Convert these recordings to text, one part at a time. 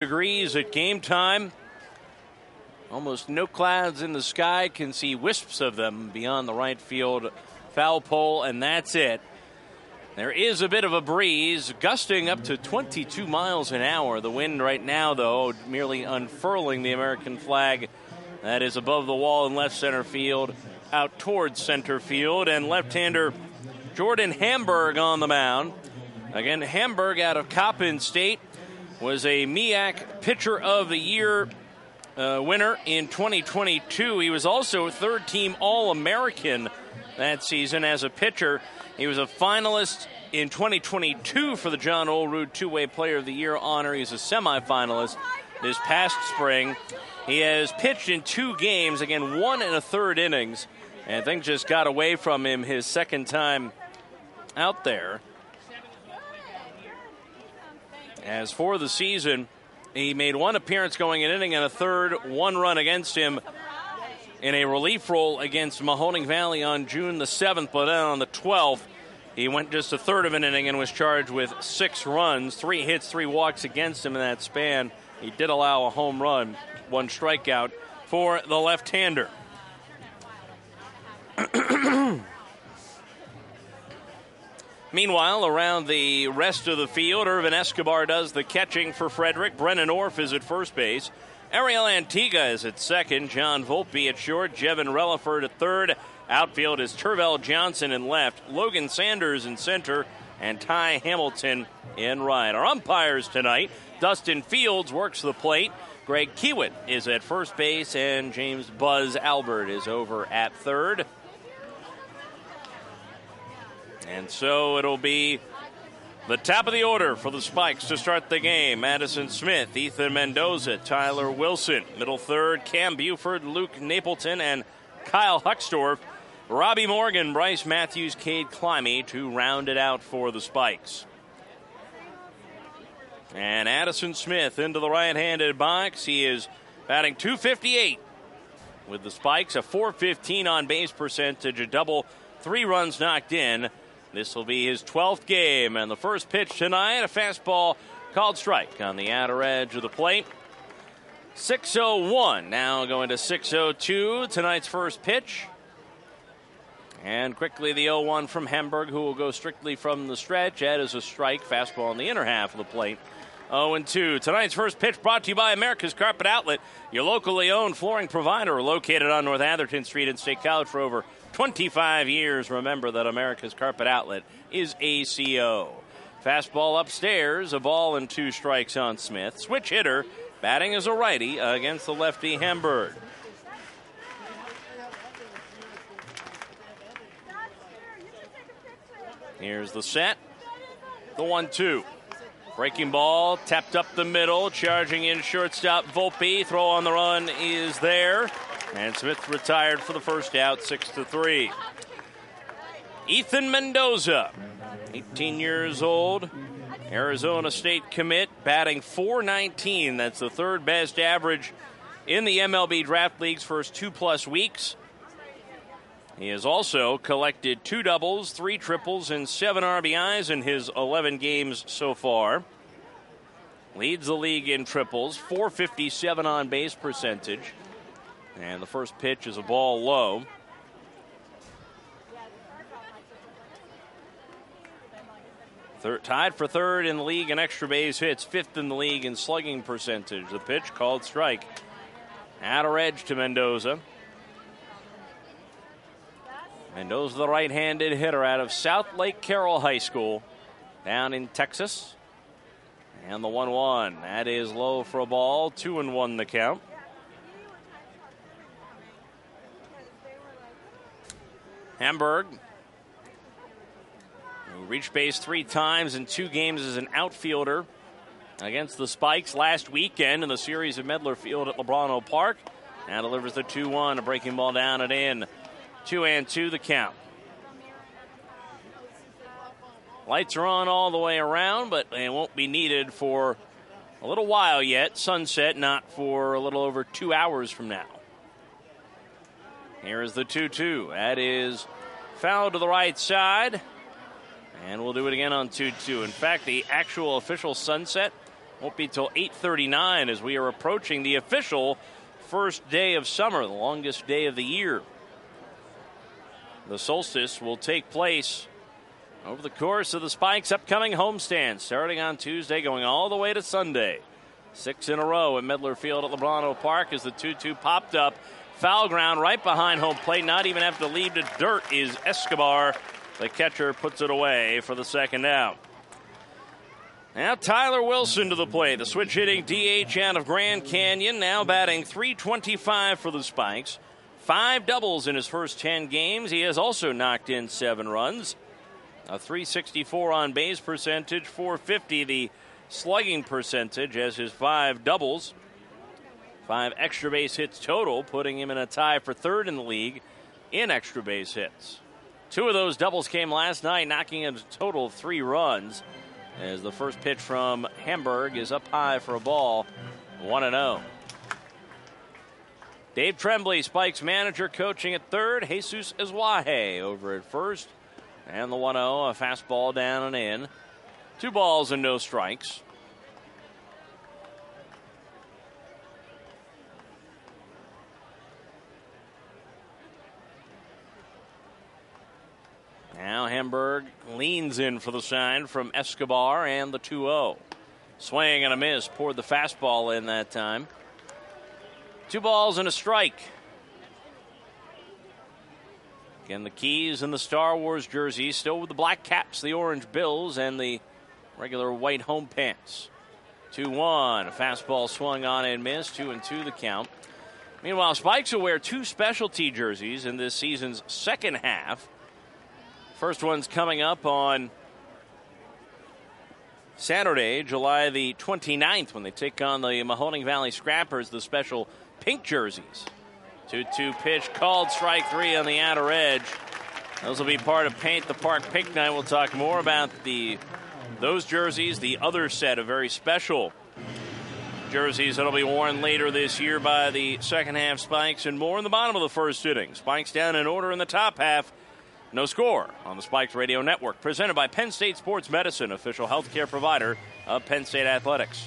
degrees at game time. Almost no clouds in the sky. Can see wisps of them beyond the right field foul pole, and that's it. There is a bit of a breeze, gusting up to 22 miles an hour. The wind right now, though, merely unfurling the American flag that is above the wall in left center field, out towards center field, and left-hander Jordan Hamburg on the mound. Again, Hamburg out of Coppin State was a MEAC Pitcher of the Year winner in 2022. He was also a third-team All-American that season as a pitcher. He was a finalist in 2022 for the John Olerud Two-Way Player of the Year honor. He's a semifinalist this past spring. He has pitched in 2 games, again 1 1/3 innings, and things just got away from him his second time out there. As for the season, he made 1 appearance going an inning and a third, 1 run against him in a relief role against Mahoning Valley on June the 7th, but then on the 12th, he went just a third of an inning and was charged with 6 runs, 3 hits, 3 walks against him in that span. He did allow a home run, 1 strikeout for the left-hander. Meanwhile, around the rest of the field, Irvin Escobar does the catching for Frederick. Brennan Orff is at first base. Ariel Antigua is at second. John Volpe at short. Jevin Relaford at third. Outfield is Tervel Johnson in left. Logan Sanders in center. And Ty Hamilton in right. Our umpires tonight, Dustin Fields works the plate. Greg Kiewit is at first base. And James Buzz Albert is over at third. And so it'll be the top of the order for the Spikes to start the game. Madison Smith, Ethan Mendoza, Tyler Wilson. Middle third, Cam Buford, Luke Napleton, and Kyle Huckstorf. Robbie Morgan, Bryce Matthews, Cade Climby to round it out for the Spikes. And Addison Smith into the right-handed box. He is batting .258 with the Spikes, a .415 on-base percentage, a double, 3 runs knocked in. This will be his 12th game, and the first pitch tonight, a fastball called strike on the outer edge of the plate. 6:01, now going to 6:02, tonight's first pitch. And quickly the 0-1 from Hamburg, who will go strictly from the stretch. That is a strike, fastball in the inner half of the plate. 0-2. Tonight's first pitch brought to you by America's Carpet Outlet, your locally owned flooring provider located on North Atherton Street in State College for over 25 years. Remember that America's Carpet Outlet is ACO. Fastball upstairs, a ball and 2 strikes on Smith. Switch hitter, batting as a righty against the lefty Hamburg. Here's the set. The 1-2. Breaking ball, tapped up the middle, charging in shortstop Volpe. Throw on the run is there. And Smith retired for the first out, 6-3. Ethan Mendoza, 18 years old, Arizona State commit, batting .419. That's the third best average in the MLB Draft League's first 2+ weeks. He has also collected 2 doubles, 3 triples, and 7 RBIs in his 11 games so far. Leads the league in triples, .457 on base percentage. And the first pitch is a ball low. Tied for third in the league in extra base hits, 5th in the league in slugging percentage. The pitch called strike. Outer edge to Mendoza. Mendoza, the right-handed hitter out of South Lake Carroll High School down in Texas. And the 1-1. That is low for a ball. 2-1 the count. Hamburg, who reached base 3 times in 2 games as an outfielder against the Spikes last weekend in the series at Medler Field at Lebrano Park. Now delivers the 2-1, a breaking ball down and in. 2-2 the count. Lights are on all the way around, but they won't be needed for a little while yet. Sunset not for a little over 2 hours from now. Here is the 2-2. That is foul to the right side. And we'll do it again on 2-2. In fact, the actual official sunset Won't be till 8:39 as we are approaching the official first day of summer, the longest day of the year. The solstice will take place over the course of the Spikes' upcoming homestand, starting on Tuesday, going all the way to Sunday. 6 in a row at Midler Field at LeBron Park as the 2-2 popped up. Foul ground right behind home plate. Not even have to leave the dirt is Escobar. The catcher puts it away for the second out. Now Tyler Wilson to the plate. The switch hitting DH out of Grand Canyon. Now batting .325 for the Spikes. 5 doubles in his first 10 games. He has also knocked in 7 runs. A .364 on base percentage, .450 the slugging percentage as his 5 doubles. 5 extra base hits total, putting him in a tie for third in the league in extra base hits. 2 of those doubles came last night, knocking in a total of 3 runs. As the first pitch from Hamburg is up high for a ball, 1-0. Dave Tremblay, Spikes manager, coaching at third. Jesus Ezwahe over at first. And the 1-0, a fastball down and in. 2 balls and no strikes. Now Hamburg leans in for the sign from Escobar and the 2-0. Swing and a miss. Poured the fastball in that time. 2 balls and a strike. Again, the Keys and the Star Wars jerseys, still with the black caps, the orange bills, and the regular white home pants. 2-1. A fastball swung on and missed. 2-2 the count. Meanwhile, Spikes will wear 2 specialty jerseys in this season's second half. First one's coming up on Saturday, July the 29th, when they take on the Mahoning Valley Scrappers, the special pink jerseys. 2-2 pitch called, strike 3 on the outer edge. Those will be part of Paint the Park Pink Night. We'll talk more about those jerseys, the other set of very special jerseys that'll be worn later this year by the second half Spikes, and more in the bottom of the first inning. Spikes down in order in the top half. No score on the Spikes Radio Network. Presented by Penn State Sports Medicine, official healthcare provider of Penn State Athletics.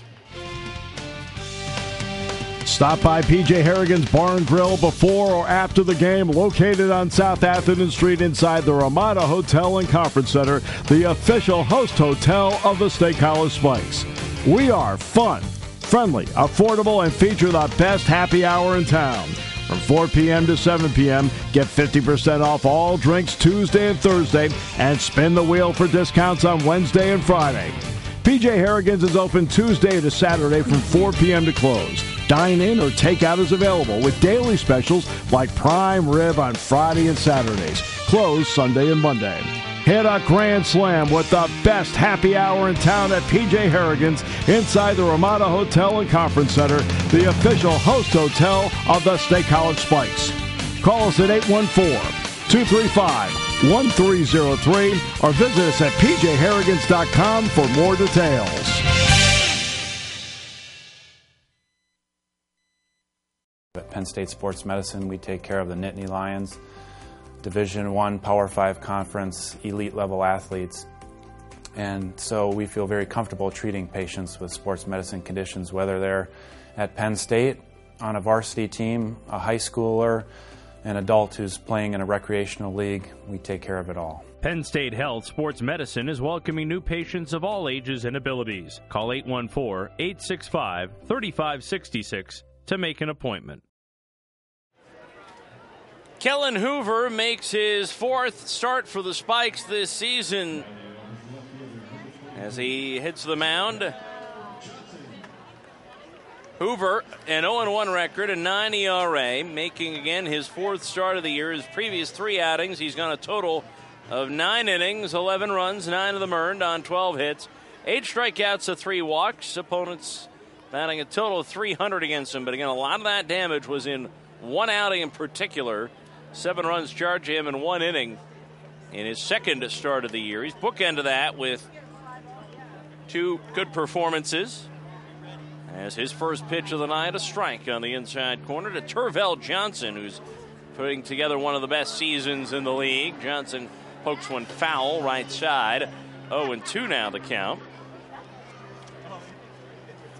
Stop by P.J. Harrigan's Bar and Grill before or after the game, located on South Atherton Street inside the Ramada Hotel and Conference Center, the official host hotel of the State College Spikes. We are fun, friendly, affordable, and feature the best happy hour in town. From 4 p.m. to 7 p.m., get 50% off all drinks Tuesday and Thursday, and spin the wheel for discounts on Wednesday and Friday. P.J. Harrigan's is open Tuesday to Saturday from 4 p.m. to close. Dine-in or takeout is available with daily specials like prime rib on Friday and Saturdays. Closed Sunday and Monday. Hit a grand slam with the best happy hour in town at P.J. Harrigan's inside the Ramada Hotel and Conference Center, the official host hotel of the State College Spikes. Call us at 814-235-1303 or visit us at pjharrigans.com for more details. At Penn State Sports Medicine, we take care of the Nittany Lions, Division I, Power 5 Conference, elite level athletes. And so we feel very comfortable treating patients with sports medicine conditions, whether they're at Penn State on a varsity team, a high schooler, an adult who's playing in a recreational league. We take care of it all. Penn State Health Sports Medicine is welcoming new patients of all ages and abilities. Call 814-865-3566 to make an appointment. Kellen Hoover makes his 4th start for the Spikes this season as he hits the mound. Hoover, an 0-1 record, a 9 ERA, making again his 4th start of the year. His previous 3 outings, he's gone a total of 9 innings, 11 runs, 9 of them earned on 12 hits, 8 strikeouts, 3 walks. Opponents batting a total of 300 against him, but again, a lot of that damage was in one outing in particular. 7 runs charged him in 1 inning in his 2nd start of the year. He's bookended that with 2 good performances. As his first pitch of the night, a strike on the inside corner to Tervel Johnson, who's putting together one of the best seasons in the league. Johnson pokes one foul right side. 0-2 now the count.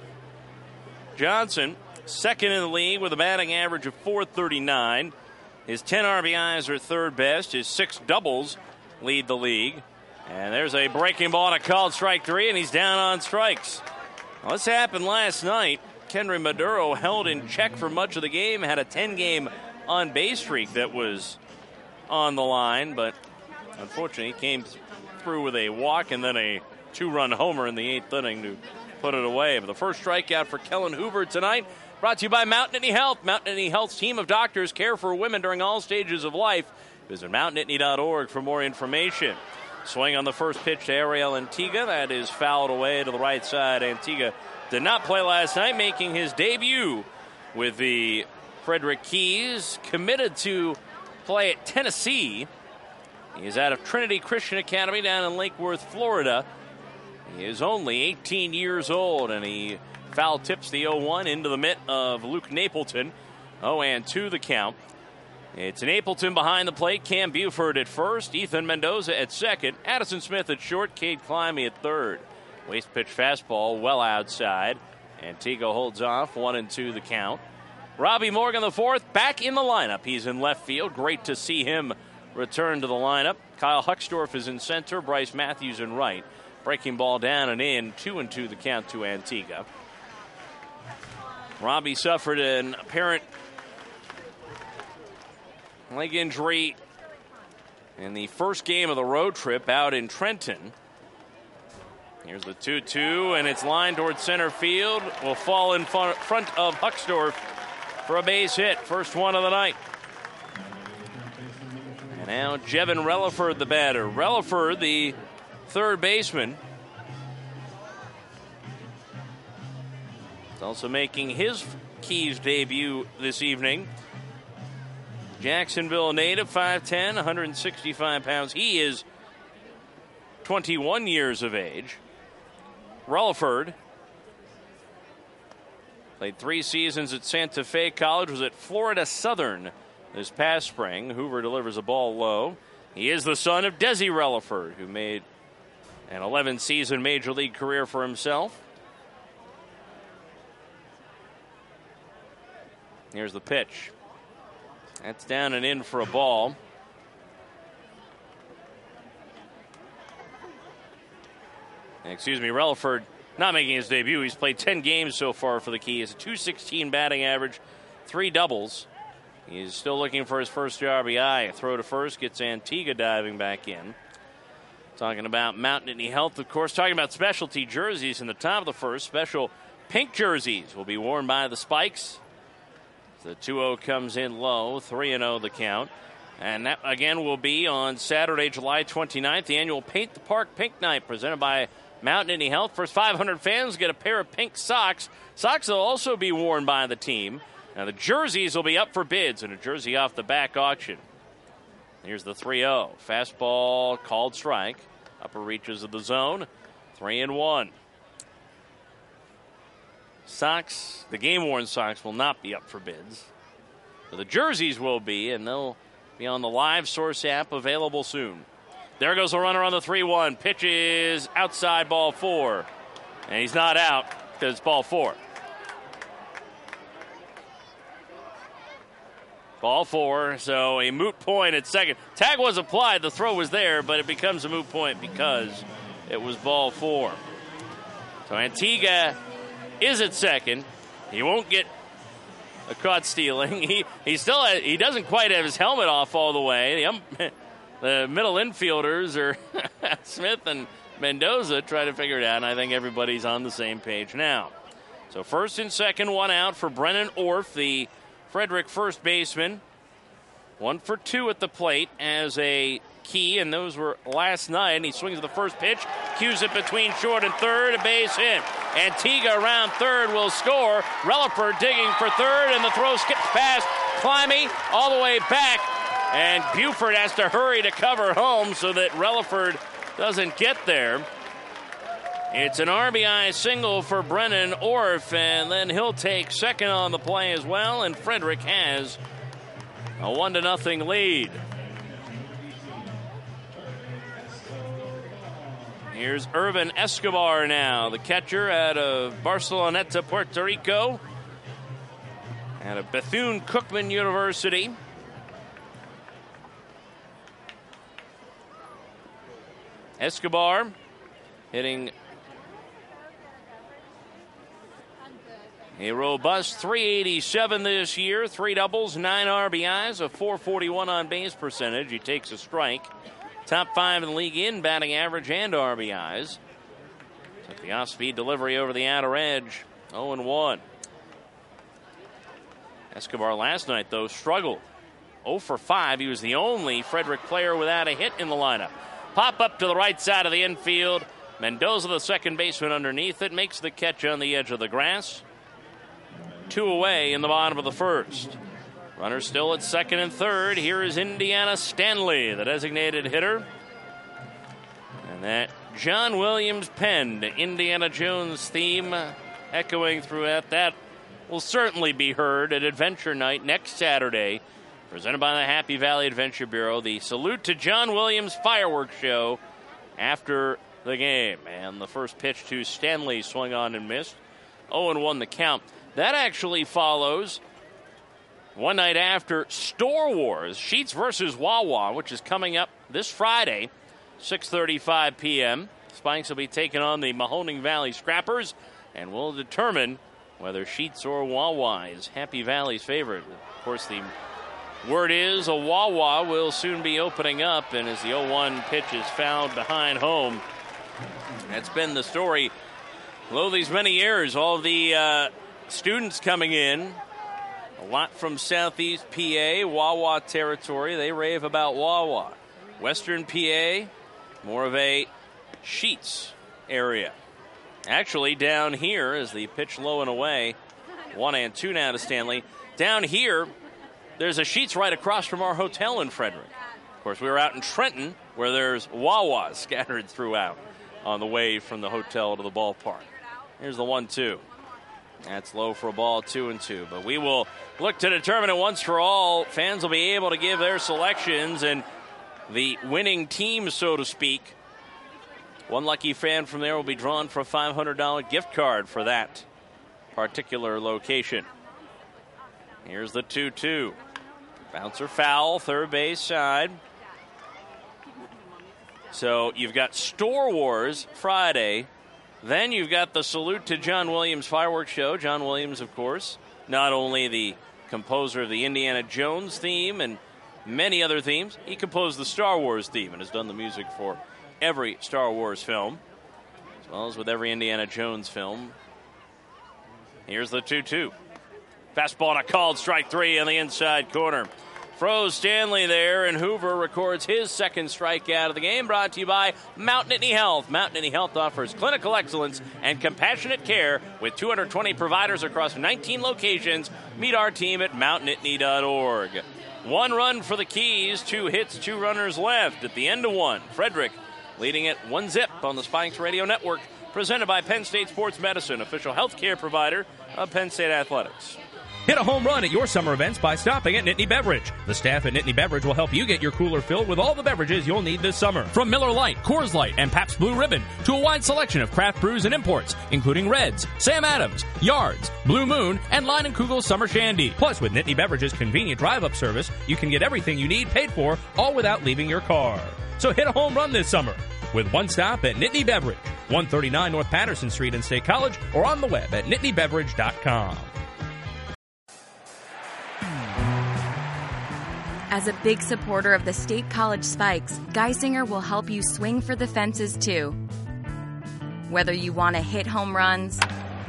Johnson, second in the league with a batting average of .439. His 10 RBIs are third best. His 6 doubles lead the league. And there's a breaking ball and a called strike 3, and he's down on strikes. Well, this happened last night. Kenry Maduro held in check for much of the game, had a 10-game on-base streak that was on the line, but unfortunately he came through with a walk and then a 2-run homer in the 8th inning to put it away. But the first strikeout for Kellen Hoover tonight, brought to you by Mount Nittany Health. Mount Nittany Health's team of doctors care for women during all stages of life. Visit mountnittany.org for more information. Swing on the first pitch to Ariel Antigua. That is fouled away to the right side. Antigua did not play last night, making his debut with the Frederick Keys. Committed to play at Tennessee. He is out of Trinity Christian Academy down in Lake Worth, Florida. He is only 18 years old, and he foul tips the 0-1 into the mitt of Luke Napleton. 0-2 the count. It's Napleton behind the plate, Cam Buford at first, Ethan Mendoza at second, Addison Smith at short, Cade Climby at third. Waste pitch fastball well outside. Antigua holds off, 1-2 the count. Robbie Morgan the fourth, back in the lineup. He's in left field. Great to see him return to the lineup. Kyle Huckstorf is in center, Bryce Matthews in right. Breaking ball down and in, 2-2 the count to Antigua. Robbie suffered an apparent leg injury in the first game of the road trip out in Trenton. Here's the 2-2, and it's lined towards center field. Will fall in front of Huckstorf for a base hit. First one of the night. And now Jevin Relaford, the batter. Relaford, the third baseman, is also making his Keys debut this evening. Jacksonville native, 5'10", 165 pounds. He is 21 years of age. Relaford played 3 seasons at Santa Fe College, was at Florida Southern this past spring. Hoover delivers a ball low. He is the son of Desi Relaford, who made an 11-season Major League career for himself. Here's the pitch. That's down and in for a ball. Excuse me, Relaford not making his debut. He's played 10 games so far for the Keys. A .216 batting average, 3 doubles. He's still looking for his first RBI. A throw to first gets Antigua diving back in. Talking about Mount Nittany Health, of course. Talking about specialty jerseys in the top of the first. Special pink jerseys will be worn by the Spikes. The 2-0 comes in low, 3-0 the count. And that, again, will be on Saturday, July 29th, the annual Paint the Park Pink Night presented by Mount Nittany Health. First 500 fans get a pair of pink socks. Socks will also be worn by the team. Now, the jerseys will be up for bids in a jersey off the back auction. Here's the 3-0. Fastball called strike. Upper reaches of the zone. 3-1. Socks, the game-worn socks, will not be up for bids. But the jerseys will be, and they'll be on the Live Source app, available soon. There goes the runner on the 3-1. Pitch is outside, ball 4. And he's not out because it's ball 4. Ball 4, so a moot point at second. Tag was applied, the throw was there, but it becomes a moot point because it was ball 4. So Antigua is at second. He won't get a caught stealing. He doesn't quite have his helmet off all the way. The middle infielders are Smith and Mendoza try to figure it out, and I think everybody's on the same page now. So first and second, 1 out for Brennan Orff, the Frederick first baseman. 1 for 2 at the plate as a Key, and those were last night. And he swings the first pitch, cues it between short and third, a base hit. Antigua around third will score. Relaford digging for third, and the throw skips past Climby all the way back. And Buford has to hurry to cover home so that Relaford doesn't get there. It's an RBI single for Brennan Orff, and then he'll take second on the play as well, and Frederick has a 1-0 lead. Here's Irvin Escobar now, the catcher out of Barceloneta, Puerto Rico. out of Bethune-Cookman University. Escobar hitting a robust .387 this year, 3 doubles, 9 RBIs, a .441 on base percentage. He takes a strike. Top 5 in the league in batting average and RBIs. Took the off-speed delivery over the outer edge, 0-1. Escobar last night, though, struggled. 0 for 5. He was the only Frederick player without a hit in the lineup. Pop up to the right side of the infield. Mendoza, the second baseman, underneath it, makes the catch on the edge of the grass. 2 away in the bottom of the first. Runner still at second and third. Here is Indiana Stanley, the designated hitter. And that John Williams penned Indiana Jones theme echoing throughout. That will certainly be heard at Adventure Night next Saturday, presented by the Happy Valley Adventure Bureau. The Salute to John Williams fireworks show after the game. And the first pitch to Stanley swung on and missed. 0-1 the count. That actually follows one night after Store Wars, Sheets versus Wawa, which is coming up this Friday, 6:35 p.m. Spikes will be taking on the Mahoning Valley Scrappers, and will determine whether Sheets or Wawa is Happy Valley's favorite. Of course, the word is a Wawa will soon be opening up, and as the 0-1 pitch is fouled behind home, that's been the story. Below these many years, all the students coming in, a lot from Southeast PA, Wawa territory. They rave about Wawa. Western PA, more of a Sheets area. Actually, down here, as the pitch low and away, 1-2 now to Stanley. Down here, there's a Sheets right across from our hotel in Frederick. Of course, we were out in Trenton, where there's Wawas scattered throughout on the way from the hotel to the ballpark. Here's the 1-2. That's low for a ball, 2-2. But we will look to determine it once for all. Fans will be able to give their selections, and the winning team, so to speak, one lucky fan from there will be drawn for a $500 gift card for that particular location. Here's the 2-2. Bouncer foul, third base side. So you've got Store Wars Friday. Then you've got the Salute to John Williams fireworks show. John Williams, of course, not only the composer of the Indiana Jones theme and many other themes, he composed the Star Wars theme and has done the music for every Star Wars film, as well as with every Indiana Jones film. Here's the 2-2. Fastball to called strike 3 on the inside corner. Froze Stanley there, and Hoover records his second strikeout of the game. Brought to you by Mount Nittany Health. Mount Nittany Health offers clinical excellence and compassionate care with 220 providers across 19 locations. Meet our team at mountnittany.org. 1 run for the Keys, 2 hits, 2 runners left at the end of 1. Frederick leading it 1-0 on the Spikes Radio Network, presented by Penn State Sports Medicine, official health care provider of Penn State Athletics. Hit a home run at your summer events by stopping at Nittany Beverage. The staff at Nittany Beverage will help you get your cooler filled with all the beverages you'll need this summer. From Miller Lite, Coors Light, and Pabst Blue Ribbon to a wide selection of craft brews and imports, including Reds, Sam Adams, Yards, Blue Moon, and Line & Kugel's Summer Shandy. Plus, with Nittany Beverage's convenient drive-up service, you can get everything you need paid for, all without leaving your car. So hit a home run this summer with one stop at Nittany Beverage, 139 North Patterson Street in State College, or on the web at nittanybeverage.com. As a big supporter of the State College Spikes, Geisinger will help you swing for the fences too. Whether you want to hit home runs,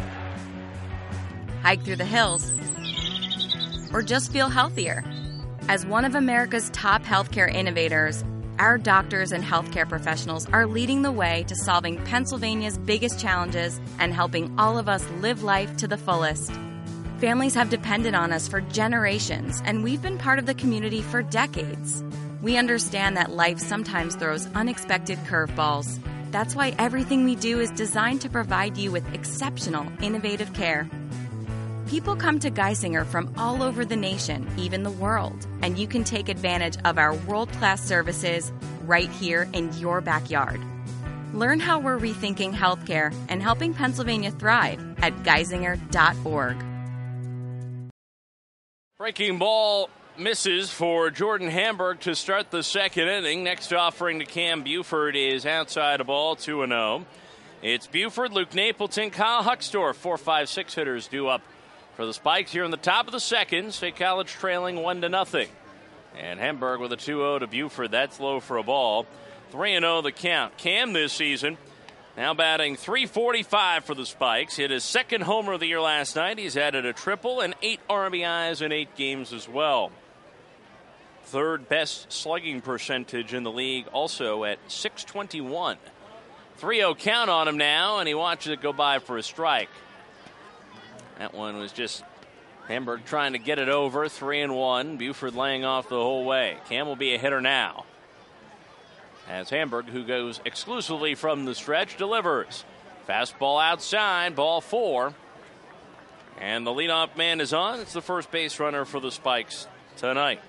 hike through the hills, or just feel healthier. As one of America's top healthcare innovators, our doctors and healthcare professionals are leading the way to solving Pennsylvania's biggest challenges and helping all of us live life to the fullest. Families have depended on us for generations, and we've been part of the community for decades. We understand that life sometimes throws unexpected curveballs. That's why everything we do is designed to provide you with exceptional, innovative care. People come to Geisinger from all over the nation, even the world, and you can take advantage of our world-class services right here in your backyard. Learn how we're rethinking healthcare and helping Pennsylvania thrive at geisinger.org. Breaking ball misses for Jordan Hamburg to start the second inning. Next offering to Cam Buford is outside the ball, 2-0. It's Buford, Luke Napleton, Kyle Huckstorf, 4-5-6 hitters due up for the Spikes here in the top of the second. State College trailing 1-0. And Hamburg with a 2-0 to Buford. That's low for a ball. 3-0 the count. Cam this season now batting .345 for the Spikes. Hit his second homer of the year last night. He's added a triple and 8 RBIs in 8 games as well. Third best slugging percentage in the league, also at .621. 3-0 count on him now, and he watches it go by for a strike. That one was just Hamburg trying to get it over. 3-1. Buford laying off the whole way. Cam will be a hitter now, as Hamburg, who goes exclusively from the stretch, delivers. Fastball outside, ball 4. And the leadoff man is on. It's the first base runner for the Spikes tonight.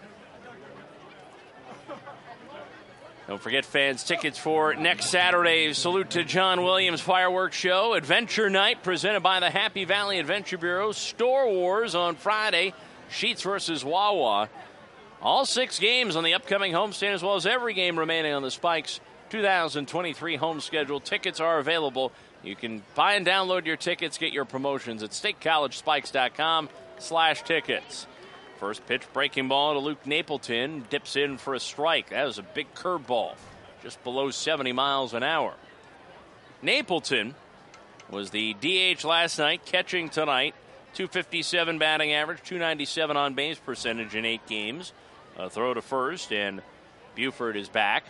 Don't forget, fans, tickets for next Saturday's Salute to John Williams fireworks show. Adventure Night presented by the Happy Valley Adventure Bureau. Store Wars on Friday. Sheets versus Wawa. All 6 games on the upcoming homestand, as well as every game remaining on the Spikes 2023 home schedule. Tickets are available. You can buy and download your tickets, get your promotions at statecollegespikes.com/tickets. First pitch, breaking ball to Luke Napleton. Dips in for a strike. That was a big curveball, just below 70 miles an hour. Napleton was the DH last night, catching tonight. .257 batting average, .297 on base percentage in 8 games. A throw to first, and Buford is back.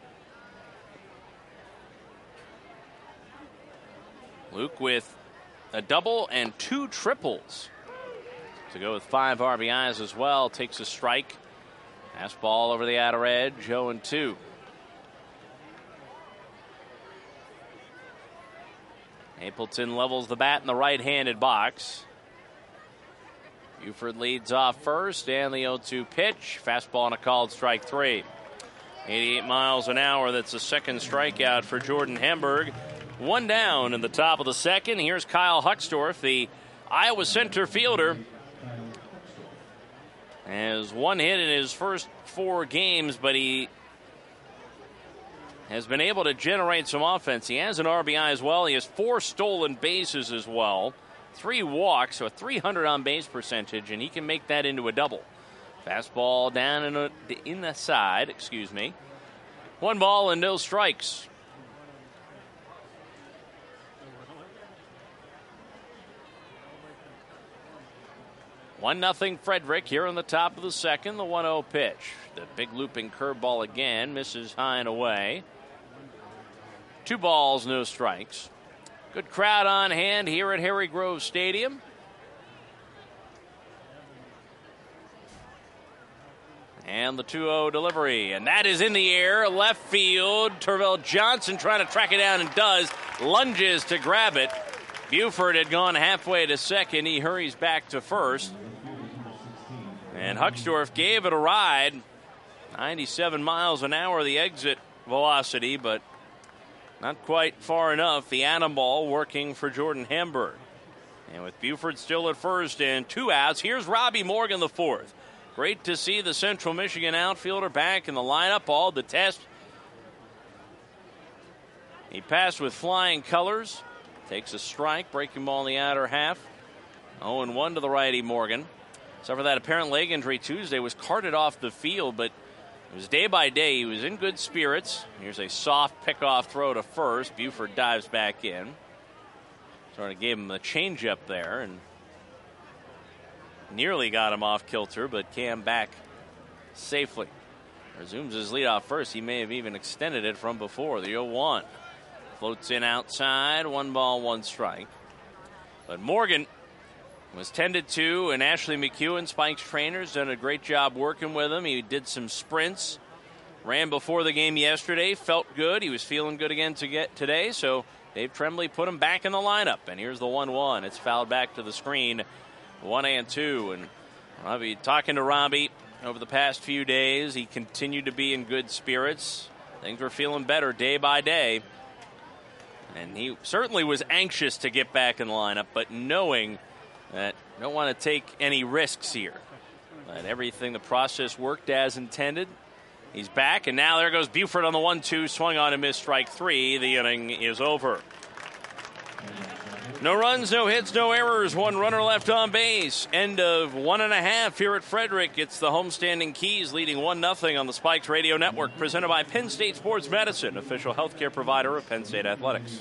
Luke with a double and 2 triples to go with 5 RBIs as well. Takes a strike. Fastball over the outer edge, 0-2. Napleton levels the bat in the right-handed box. Buford leads off first, and the 0-2 pitch. Fastball and a called strike 3. 88 miles an hour. That's a second strikeout for Jordan Hamburg. 1 down in the top of the second. Here's Kyle Huckstorf, the Iowa center fielder. Has 1 hit in his first 4 games, but he has been able to generate some offense. He has an RBI as well. He has 4 stolen bases as well. 3 walks, so a .300 on base percentage, and he can make that into a double. Fastball down in the side, 1 ball and no strikes. One nothing Frederick here in the top of the second. The 1-0 pitch. The big looping curveball again. Misses high and away. 2 balls, no strikes. Good crowd on hand here at Harry Grove Stadium. And the 2-0 delivery. And that is in the air. Left field. Terrell Johnson trying to track it down and does. Lunges to grab it. Buford had gone halfway to second. He hurries back to first. And Huckstorf gave it a ride. 97 miles an hour, the exit velocity, but not quite far enough. The atom ball working for Jordan Hamburg. And with Buford still at first and 2 outs, here's Robbie Morgan, the 4th. Great to see the Central Michigan outfielder back in the lineup. All the test. He passed with flying colors. Takes a strike, breaking ball in the outer half. 0-1 to the righty Morgan. Except for that apparent leg injury Tuesday, was carted off the field, but it was day by day. He was in good spirits. Here's a soft pickoff throw to first. Buford dives back in. Sort of gave him a changeup there and nearly got him off kilter, but Cam back safely. Resumes his lead off first. He may have even extended it from before. The 0-1. Floats in outside. 1 ball, 1 strike. But Morgan was tended to, and Ashley McEwen, Spike's trainers, done a great job working with him. He did some sprints, ran before the game yesterday, felt good. He was feeling good again today, so Dave Tremblay put him back in the lineup. And here's the 1-1. It's fouled back to the screen. 1-2. And I'll be talking to Robbie over the past few days. He continued to be in good spirits. Things were feeling better day by day. And he certainly was anxious to get back in the lineup, but knowing that don't want to take any risks here. But everything, the process worked as intended. He's back, and now there goes Buford on the 1-2, swung on and missed strike 3. The inning is over. No runs, no hits, no errors. One runner left on base. End of 1.5 here at Frederick. It's the homestanding Keys leading 1-0 on the Spikes Radio Network, presented by Penn State Sports Medicine, official healthcare provider of Penn State Athletics.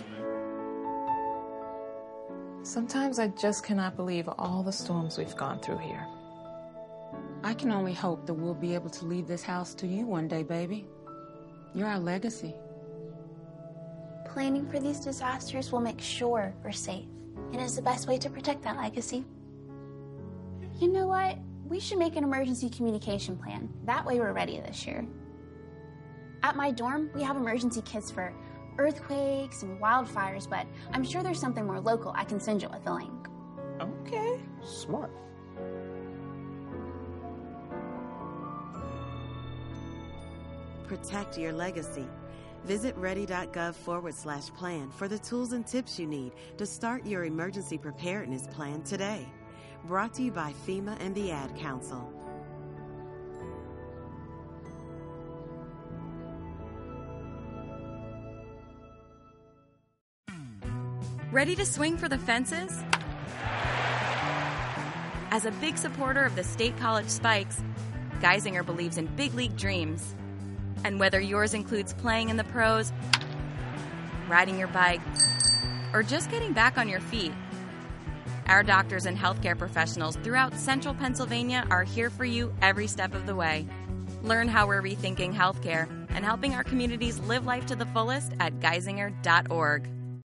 Sometimes I just cannot believe all the storms we've gone through here. I can only hope that we'll be able to leave this house to you one day, baby. You're our legacy. Planning for these disasters will make sure we're safe. It is the best way to protect that legacy. You know what? We should make an emergency communication plan. That way we're ready this year. At my dorm, we have emergency kits for earthquakes and wildfires, but I'm sure there's something more local I can send you with a link. Okay, smart. Protect your legacy. Visit ready.gov/plan for the tools and tips you need to start your emergency preparedness plan today. Brought to you by FEMA and the Ad Council. Ready to swing for the fences? As a big supporter of the State College Spikes, Geisinger believes in big league dreams. And whether yours includes playing in the pros, riding your bike, or just getting back on your feet, our doctors and healthcare professionals throughout central Pennsylvania are here for you every step of the way. Learn how we're rethinking healthcare and helping our communities live life to the fullest at geisinger.org.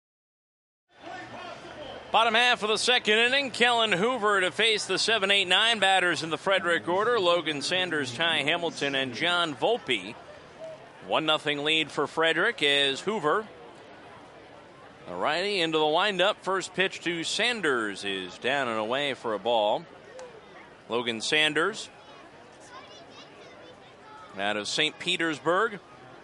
Bottom half of the second inning, Kellen Hoover to face the 7-8-9 batters in the Frederick order. Logan Sanders, Ty Hamilton, and John Volpe. 1-0 lead for Frederick as Hoover, a righty, into the windup. First pitch to Sanders is down and away for a ball. Logan Sanders out of St. Petersburg.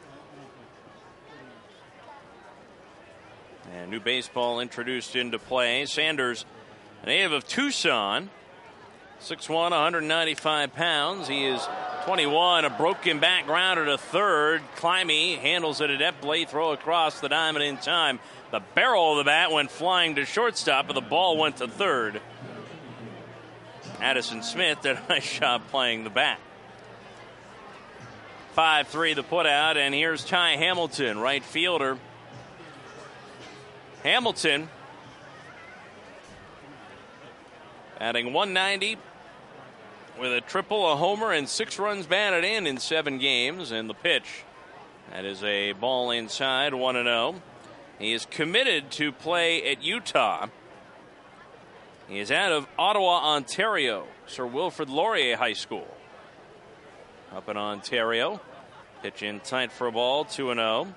And new baseball introduced into play. Sanders, a native of Tucson, 6'1", 195 pounds. He is 21, a broken back grounder to third. Climby handles it adeptly, throw across the diamond in time. The barrel of the bat went flying to shortstop, but the ball went to third. Addison Smith did a nice job playing the bat. 5-3 the putout, and here's Ty Hamilton, right fielder. Hamilton adding 190 with a triple, a homer, and 6 runs batted in 7 games. And the pitch, that is a ball inside, 1-0. He is committed to play at Utah. He is out of Ottawa, Ontario, Sir Wilfrid Laurier High School. Up in Ontario. Pitch in tight for a ball, 2-0.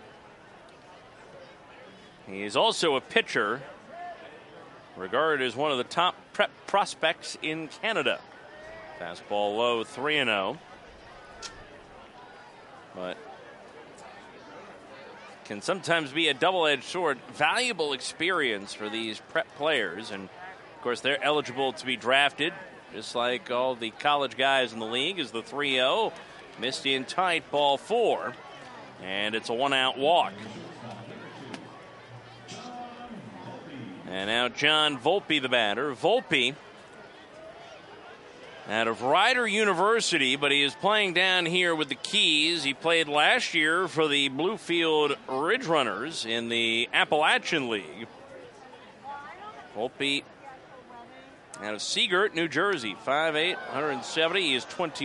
He is also a pitcher, regarded as one of the top prep prospects in Canada. Fastball low, 3-0. But can sometimes be a double-edged sword. Valuable experience for these prep players. And, of course, they're eligible to be drafted, just like all the college guys in the league, is the 3-0. Missed in tight, ball 4. And it's a 1-out walk. And now John Volpe, the batter. Volpe out of Rider University, but he is playing down here with the Keys. He played last year for the Bluefield Ridge Runners in the Appalachian League. Volpe out of Seagirt, New Jersey, 5'8", 170. He is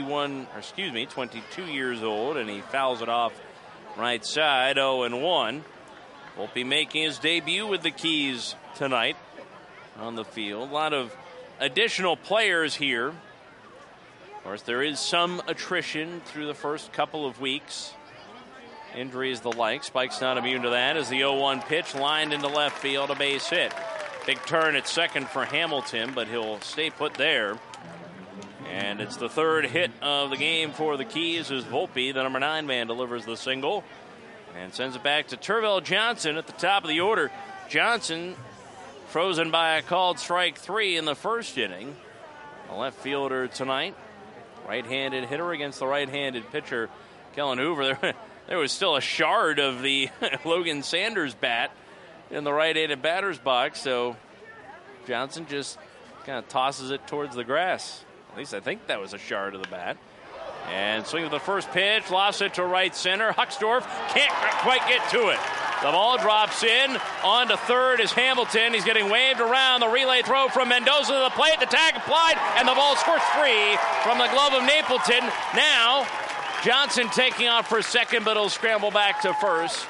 22 years old, and he fouls it off right side, 0-1. Volpe making his debut with the Keys tonight on the field. A lot of additional players here. Of course, there is some attrition through the first couple of weeks. Injuries the like. Spike's not immune to that as the 0-1 pitch lined into left field, a base hit. Big turn at second for Hamilton, but he'll stay put there. And it's the third hit of the game for the Keys as Volpe, the number 9 man, delivers the single and sends it back to Tervel Johnson at the top of the order. Johnson frozen by a called strike 3 in the first inning. A left fielder tonight. Right-handed hitter against the right-handed pitcher, Kellen Hoover. There was still a shard of the Logan Sanders bat in the right-handed batter's box, so Johnson just kind of tosses it towards the grass. At least I think that was a shard of the bat. And swings the first pitch, lost it to right center. Hucksdorf can't quite get to it. The ball drops in. On to third is Hamilton. He's getting waved around. The relay throw from Mendoza to the plate. The tag applied, and the ball squirts free from the glove of Napleton. Now, Johnson taking off for second, but he'll scramble back to first.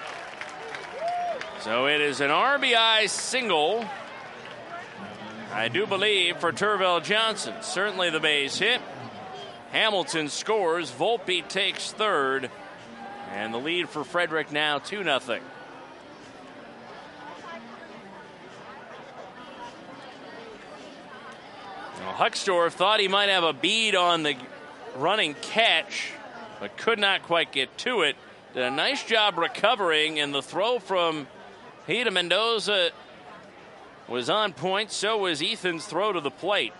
So it is an RBI single, I do believe, for Tervel Johnson. Certainly the base hit. Hamilton scores. Volpe takes third. And the lead for Frederick now 2-0. Well, Hucksdorf thought he might have a bead on the running catch, but could not quite get to it. Did a nice job recovering, and the throw from Hida Mendoza was on point. So was Ethan's throw to the plate.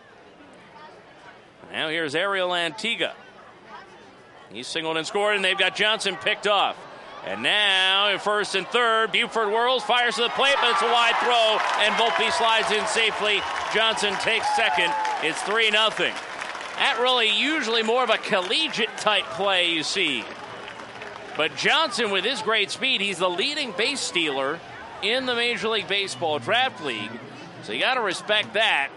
Now here's Ariel Antigua. He's singled and scored, and they've got Johnson picked off. And now at first and third, Buford whirls, fires to the plate, but it's a wide throw, and Volpe slides in safely. Johnson takes second. It's 3-0. That really usually more of a collegiate-type play you see. But Johnson, with his great speed, he's the leading base stealer in the Major League Baseball Draft League. So you got to respect that.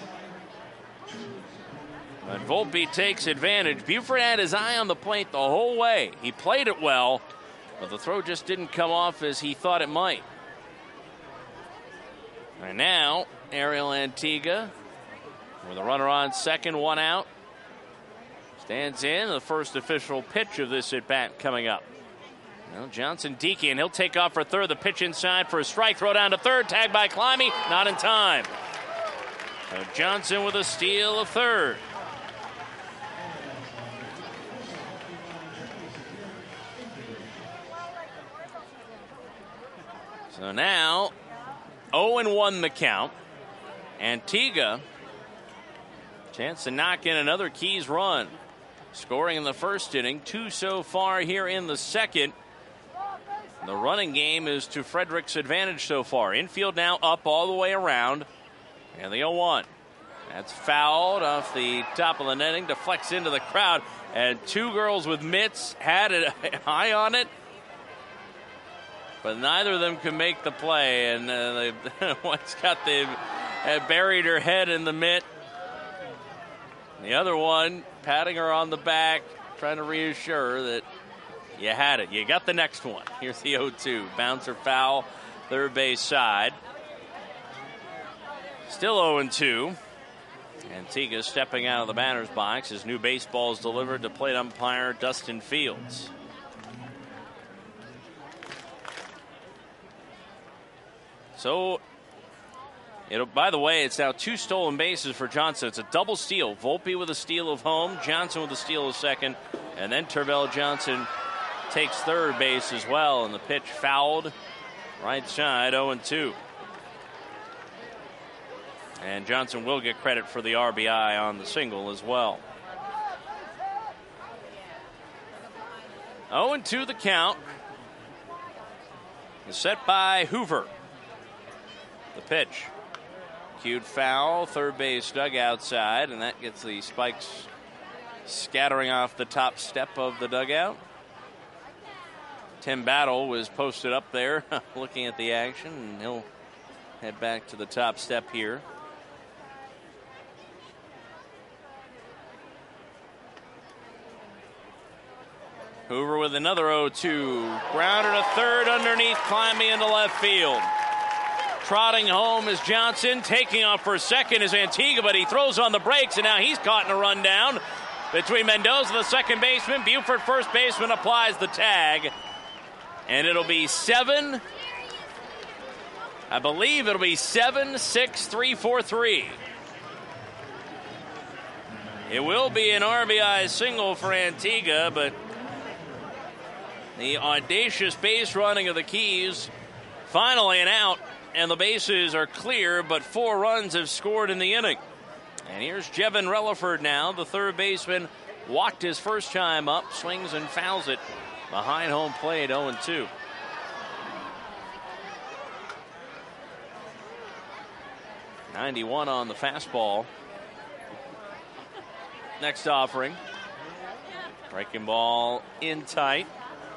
But Volpe takes advantage. Buford had his eye on the plate the whole way. He played it well, but the throw just didn't come off as he thought it might. And now, Ariel Antigua, with a runner on second, one out, stands in. The first official pitch of this at-bat coming up. Well, Johnson deking. He'll take off for third. The pitch inside for a strike. Throw down to third. Tagged by Climby. Not in time. So Johnson with a steal of third. So now, 0-1 the count. Antigua, chance to knock in another Keys run. Scoring in the first inning, 2 so far here in the second. The running game is to Frederick's advantage so far. Infield now up all the way around. And the 0-1. That's fouled off the top of the netting, deflects into the crowd. And two girls with mitts had an eye on it. But neither of them can make the play, and one's buried her head in the mitt. The other one patting her on the back, trying to reassure her that you had it. You got the next one. Here's the 0-2. Bouncer foul, third base side. Still 0-2. Antigua stepping out of the batter's box. His new baseball is delivered to plate umpire Dustin Fields. So, by the way, it's now 2 stolen bases for Johnson. It's a double steal. Volpe with a steal of home, Johnson with a steal of second, and then Tervel Johnson takes third base as well, and the pitch fouled right side, 0-2. And Johnson will get credit for the RBI on the single as well. 0-2 the count. Is set by Hoover. The pitch. Cued foul, third base dugout side, and that gets the spikes scattering off the top step of the dugout. Tim Battle was posted up there looking at the action, and he'll head back to the top step here. Hoover with another 0-2. Grounder to third underneath, climbing into left field. Trotting home is Johnson. Taking off for second is Antigua, but he throws on the brakes, and now he's caught in a rundown between Mendoza, the second baseman. Buford, first baseman, applies the tag. And it'll be 7. I believe it'll be 7-6-3-4-3. It will be an RBI single for Antigua, but the audacious base running of the Keys, finally an out. And the bases are clear, but 4 runs have scored in the inning. And here's Jevin Relaford now, the third baseman. Walked his first time up, swings and fouls it behind home plate, 0-2. .91 on the fastball. Next offering. Breaking ball in tight.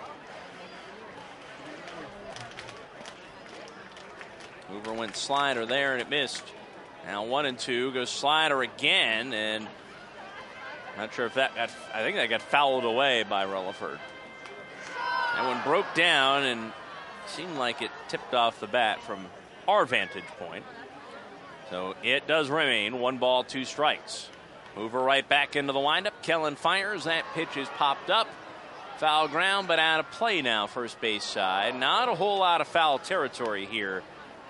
Hoover went slider there and it missed. Now 1-2, goes slider again, and not sure if that got, I think that got fouled away by Relaford. That one broke down and seemed like it tipped off the bat from our vantage point. So it does remain 1 ball, 2 strikes. Hoover right back into the windup. Kellen fires. That pitch is popped up. Foul ground, but out of play now, first base side. Not a whole lot of foul territory here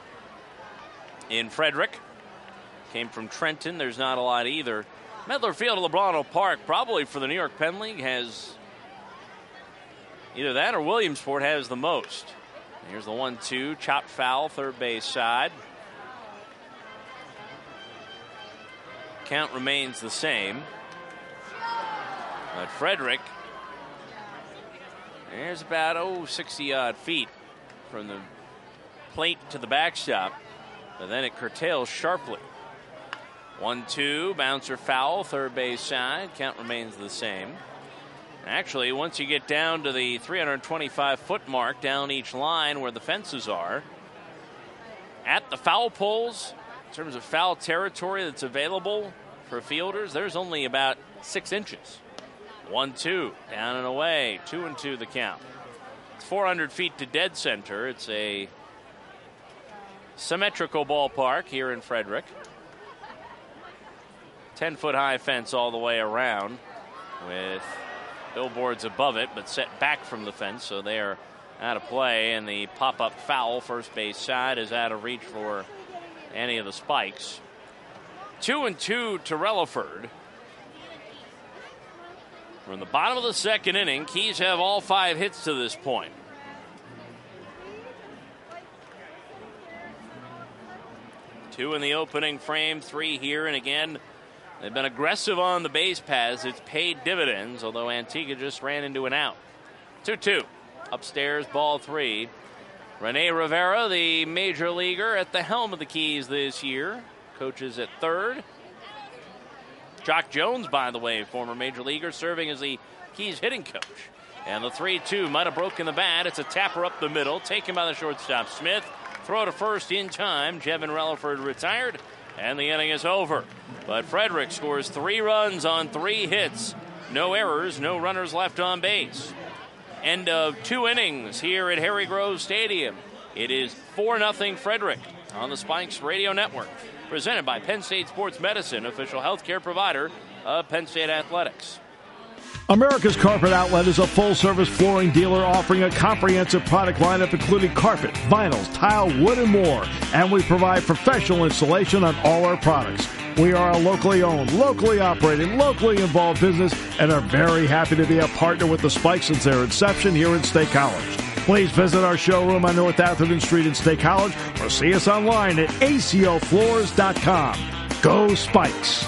in Frederick. Came from Trenton. There's not a lot either. Medler Field at LeBron Park, probably for the New York Penn League, has either that or Williamsport has the most. Here's the 1-2. Chopped foul, third base side. Count remains the same. But Frederick, there's about 60-odd feet from the plate to the backstop. But then it curtails sharply. 1-2, bouncer foul, third base side. Count remains the same. Actually, once you get down to the 325-foot mark down each line where the fences are, at the foul poles, in terms of foul territory that's available for fielders, there's only about 6 inches. 1-2, down and away, 2-2 the count. It's 400 feet to dead center. It's a symmetrical ballpark here in Frederick. 10-foot high fence all the way around with billboards above it, but set back from the fence, so they are out of play. And the pop-up foul, first base side, is out of reach for any of the spikes. 2-2 to Relaford. From the bottom of the second inning, Keys have all 5 hits to this point. Two in the opening frame, 3 here, and again, they've been aggressive on the base paths. It's paid dividends, although Antigua just ran into an out. 2-2. Upstairs, ball 3. Rene Rivera, the major leaguer at the helm of the Keys this year, coaches at third. Jock Jones, by the way, former major leaguer, serving as the Keys hitting coach. And the 3-2 might have broken the bat. It's a tapper up the middle, taken by the shortstop Smith. Throw to first in time. Jevin Relaford retired, and the inning is over. But Frederick scores 3 runs on 3 hits. No errors, no runners left on base. End of 2 innings here at Harry Grove Stadium. It is 4-0 Frederick on the Spikes Radio Network. Presented by Penn State Sports Medicine, official healthcare provider of Penn State Athletics. America's Carpet Outlet is a full-service flooring dealer offering a comprehensive product lineup including carpet, vinyls, tile, wood, and more. And we provide professional installation on all our products. We are a locally owned, locally operated, locally involved business and are very happy to be a partner with the Spikes since their inception here in State College. Please visit our showroom on North Atherton Street in State College or see us online at acofloors.com. Go Spikes!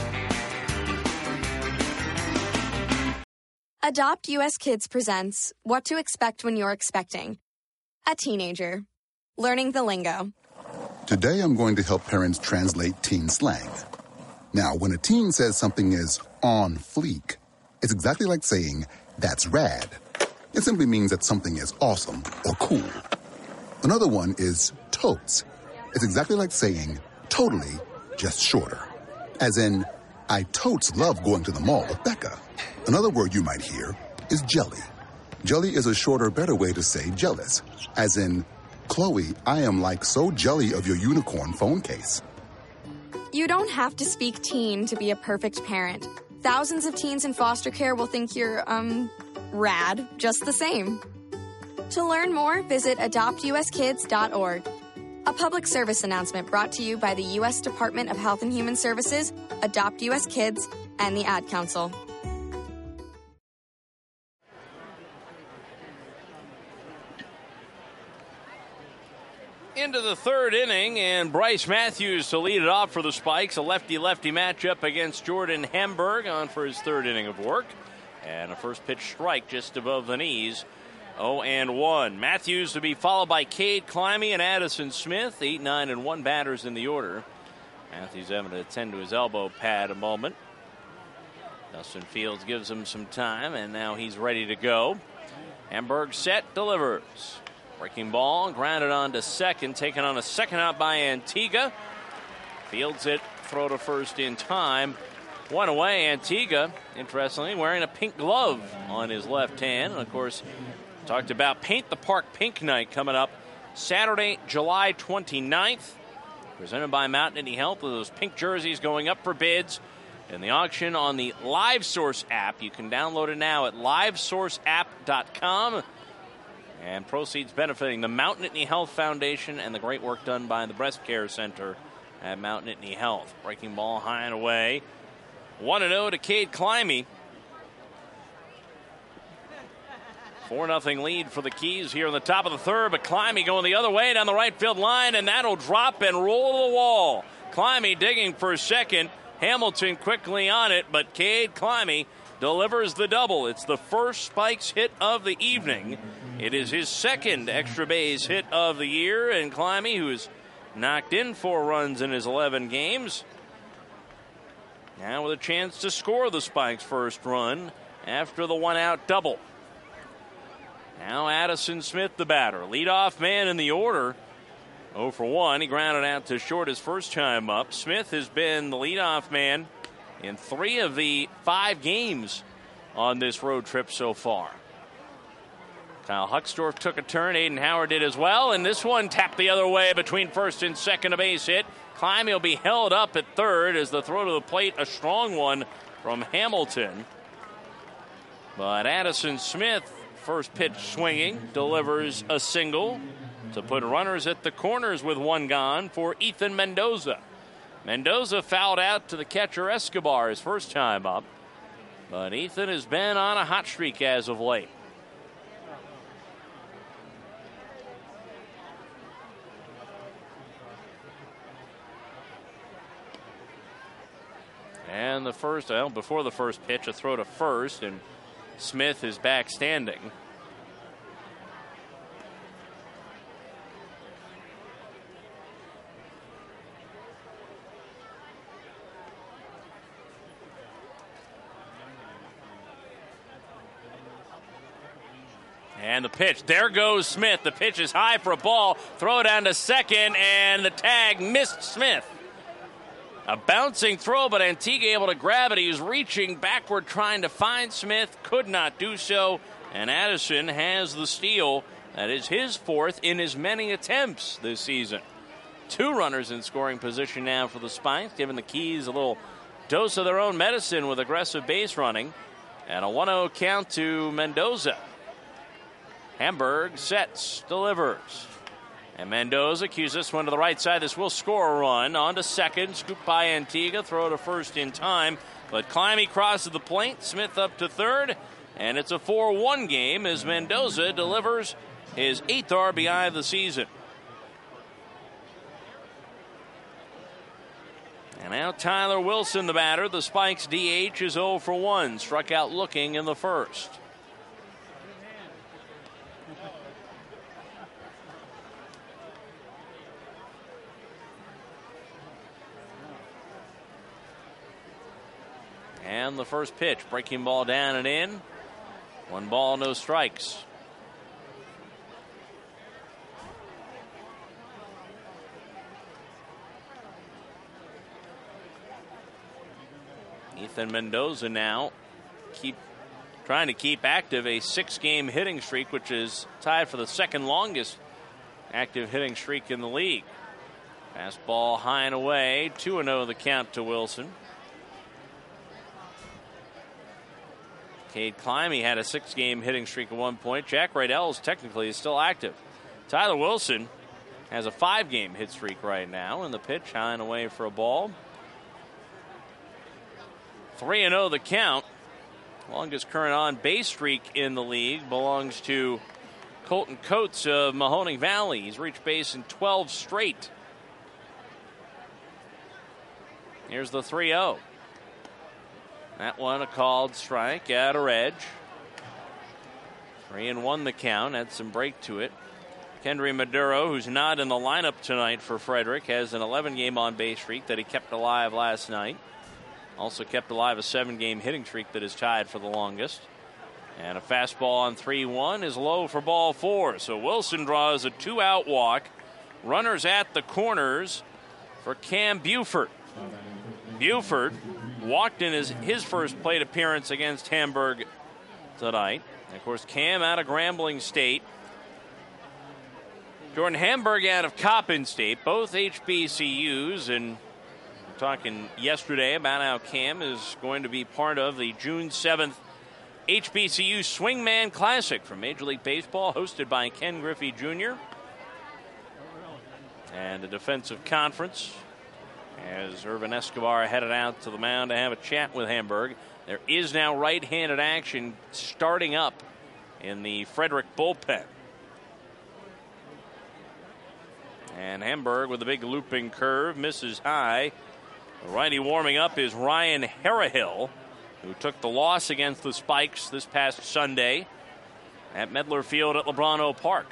Adopt US Kids presents What to Expect When You're Expecting. A teenager. Learning the lingo. Today I'm going to help parents translate teen slang. Now, when a teen says something is on fleek, it's exactly like saying, that's rad. It simply means that something is awesome or cool. Another one is totes. It's exactly like saying, totally, just shorter. As in, I totes love going to the mall with Becca. Another word you might hear is jelly. Jelly is a shorter, better way to say jealous. As in, Chloe, I am like so jelly of your unicorn phone case. You don't have to speak teen to be a perfect parent. Thousands of teens in foster care will think you're, rad just the same. To learn more, visit adoptuskids.org. A public service announcement brought to you by the U.S. Department of Health and Human Services, Adopt U.S. Kids, and the Ad Council. into the third inning, and Bryce Matthews to lead it off for the Spikes. A lefty-lefty matchup against Jordan Hamburg on for his third inning of work. And a first pitch strike just above the knees. 0-1. Matthews to be followed by Cade Climby and Addison Smith. 8, 9, and 1 batters in the order. Matthews having to attend to his elbow pad a moment. Dustin Fields gives him some time, and now he's ready to go. Hamburg set, delivers. Breaking ball, grounded on to second, taken on a second out by Antigua. Fields it, throw to first in time. One away. Antigua, interestingly, wearing a pink glove on his left hand. And, of course, talked about Paint the Park Pink Night coming up Saturday, July 29th. Presented by Mount Nittany Health, with those pink jerseys going up for bids in the auction on the LiveSource app. You can download it now at livesourceapp.com. And proceeds benefiting the Mount Nittany Health Foundation and the great work done by the Breast Care Center at Mount Nittany Health. Breaking ball high and away. 1-0 to Cade Climby. 4-0 lead for the Keys here in the top of the third, but Climby going the other way down the right field line, and that'll drop and roll to the wall. Climby digging for second. Hamilton quickly on it, but Cade Climby delivers the double. It's the first Spikes hit of the evening. It is his second extra base hit of the year, and Climby, who's knocked in 4 runs in his 11 games, now with a chance to score the Spikes' first run after the one-out double. Now Addison Smith, the batter. Leadoff man in the order. 0 for 1. He grounded out to short his first time up. Smith has been the leadoff man in 3 of the 5 games on this road trip so far. Kyle Huckstorf took a turn. Aiden Howard did as well. And this one tapped the other way between first and second, a base hit. Climby will be held up at third as the throw to the plate, a strong one from Hamilton. But Addison Smith, first pitch swinging, delivers a single to put runners at the corners with 1 gone for Ethan Mendoza. Mendoza fouled out to the catcher Escobar his first time up. But Ethan has been on a hot streak as of late. And the first, before the first pitch, a throw to first, and Smith is back standing. And the pitch. There goes Smith. The pitch is high for a ball. Throw down to second, and the tag missed Smith. A bouncing throw, but Antigua able to grab it. He was reaching backward trying to find Smith. Could not do so. And Addison has the steal. That is his 4th in as many attempts this season. 2 runners in scoring position now for the Spikes, giving the Keys a little dose of their own medicine with aggressive base running. And a 1-0 count to Mendoza. Hamburg sets, delivers. And Mendoza cues this one to the right side. This will score a run. On to second. Scooped by Antigua. Throw to first in time. But Climby crosses the plate. Smith up to third. And it's a 4-1 game as Mendoza delivers his 8th RBI of the season. And now Tyler Wilson, the batter. The Spikes DH is 0 for 1. Struck out looking in the first. And the first pitch, breaking ball down and in. 1 ball, no strikes. Ethan Mendoza now trying to keep active a 6-game hitting streak, which is tied for the second longest active hitting streak in the league. Fastball high and away, 2-0 the count to Wilson. Cade Climby had a 6-game hitting streak at one point. Jack Rydell technically is still active. Tyler Wilson has a 5-game hit streak right now, and the pitch high and away for a ball. 3-0 the count. Longest current on-base streak in the league belongs to Colton Coates of Mahoning Valley. He's reached base in 12 straight. Here's the 3-0. That one a called strike out of edge. 3-1 the count. Had some break to it. Kendry Maduro, who's not in the lineup tonight for Frederick, has an 11-game on-base streak that he kept alive last night. Also kept alive a 7-game hitting streak that is tied for the longest. And a fastball on 3-1 is low for ball 4. So Wilson draws a 2-out walk. Runners at the corners for Cam Buford. Buford walked in his first plate appearance against Hamburg tonight. And of course, Cam out of Grambling State. Jordan Hamburg out of Coppin State, both HBCUs, and we're talking yesterday about how Cam is going to be part of the June 7th HBCU Swingman Classic from Major League Baseball, hosted by Ken Griffey Jr. And a defensive conference as Irvin Escobar headed out to the mound to have a chat with Hamburg. There is now right-handed action starting up in the Frederick bullpen. And Hamburg with a big looping curve, misses high. The righty warming up is Ryan Harahill, who took the loss against the Spikes this past Sunday at Medler Field at LeBron Park.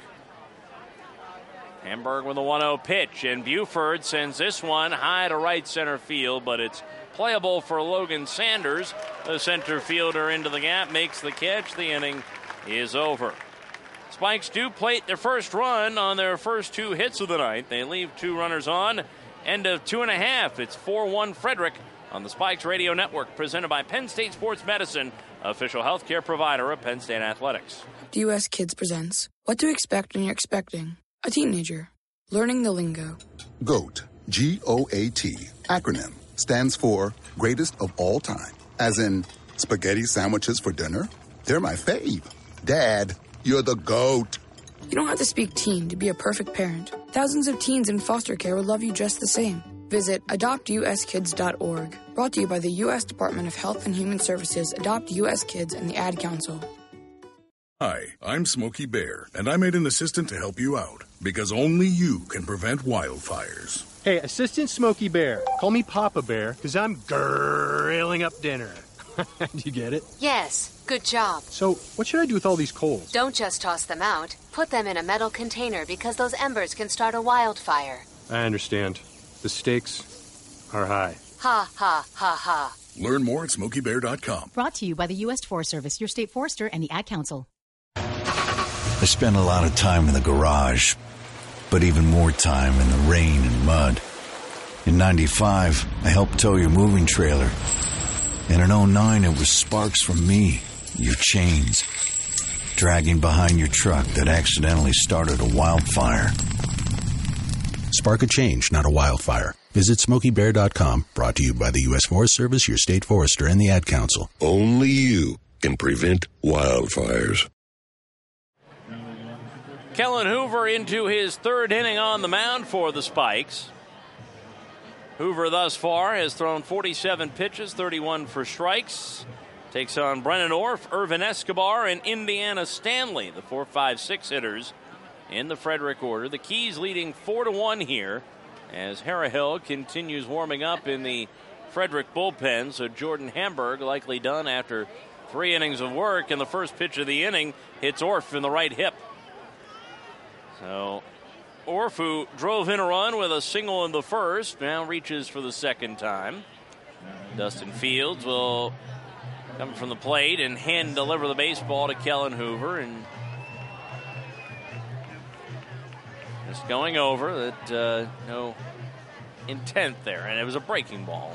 Hamburg with a 1-0 pitch, and Buford sends this one high to right center field, but it's playable for Logan Sanders. The center fielder into the gap, makes the catch. The inning is over. Spikes do plate their first run on their first 2 hits of the night. They leave 2 runners on. End of 2.5. It's 4-1 Frederick on the Spikes Radio Network, presented by Penn State Sports Medicine, official healthcare provider of Penn State Athletics. US Kids presents What to Expect When You're Expecting a Teenager. Learning the lingo. GOAT, G-O-A-T, acronym, stands for Greatest of All Time. As in, spaghetti sandwiches for dinner? They're my fave. Dad, you're the GOAT. You don't have to speak teen to be a perfect parent. Thousands of teens in foster care will love you just the same. Visit adoptuskids.org. Brought to you by the U.S. Department of Health and Human Services, Adopt U.S. Kids, and the Ad Council. Hi, I'm Smokey Bear, and I made an assistant to help you out, because only you can prevent wildfires. Hey, Assistant Smokey Bear. Call me Papa Bear, because I'm grilling up dinner. Do you get it? Yes, good job. So, what should I do with all these coals? Don't just toss them out. Put them in a metal container because those embers can start a wildfire. I understand. The stakes are high. Ha, ha, ha, ha. Learn more at SmokeyBear.com. Brought to you by the U.S. Forest Service, your state forester, and the Ad Council. I spend a lot of time in the garage, but even more time in the rain and mud. In 95, I helped tow your moving trailer. And in 09, it was sparks from me, your chains, dragging behind your truck that accidentally started a wildfire. Spark a change, not a wildfire. Visit SmokeyBear.com, brought to you by the U.S. Forest Service, your state forester, and the Ad Council. Only you can prevent wildfires. Kellen Hoover into his 3rd inning on the mound for the Spikes. Hoover thus far has thrown 47 pitches, 31 for strikes. Takes on Brennan Orff, Irvin Escobar, and Indiana Stanley, the 4-5-6 hitters in the Frederick order. The Keys leading 4-1 here as Harahill continues warming up in the Frederick bullpen. So Jordan Hamburg likely done after 3 innings of work, and the first pitch of the inning hits Orff in the right hip. So Orff, who drove in a run with a single in the first, now reaches for the second time. Dustin Fields will come from the plate and hand deliver the baseball to Kellen Hoover, and just going over that, no intent there, and it was a breaking ball.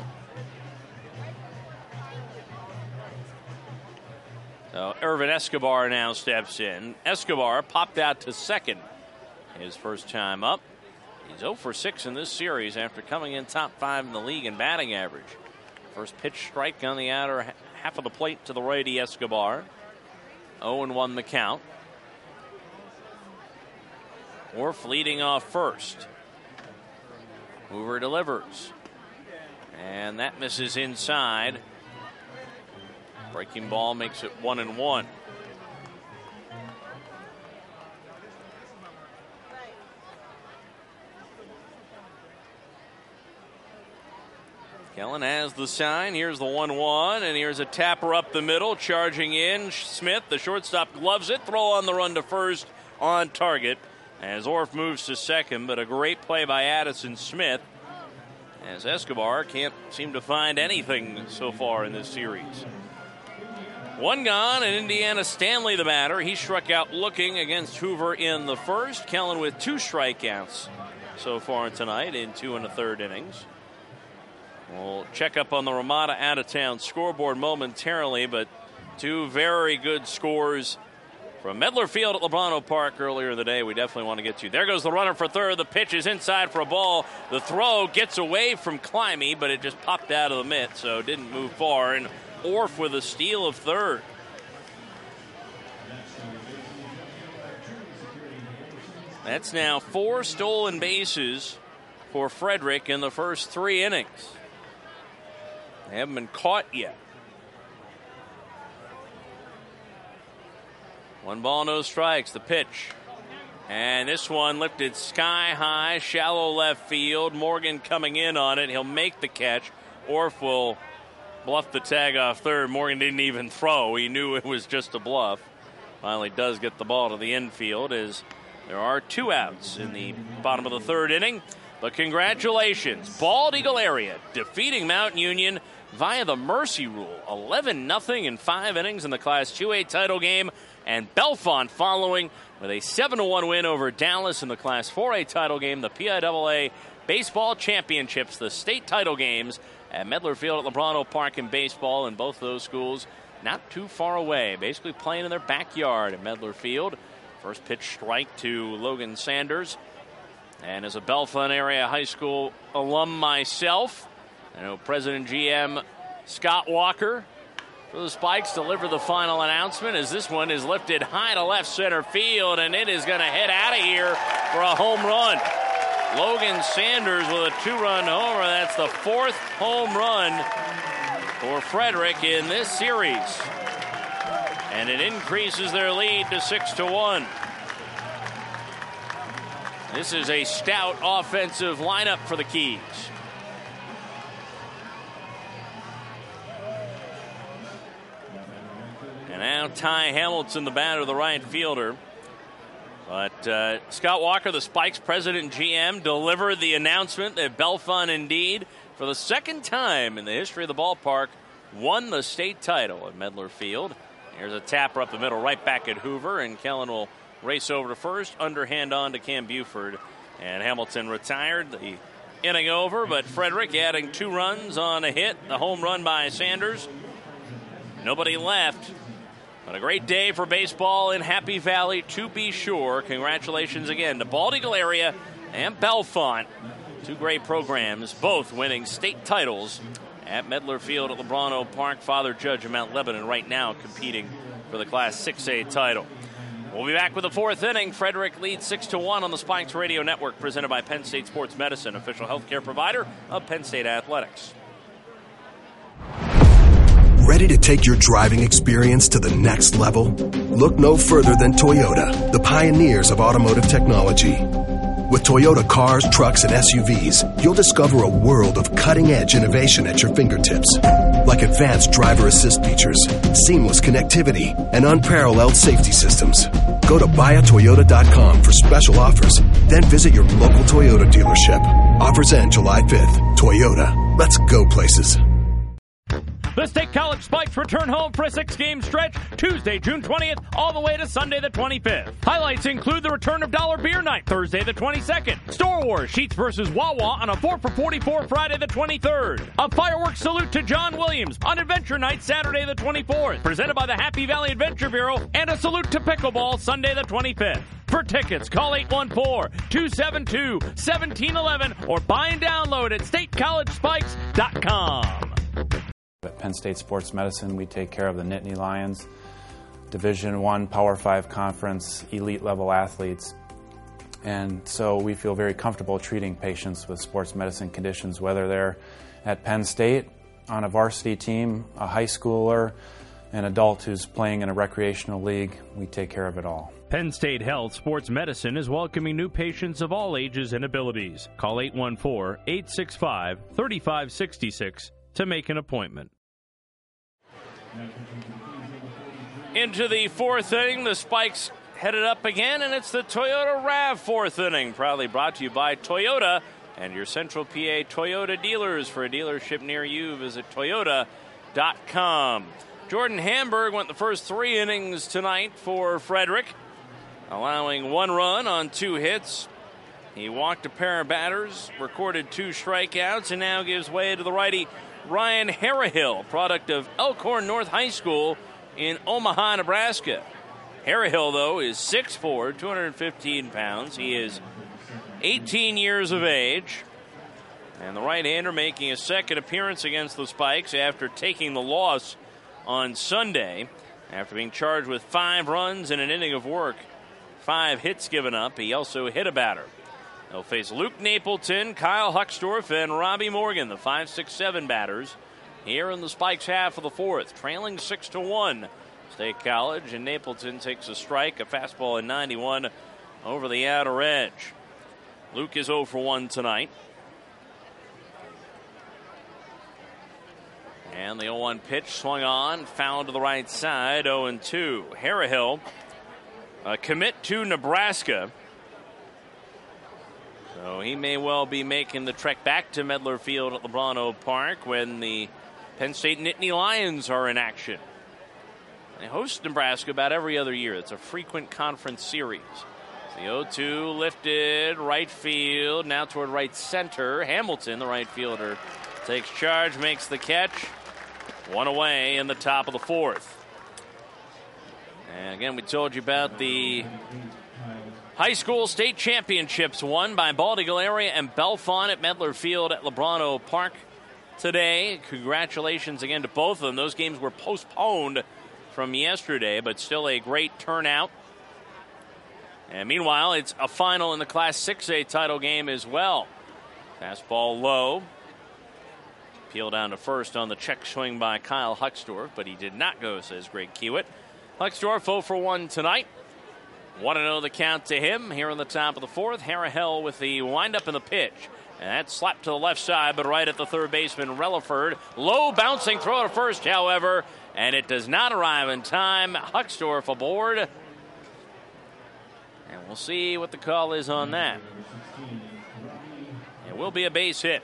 So Irvin Escobar now steps in. Escobar popped out to second his first time up. He's 0 for 6 in this series after coming in top 5 in the league in batting average. First pitch strike on the outer half of the plate to the righty Escobar. 0-1 the count. Orff leading off first. Hoover delivers. And that misses inside. Breaking ball makes it 1-1. Kellen has the sign. Here's the 1-1, and here's a tapper up the middle, charging in. Smith, the shortstop, gloves it. Throw on the run to first on target as Orff moves to second, but a great play by Addison Smith as Escobar can't seem to find anything so far in this series. One gone, and Indiana Stanley the batter. He struck out looking against Hoover in the first. Kellen with 2 strikeouts so far tonight in 2 1/3 innings. We'll check up on the Ramada out-of-town scoreboard momentarily, but 2 very good scores from Medler Field at Lebrano Park earlier in the day. We definitely want to get to. There goes the runner for third. The pitch is inside for a ball. The throw gets away from Climby, but it just popped out of the mitt, so didn't move far. And Orff with a steal of third. That's now 4 stolen bases for Frederick in the first 3 innings. They haven't been caught yet. 1 ball, no strikes. The pitch. And this one lifted sky high, shallow left field. Morgan coming in on it. He'll make the catch. Orff will bluff the tag off third. Morgan didn't even throw. He knew it was just a bluff. Finally does get the ball to the infield as there are 2 outs in the bottom of the 3rd inning. But congratulations, Bald Eagle area defeating Mount Union via the mercy rule. 11-0 in 5 innings in the Class 2A title game. And Bellefonte following with a 7-1 win over Dallas in the Class 4A title game. The PIAA Baseball Championships, the state title games at Medler Field at Lebrano Park in baseball. And both those schools not too far away, basically playing in their backyard at Medler Field. First pitch strike to Logan Sanders. And as a Bellefonte area high school alum myself, I know President GM Scott Walker for the Spikes deliver the final announcement as this one is lifted high to left center field, and it is going to head out of here for a home run. Logan Sanders with a 2-run homer. That's the 4th home run for Frederick in this series. And it increases their lead to 6-1. This is a stout offensive lineup for the Keys. And now Ty Hamilton, the batter, the right fielder. But Scott Walker, the Spikes president and GM, delivered the announcement that Bellefonte indeed, for the 2nd time in the history of the ballpark, won the state title at Medler Field. Here's a tapper up the middle, right back at Hoover, and Kellen will race over to first, underhand on to Cam Buford. And Hamilton retired, the inning over, but Frederick adding 2 runs on a hit, the home run by Sanders. Nobody left. But a great day for baseball in Happy Valley, to be sure. Congratulations again to Bald Eagle area and Bellefonte. 2 great programs, both winning state titles at Medler Field at Lebrano Park. Father Judge of Mount Lebanon right now competing for the Class 6A title. We'll be back with the 4th inning. Frederick leads 6-1 on the Spikes Radio Network, presented by Penn State Sports Medicine, official healthcare provider of Penn State Athletics. Ready to take your driving experience to the next level? Look no further than Toyota, the pioneers of automotive technology. With Toyota cars, trucks, and SUVs, you'll discover a world of cutting-edge innovation at your fingertips. Like advanced driver assist features, seamless connectivity, and unparalleled safety systems. Go to buyatoyota.com for special offers, then visit your local Toyota dealership. Offers end July 5th. Toyota. Let's go places. The State College Spikes return home for a 6-game stretch Tuesday, June 20th, all the way to Sunday the 25th. Highlights include the return of Dollar Beer Night Thursday the 22nd, Star Wars Sheets versus Wawa on a 4 for $44 Friday the 23rd, a fireworks salute to John Williams on Adventure Night Saturday the 24th, presented by the Happy Valley Adventure Bureau, and a salute to Pickleball Sunday the 25th. For tickets, call 814-272-1711 or buy and download at statecollegespikes.com. At Penn State Sports Medicine, we take care of the Nittany Lions, Division I Power 5 Conference, elite level athletes. And so we feel very comfortable treating patients with sports medicine conditions, whether they're at Penn State on a varsity team, a high schooler, an adult who's playing in a recreational league, we take care of it all. Penn State Health Sports Medicine is welcoming new patients of all ages and abilities. Call 814-865-3566 to make an appointment. Into the fourth inning, the Spikes headed up again, and it's the Toyota RAV fourth inning, proudly brought to you by Toyota and your Central PA Toyota dealers. For a dealership near you, visit toyota.com. Jordan Hamburg went the first 3 innings tonight for Frederick, allowing 1 run on 2 hits. He walked a pair of batters, recorded 2 strikeouts, and now gives way to the righty Ryan Harrahill, product of Elkhorn North High School in Omaha, Nebraska. Harrahill, though, is 6'4", 215 pounds. He is 18 years of age. And the right-hander making his second appearance against the Spikes after taking the loss on Sunday. After being charged with 5 runs in an inning of work, 5 hits given up. He also hit a batter. They'll face Luke Napleton, Kyle Huckstorf, and Robbie Morgan, the 5-6-7 batters, here in the Spikes half of the fourth, trailing 6-1. State College, and Napleton takes a strike, a fastball in 91 over the outer edge. Luke is 0 for 1 tonight. And the 0-1 pitch swung on, fouled to the right side, 0-2. Harrahill, a commit to Nebraska. So he may well be making the trek back to Medler Field at LeBron Park when the Penn State Nittany Lions are in action. They host Nebraska about every other year. It's a frequent conference series. The 0-2 lifted, right field, now toward right center. Hamilton, the right fielder, takes charge, makes the catch. 1 away in the top of the fourth. And again, we told you about the high school state championships won by Baldy Galeria and Belfont at Medler Field at LeBron Park today. Congratulations again to both of them. Those games were postponed from yesterday, but still a great turnout. And meanwhile, it's a final in the Class 6A title game as well. Fastball low. Peel down to first on the check swing by Kyle Huckstorf, but he did not go, says Greg Kiewit. Huckstorf 0 for 1 tonight. 1-0 the count to him here in the top of the fourth. Harrahill with the windup and the pitch. And that's slapped to the left side, but right at the third baseman, Relaford. Low bouncing throw to first, however, and it does not arrive in time. Huckstorf aboard. And we'll see what the call is on that. It will be a base hit.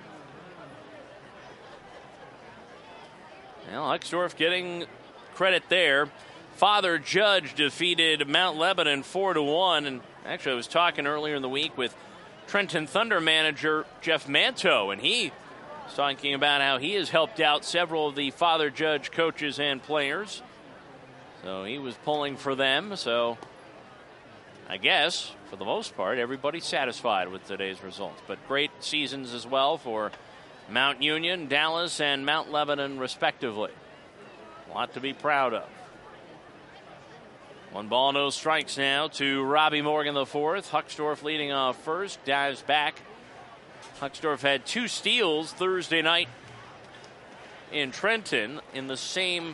Well, Huckstorf getting credit there. Father Judge defeated Mount Lebanon 4-1. And actually, I was talking earlier in the week with Trenton Thunder manager Jeff Manto, and he was talking about how he has helped out several of the Father Judge coaches and players. So he was pulling for them. So I guess, for the most part, everybody's satisfied with today's results. But great seasons as well for Mount Union, Dallas, and Mount Lebanon, respectively. A lot to be proud of. 1 ball, no strikes now to Robbie Morgan, the fourth. Huckstorf leading off first, dives back. Huckstorf had 2 steals Thursday night in Trenton in the same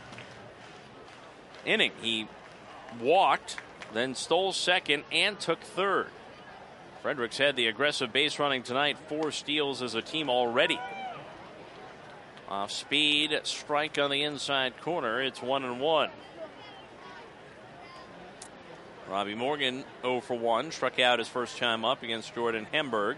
inning. He walked, then stole second, and took third. Fredericks had the aggressive base running tonight, 4 steals as a team already. Off speed, strike on the inside corner. It's 1-1. Robbie Morgan 0 for 1, struck out his first time up against Jordan Hamburg.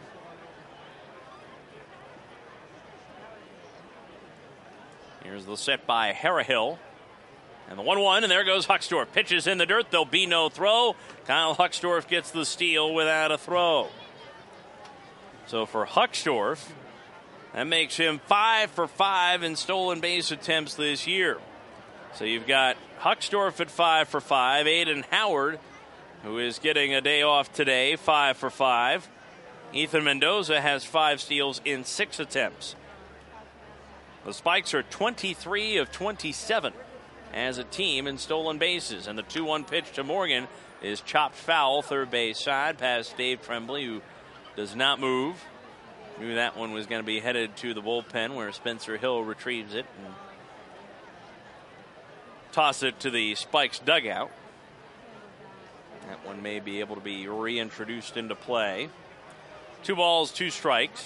Here's the set by Harrahill. And the 1-1, and there goes Huckstorf. Pitches in the dirt. There'll be no throw. Kyle Huckstorf gets the steal without a throw. So for Huckstorf, that makes him 5 for 5 in stolen base attempts this year. So you've got Huckstorf at 5 for 5. Aiden Howard, who is getting a day off today, 5 for 5. Ethan Mendoza has 5 steals in 6 attempts. The Spikes are 23 of 27 as a team in stolen bases. And the 2-1 pitch to Morgan is chopped foul, third base side, past Dave Tremblay, who does not move. Knew that one was going to be headed to the bullpen where Spencer Hill retrieves it. And toss it to the Spikes dugout. That one may be able to be reintroduced into play. 2 balls, 2 strikes.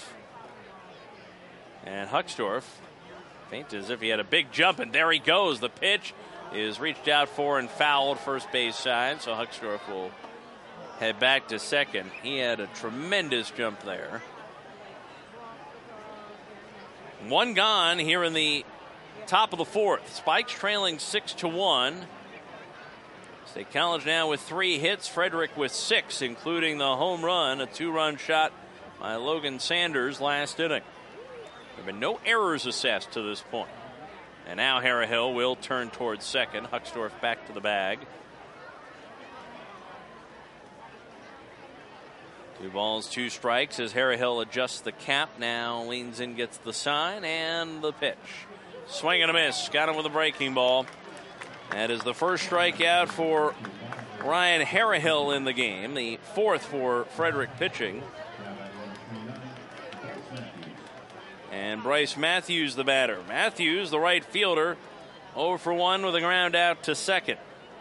And Huckstorf faint as if he had a big jump, and there he goes. The pitch is reached out for and fouled first base side, so Huckstorf will head back to second. He had a tremendous jump there. 1 gone here in the top of the 4th. Spikes trailing 6-1. State College now with 3 hits. Frederick with 6, including the home run, a 2-run shot by Logan Sanders last inning. There have been no errors assessed to this point. And now Harrahill will turn towards second. Huckstorf back to the bag. 2 balls, 2 strikes as Harrahill adjusts the cap. Now leans in, gets the sign, and the pitch. Swing and a miss. Got him with a breaking ball. That is the first strikeout for Ryan Harrahill in the game. The 4th for Frederick pitching. And Bryce Matthews, the batter. Matthews, the right fielder, 0 for 1 with a ground out to second.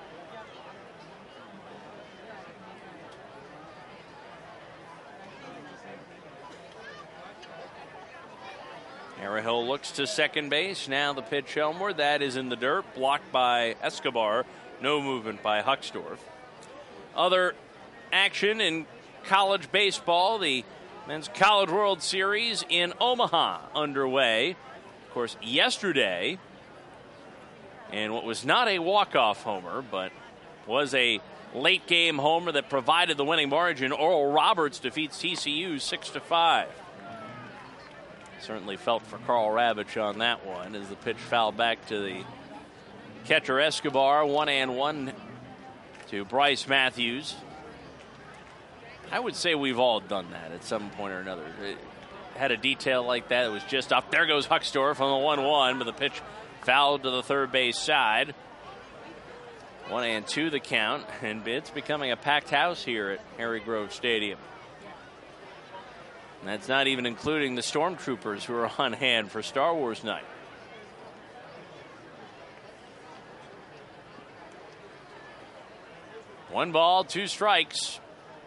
Harrahill looks to second base. Now the pitch homeward. That is in the dirt. Blocked by Escobar. No movement by Huckstorf. Other action in college baseball. The Men's College World Series in Omaha underway. Of course, yesterday, and what was not a walk-off homer, but was a late-game homer that provided the winning margin, Oral Roberts defeats TCU 6-5. Certainly felt for Carl Ravitch on that one as the pitch fouled back to the catcher Escobar. 1-1 to Bryce Matthews. I would say we've all done that at some point or another. It had a detail like that. It was just up. There goes Huckstorf on the 1-1, but the pitch fouled to the third base side. 1-2 the count, and it's becoming a packed house here at Harry Grove Stadium. And that's not even including the Stormtroopers who are on hand for Star Wars night. One ball, 2 strikes.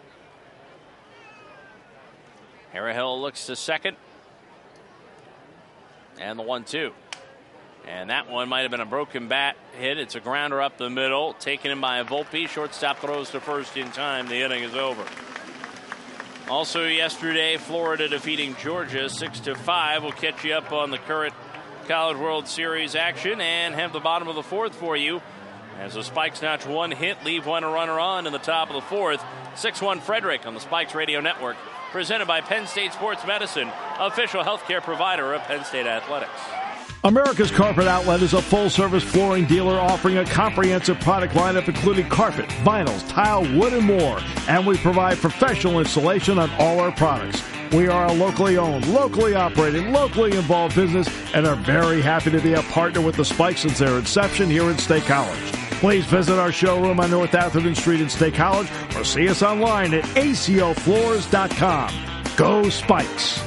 Harrahill looks to second. And the 1-2. And that one might have been a broken bat hit. It's a grounder up the middle. Taken in by Volpe. Shortstop throws to first in time. The inning is over. Also yesterday, Florida defeating Georgia 6-5. We'll catch you up on the current College World Series action and have the bottom of the 4th for you. As the Spikes notch 1 hit, leave 1 runner on in the top of the 4th. 6-1 Frederick on the Spikes Radio Network. Presented by Penn State Sports Medicine, official healthcare provider of Penn State Athletics. America's Carpet Outlet is a full-service flooring dealer offering a comprehensive product lineup including carpet, vinyls, tile, wood, and more. And we provide professional installation on all our products. We are a locally owned, locally operated, locally involved business and are very happy to be a partner with the Spikes since their inception here at State College. Please visit our showroom on North Atherton Street in State College or see us online at acofloors.com. Go Spikes!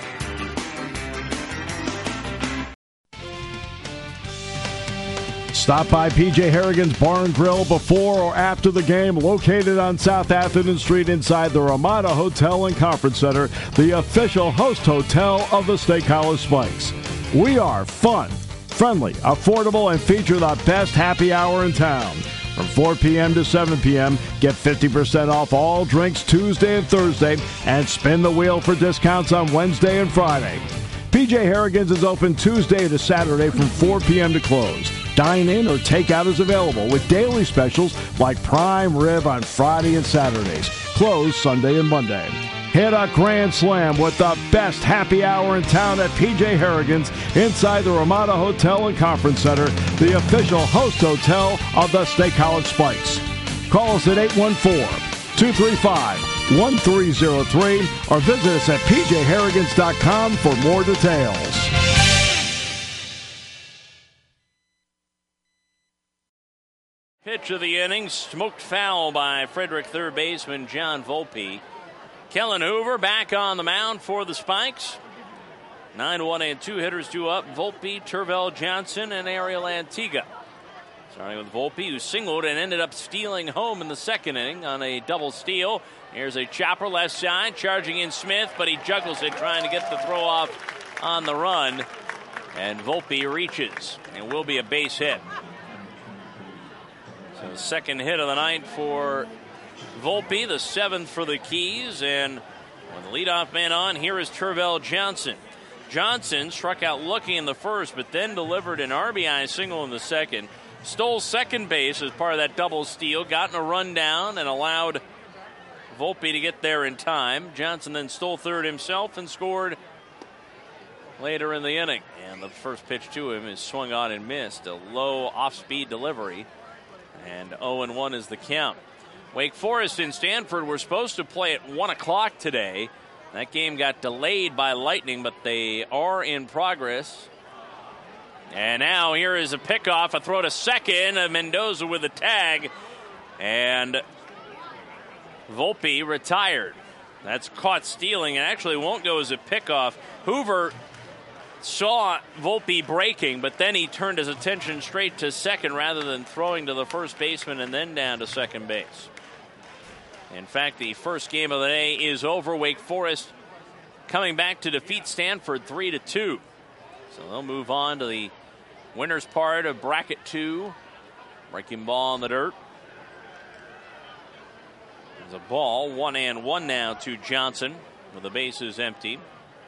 Stop by P.J. Harrigan's Bar and Grill before or after the game, located on South Atherton Street inside the Ramada Hotel and Conference Center, the official host hotel of the State College Spikes. We are fun, friendly, affordable, and feature the best happy hour in town. From 4 p.m. to 7 p.m., get 50% off all drinks Tuesday and Thursday, and spin the wheel for discounts on Wednesday and Friday. P.J. Harrigan's is open Tuesday to Saturday from 4 p.m. to close. Dine-in or takeout is available with daily specials like prime rib on Friday and Saturdays. Closed Sunday and Monday. Hit a grand slam with the best happy hour in town at P.J. Harrigan's inside the Ramada Hotel and Conference Center, the official host hotel of the State College Spikes. Call us at 814-235-1303 or visit us at pjharrigans.com for more details. Pitch of the inning, smoked foul by Frederick third baseman John Volpe. Kellen Hoover back on the mound for the Spikes. 9-1 and 2 hitters due up. Volpe, Tervel Johnson, and Ariel Antigua. Starting with Volpe, who singled and ended up stealing home in the second inning on a double steal. Here's a chopper left side, charging in Smith, but he juggles it, trying to get the throw off on the run. And Volpe reaches. It will be a base hit. So second hit of the night for Volpe, the seventh for the Keys. And with the leadoff man on, here is Tervel Johnson. Johnson struck out looking in the first, but then delivered an RBI single in the second. Stole second base as part of that double steal, gotten a run down and allowed Volpe to get there in time. Johnson then stole third himself and scored later in the inning. And the first pitch to him is swung on and missed. A low off-speed delivery. And 0-1 is the count. Wake Forest and Stanford were supposed to play at 1 o'clock today. That game got delayed by lightning, but they are in progress. And now here is a pickoff, a throw to second, Mendoza with a tag, and Volpe retired. That's caught stealing and actually won't go as a pickoff. Hoover saw Volpe breaking, but then he turned his attention straight to second rather than throwing to the first baseman and then down to second base. In fact, the first game of the day is over. Wake Forest coming back to defeat Stanford 3-2. So they'll move on to the winner's part of bracket 2. Breaking ball in the dirt. There's a ball, 1-1 now to Johnson with the bases empty.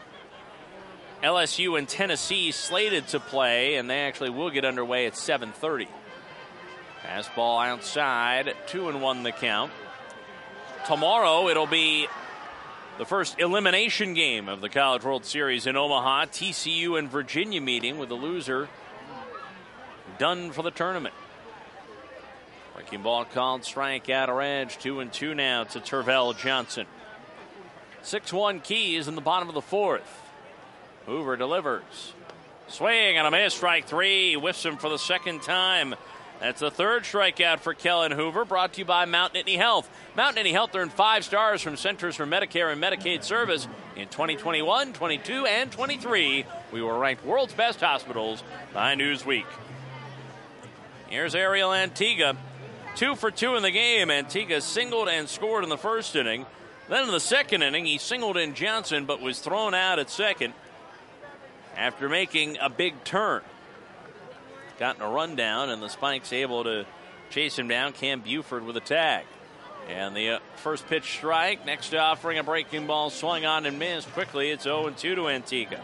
LSU and Tennessee slated to play, and they actually will get underway at 7:30. Fastball outside, 2-1 the count. Tomorrow it'll be the first elimination game of the College World Series in Omaha. TCU and Virginia meeting with the loser done for the tournament. Breaking ball called, strike out or edge. 2-2 now to Tervel Johnson. 6-1 Keys in the bottom of the fourth. Hoover delivers. Swing and a miss, strike three. Whiffs him for the second time. That's the third strikeout for Kellen Hoover, brought to you by Mount Nittany Health. Mount Nittany Health earned 5 stars from Centers for Medicare and Medicaid Service in 2021, 22, and 23. We were ranked world's best hospitals by Newsweek. Here's Ariel Antigua. 2 for 2 in the game. Antigua singled and scored in the first inning. Then in the second inning, he singled in Johnson, but was thrown out at second after making a big turn. Gotten a run down, and the Spikes able to chase him down. Cam Buford with a tag. And the first pitch strike. Next offering, a breaking ball swung on and missed. Quickly, it's 0-2 to Antigua.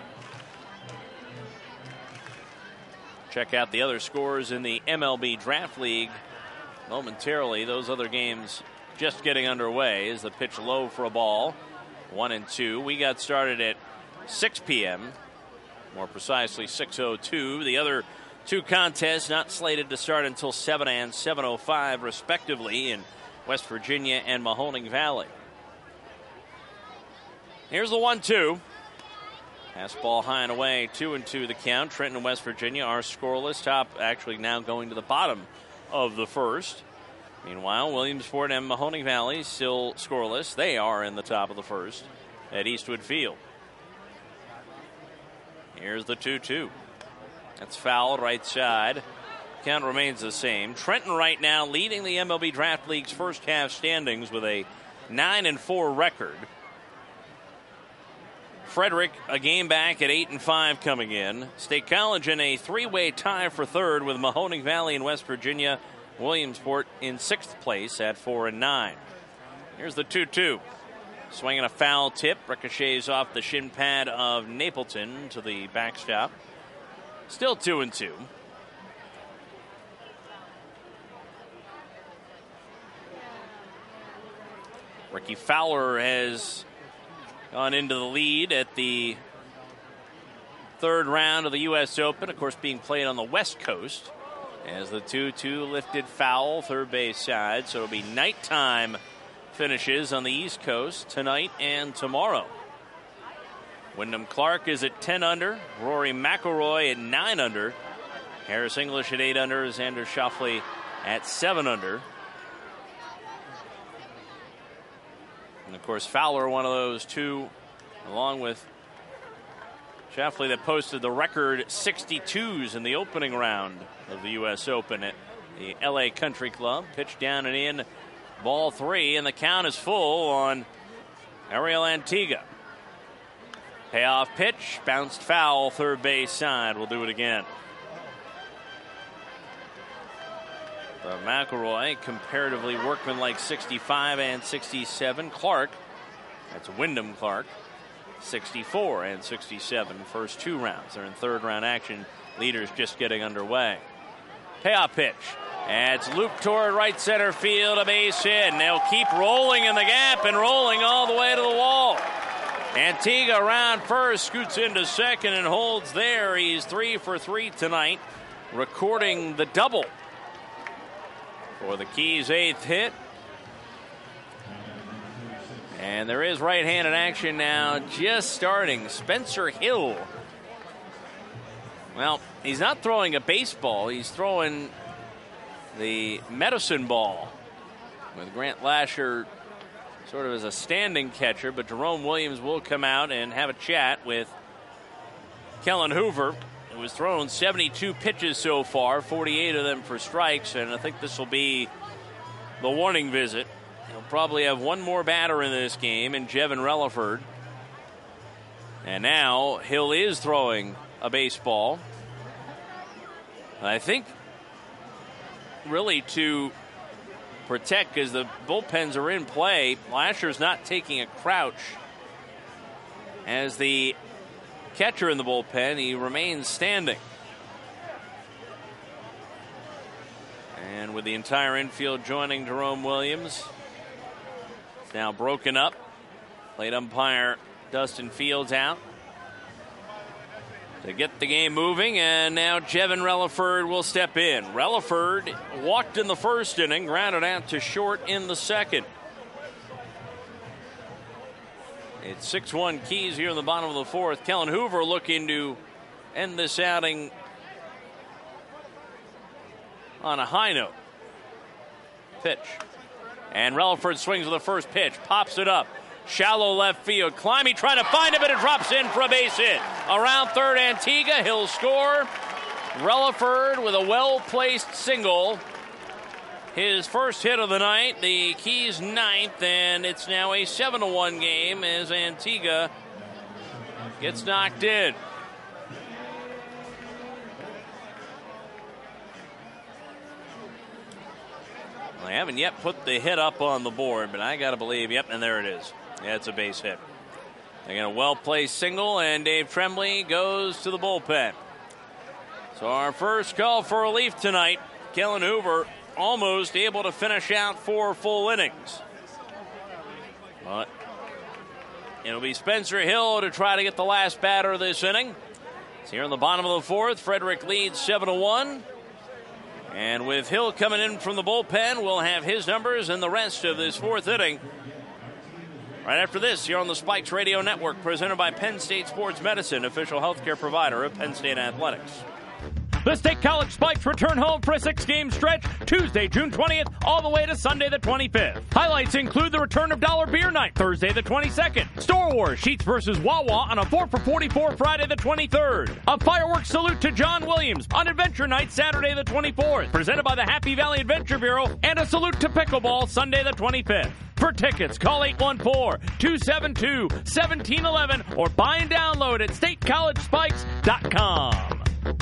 Check out the other scores in the MLB Draft League momentarily. Those other games just getting underway. Is the pitch low for a ball. 1-2. We got started at 6 p.m. More precisely, 6:02. The other 2 contests not slated to start until 7 and 7:05, respectively, in West Virginia and Mahoning Valley. Here's the 1-2. Fastball high and away, 2-2 the count. Trenton and West Virginia are scoreless. Top actually now going to the bottom of the first. Meanwhile, Williamsport and Mahoning Valley still scoreless. They are in the top of the first at Eastwood Field. Here's the 2-2. That's foul, right side. Count remains the same. Trenton right now leading the MLB Draft League's first half standings with a 9-4 record. Frederick a game back at 8-5 coming in. State College in a 3-way tie for third with Mahoning Valley and West Virginia. Williamsport in 6th place at 4-9. Here's the 2-2. Swinging a foul tip. Ricochets off the shin pad of Napleton to the backstop. Still 2-2. Ricky Fowler has gone into the lead at the third round of the U.S. Open, of course being played on the West Coast. As the 2-2 lifted foul, third base side. So it'll be nighttime finishes on the East Coast tonight and tomorrow. Wyndham Clark is at 10 under. Rory McIlroy at 9 under. Harris English at 8 under. Xander Schauffele at 7 under. And of course Fowler, one of those two, along with Schauffele, that posted the record 62s in the opening round of the U.S. Open at the LA Country Club. Pitch down and in, ball 3, and the count is full on Ariel Antigua. Payoff pitch, bounced foul, third base side. We'll do it again. McElroy, comparatively workmanlike 65 and 67. Clark, that's Wyndham Clark, 64 and 67. First 2 rounds. They're in third round action. Leaders just getting underway. Payoff pitch. And it's looped toward right center field, a base hit. And they'll keep rolling in the gap and rolling all the way to the wall. Antigua around first, scoots into second and holds there. He's 3 for 3 tonight, recording the double for the Keys' 8th hit. And there is right-handed action now just starting. Spencer Hill. Well, he's not throwing a baseball. He's throwing the medicine ball with Grant Lasher sort of as a standing catcher, but Jerome Williams will come out and have a chat with Kellen Hoover, who has thrown 72 pitches so far, 48 of them for strikes, and I think this will be the warning visit. He'll probably have one more batter in this game, in Jevin Relaford. And now Hill is throwing a baseball. I think really to protect, because the bullpens are in play, Lasher's not taking a crouch. As the catcher in the bullpen, he remains standing. And with the entire infield joining Jerome Williams, it's now broken up. Plate umpire Dustin Fields out to get the game moving, and now Jevin Relaford will step in. Relaford walked in the first inning, grounded out to short in the second. It's 6-1 Keys here in the bottom of the fourth. Kellen Hoover looking to end this outing on a high note. Pitch. And Relaford swings with the first pitch, pops it up. Shallow left field. Climbing, trying to find it, but it drops in for a base hit. Around third, Antigua. He'll score. Relaford with a well-placed single. His first hit of the night, the Keys' 9th, and it's now a 7-1 game as Antigua gets knocked in. Well, they haven't yet put the hit up on the board, but I got to believe, yep, and there it is. Yeah, it's a base hit. They get a well-placed single, and Dave Tremblay goes to the bullpen. So our first call for relief tonight, Kellen Hoover almost able to finish out 4 full innings. But it'll be Spencer Hill to try to get the last batter of this inning. It's here in the bottom of the fourth. Frederick leads 7-1. And with Hill coming in from the bullpen, we'll have his numbers in the rest of this fourth inning. Right after this, here on the Spikes Radio Network, presented by Penn State Sports Medicine, official healthcare provider of Penn State Athletics. The State College Spikes return home for a 6-game stretch, Tuesday, June 20th, all the way to Sunday the 25th. Highlights include the return of Dollar Beer Night, Thursday the 22nd. Store Wars, Sheets versus Wawa on a 4 for $44 Friday the 23rd. A fireworks salute to John Williams on Adventure Night, Saturday the 24th, presented by the Happy Valley Adventure Bureau, and a salute to Pickleball, Sunday the 25th. For tickets, call 814-272-1711 or buy and download at statecollegespikes.com.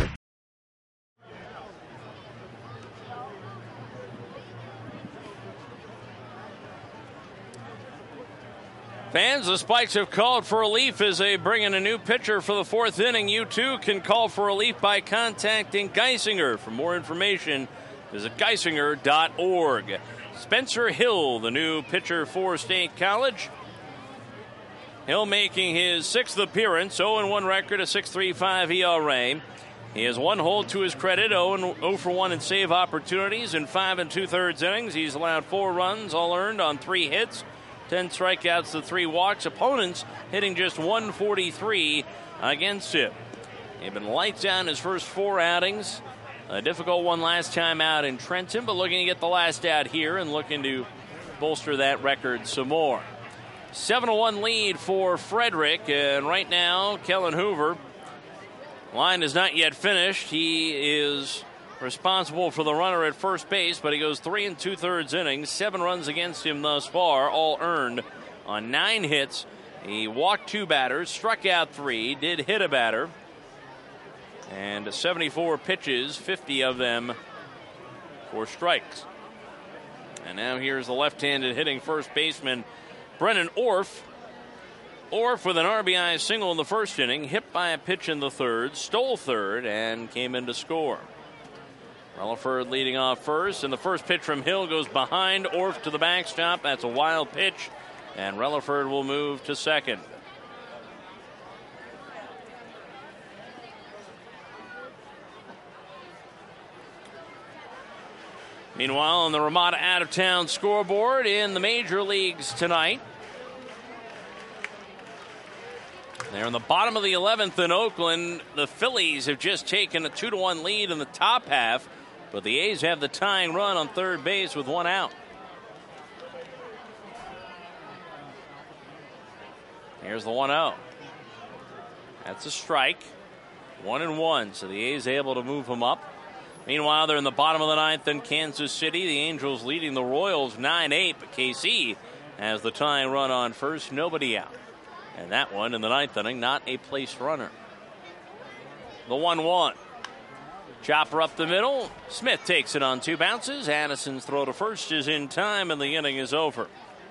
Fans, the Spikes have called for relief as they bring in a new pitcher for the fourth inning. You too can call for relief by contacting Geisinger. For more information, visit geisinger.org. Spencer Hill, the new pitcher for State College. Hill making his 6th appearance, 0-1 record, a 6.35 ERA. He has 1 hold to his credit, 0 for 1 in save opportunities in 5 2/3 innings. He's allowed 4 runs, all earned on 3 hits, 10 strikeouts to 3 walks. Opponents hitting just 143 against him. They've been lights out in his first 4 outings. A difficult one last time out in Trenton, but looking to get the last out here and looking to bolster that record some more. 7-1 lead for Frederick, and right now, Kellen Hoover. Line is not yet finished. He is responsible for the runner at first base, but he goes 3 2/3 innings, 7 runs against him thus far, all earned on 9 hits. He walked 2 batters, struck out 3, did hit a batter, and 74 pitches, 50 of them for strikes. And now here's the left-handed hitting first baseman, Brennan Orff. Orff with an RBI single in the first inning, hit by a pitch in the third, stole third, and came in to score. Relaford leading off first, and the first pitch from Hill goes behind Orff to the backstop. That's a wild pitch, and Relaford will move to second. Meanwhile, on the Ramada out-of-town scoreboard in the major leagues tonight, they're in the bottom of the 11th in Oakland. The Phillies have just taken a 2-1 lead in the top half, but the A's have the tying run on third base with 1 out. Here's the 1-0. That's a strike. 1-1, so the A's able to move them up. Meanwhile, they're in the bottom of the 9th in Kansas City. The Angels leading the Royals 9-8, but KC has the tying run on first, nobody out. And that one in the 9th inning, not a placed runner. The 1-1. Chopper up the middle. Smith takes it on 2 bounces. Addison's throw to first is in time, and the inning is over.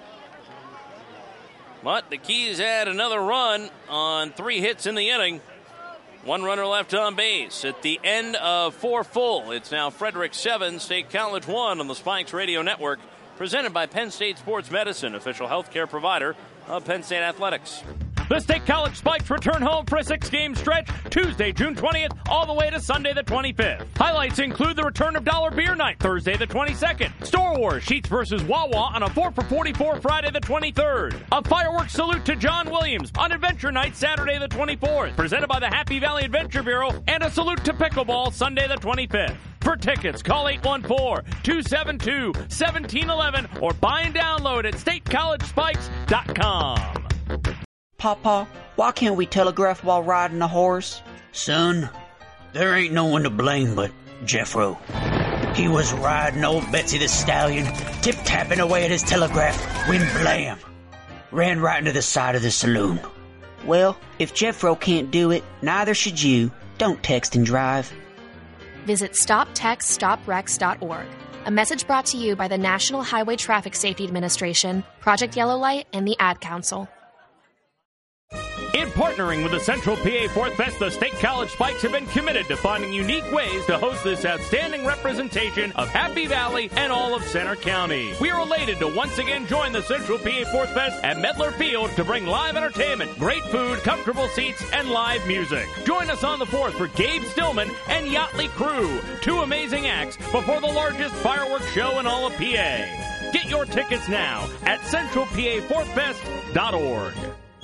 But the Keys had another run on 3 hits in the inning. 1 runner left on base. At the end of 4 full, it's now Frederick 7, State College 1 on the Spikes Radio Network. Presented by Penn State Sports Medicine, official healthcare provider of Penn State Athletics. The State College Spikes return home for a 6-game stretch Tuesday, June 20th, all the way to Sunday the 25th. Highlights include the return of Dollar Beer Night Thursday the 22nd, Store Wars Sheets versus Wawa on a 4-for-44 Friday the 23rd, a fireworks salute to John Williams on Adventure Night Saturday the 24th, presented by the Happy Valley Adventure Bureau, and a salute to Pickleball Sunday the 25th. For tickets, call 814-272-1711 or buy and download at statecollegespikes.com. Papa, why can't we telegraph while riding a horse? Son, there ain't no one to blame but Jeffro. He was riding old Betsy the Stallion, tip-tapping away at his telegraph, when blam! Ran right into the side of the saloon. Well, if Jeffro can't do it, neither should you. Don't text and drive. Visit StopTextStopWrecks.org. A message brought to you by the National Highway Traffic Safety Administration, Project Yellow Light, and the Ad Council. In partnering with the Central PA Fourth Fest, the State College Spikes have been committed to finding unique ways to host this outstanding representation of Happy Valley and all of Center County. We are elated to once again join the Central PA Fourth Fest at Medler Field to bring live entertainment, great food, comfortable seats, and live music. Join us on the 4th for Gabe Stillman and Yachtly Crew, 2 amazing acts before the largest fireworks show in all of PA. Get your tickets now at centralpa4thfest.org.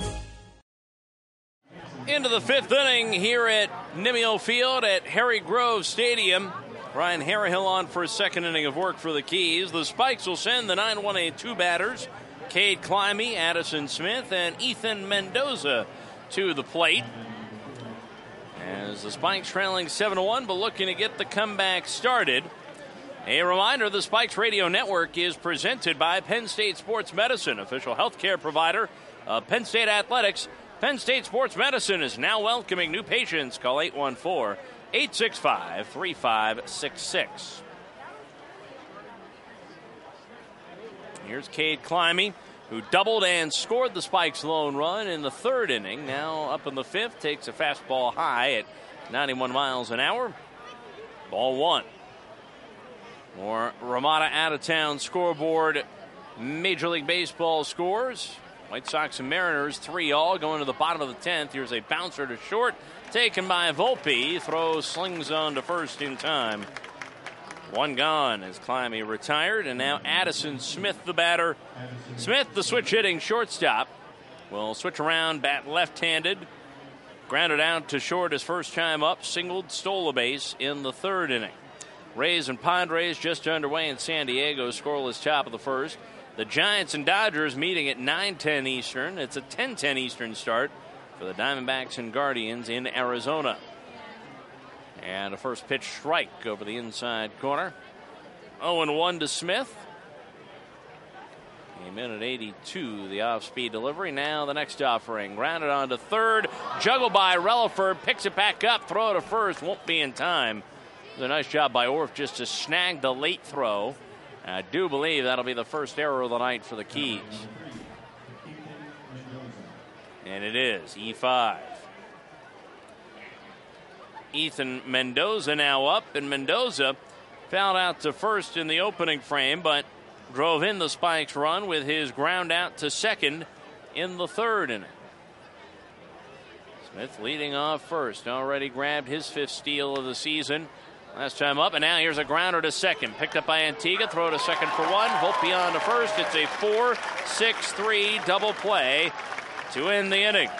Into the 5th inning here at Nimio Field at Harry Grove Stadium. Ryan Harrihill on for his 2nd inning of work for the Keys. The Spikes will send the 9-1-8-2 batters, Cade Climby, Addison Smith, and Ethan Mendoza to the plate. As the Spikes trailing 7-1, but looking to get the comeback started. A reminder, the Spikes Radio Network is presented by Penn State Sports Medicine, official healthcare provider of Penn State Athletics. Penn State Sports Medicine is now welcoming new patients. Call 814-865-3566. Here's Cade Climby, who doubled and scored the Spikes' lone run in the 3rd inning. Now up in the 5th, takes a fastball high at 91 miles an hour. Ball 1. More Ramada out-of-town scoreboard Major League Baseball scores. White Sox and Mariners 3-all going to the bottom of the 10th. Here's a bouncer to short, taken by Volpe. Throw slings on to first in time. 1 gone as Climby retired, and now Addison Smith, the batter. Smith, the switch hitting shortstop, will switch around, bat left-handed. Grounded out to short his first time up, singled, stole a base in the 3rd inning. Rays and Padres just underway in San Diego, scoreless top of the 1st. The Giants and Dodgers meeting at 9:10 Eastern. It's a 10:10 Eastern start for the Diamondbacks and Guardians in Arizona. And a first pitch strike over the inside corner. 0-1 to Smith. Came in at 82, the off-speed delivery. Now the next offering. Grounded on to third. Juggled by Relaford. Picks it back up. Throw to first. Won't be in time. It was a nice job by Orff just to snag the late throw. I do believe that'll be the first error of the night for the Keys. And it is E5. Ethan Mendoza now up, and Mendoza fouled out to first in the opening frame, but drove in the Spikes run with his ground out to second in the third inning. Smith leading off first, already grabbed his 5th steal of the season. Last time up, and now here's a grounder to second. Picked up by Antigua, throw to second for one. Volpe on to first. It's a 4-6-3 double play to end the inning.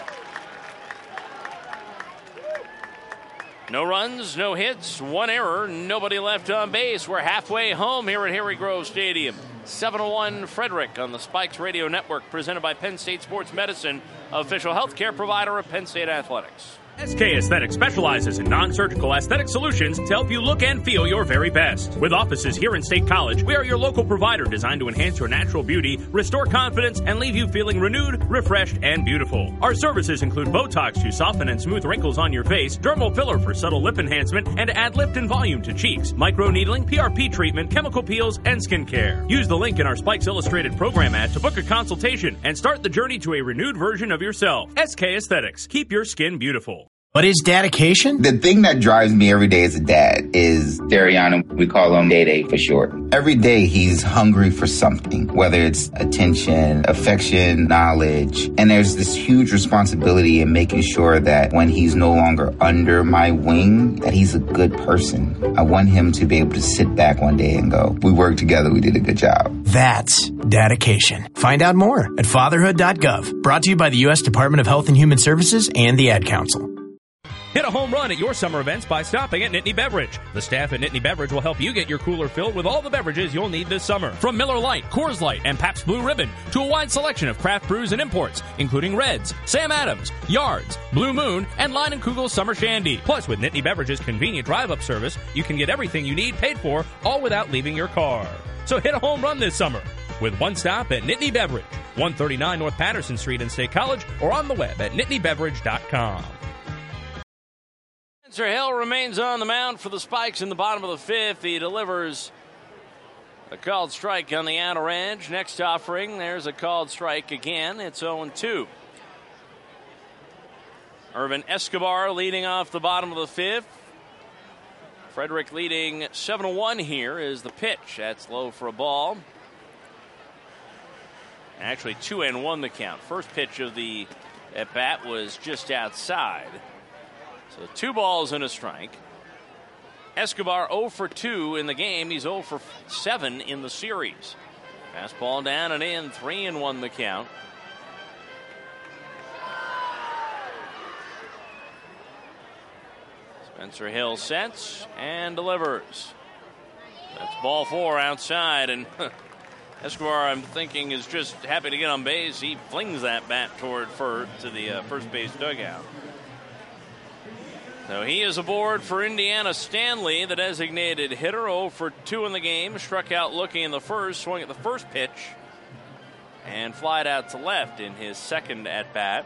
No runs, no hits, 1 error, nobody left on base. We're halfway home here at Harry Grove Stadium. 7-1 Frederick on the Spikes Radio Network, presented by Penn State Sports Medicine, official healthcare provider of Penn State Athletics. SK Aesthetics specializes in non-surgical aesthetic solutions to help you look and feel your very best. With offices here in State College, we are your local provider designed to enhance your natural beauty, restore confidence, and leave you feeling renewed, refreshed, and beautiful. Our services include Botox to soften and smooth wrinkles on your face, dermal filler for subtle lip enhancement, and to add lift and volume to cheeks, microneedling, PRP treatment, chemical peels, and skincare. Use the link in our Spikes Illustrated program ad to book a consultation and start the journey to a renewed version of yourself. SK Aesthetics. Keep your skin beautiful. What is dedication? The thing that drives me every day as a dad is Dariana. We call him Day-Day for short. Every day he's hungry for something, whether it's attention, affection, knowledge. And there's this huge responsibility in making sure that when he's no longer under my wing, that he's a good person. I want him to be able to sit back one day and go, we worked together, we did a good job. That's dedication. Find out more at fatherhood.gov. Brought to you by the U.S. Department of Health and Human Services and the Ad Council. Hit a home run at your summer events by stopping at Nittany Beverage. The staff at Nittany Beverage will help you get your cooler filled with all the beverages you'll need this summer. From Miller Lite, Coors Light, and Pabst Blue Ribbon to a wide selection of craft brews and imports, including Reds, Sam Adams, Yards, Blue Moon, and Leinenkugel Summer Shandy. Plus, with Nittany Beverage's convenient drive-up service, you can get everything you need paid for, all without leaving your car. So hit a home run this summer with one stop at Nittany Beverage, 139 North Patterson Street in State College, or on the web at nittanybeverage.com. Spencer Hill remains on the mound for the Spikes in the bottom of the 5th. He delivers a called strike on the outer edge. Next offering, there's a called strike again. It's 0-2. Irvin Escobar leading off the bottom of the 5th. Frederick leading 7-1 here is the pitch. That's low for a ball. Actually 2-1 the count. First pitch of the at-bat was just outside. So 2 balls and a strike. Escobar 0 for 2 in the game. He's 0 for 7 in the series. Fastball down and in, 3-1 the count. Spencer Hill sets and delivers. That's ball 4 outside, and Escobar, I'm thinking, is just happy to get on base. He flings that bat toward to the first base dugout. So he is aboard for Indiana Stanley, the designated hitter. 0 for 2 in the game. Struck out looking in the first, swung at the first pitch, and flied out to left in his second at-bat.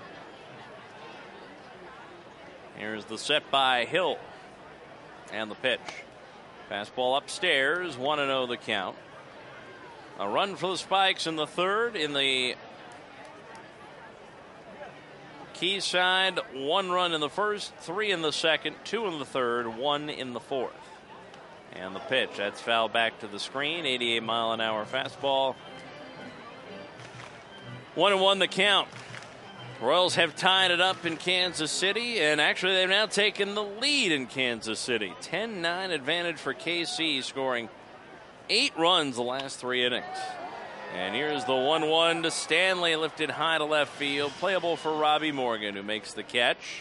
Here's the set by Hill and the pitch. Fastball upstairs, 1-0 the count. A run for the Spikes in the third. In the Keys side, 1 run in the first, 3 in the second, 2 in the third, 1 in the fourth. And the pitch, that's foul back to the screen, 88-mile-an-hour fastball. 1-1 the count. Royals have tied it up in Kansas City, and actually they've now taken the lead in Kansas City. 10-9 advantage for KC, scoring 8 runs the last 3 innings. And here's the 1-1 to Stanley, lifted high to left field. Playable for Robbie Morgan, who makes the catch.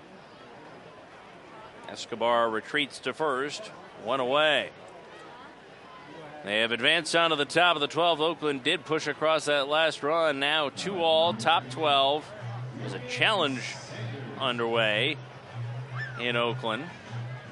Escobar retreats to first, 1 away. They have advanced on to the top of the 12th. Oakland did push across that last run. Now 2-all, top 12. There's a challenge underway in Oakland.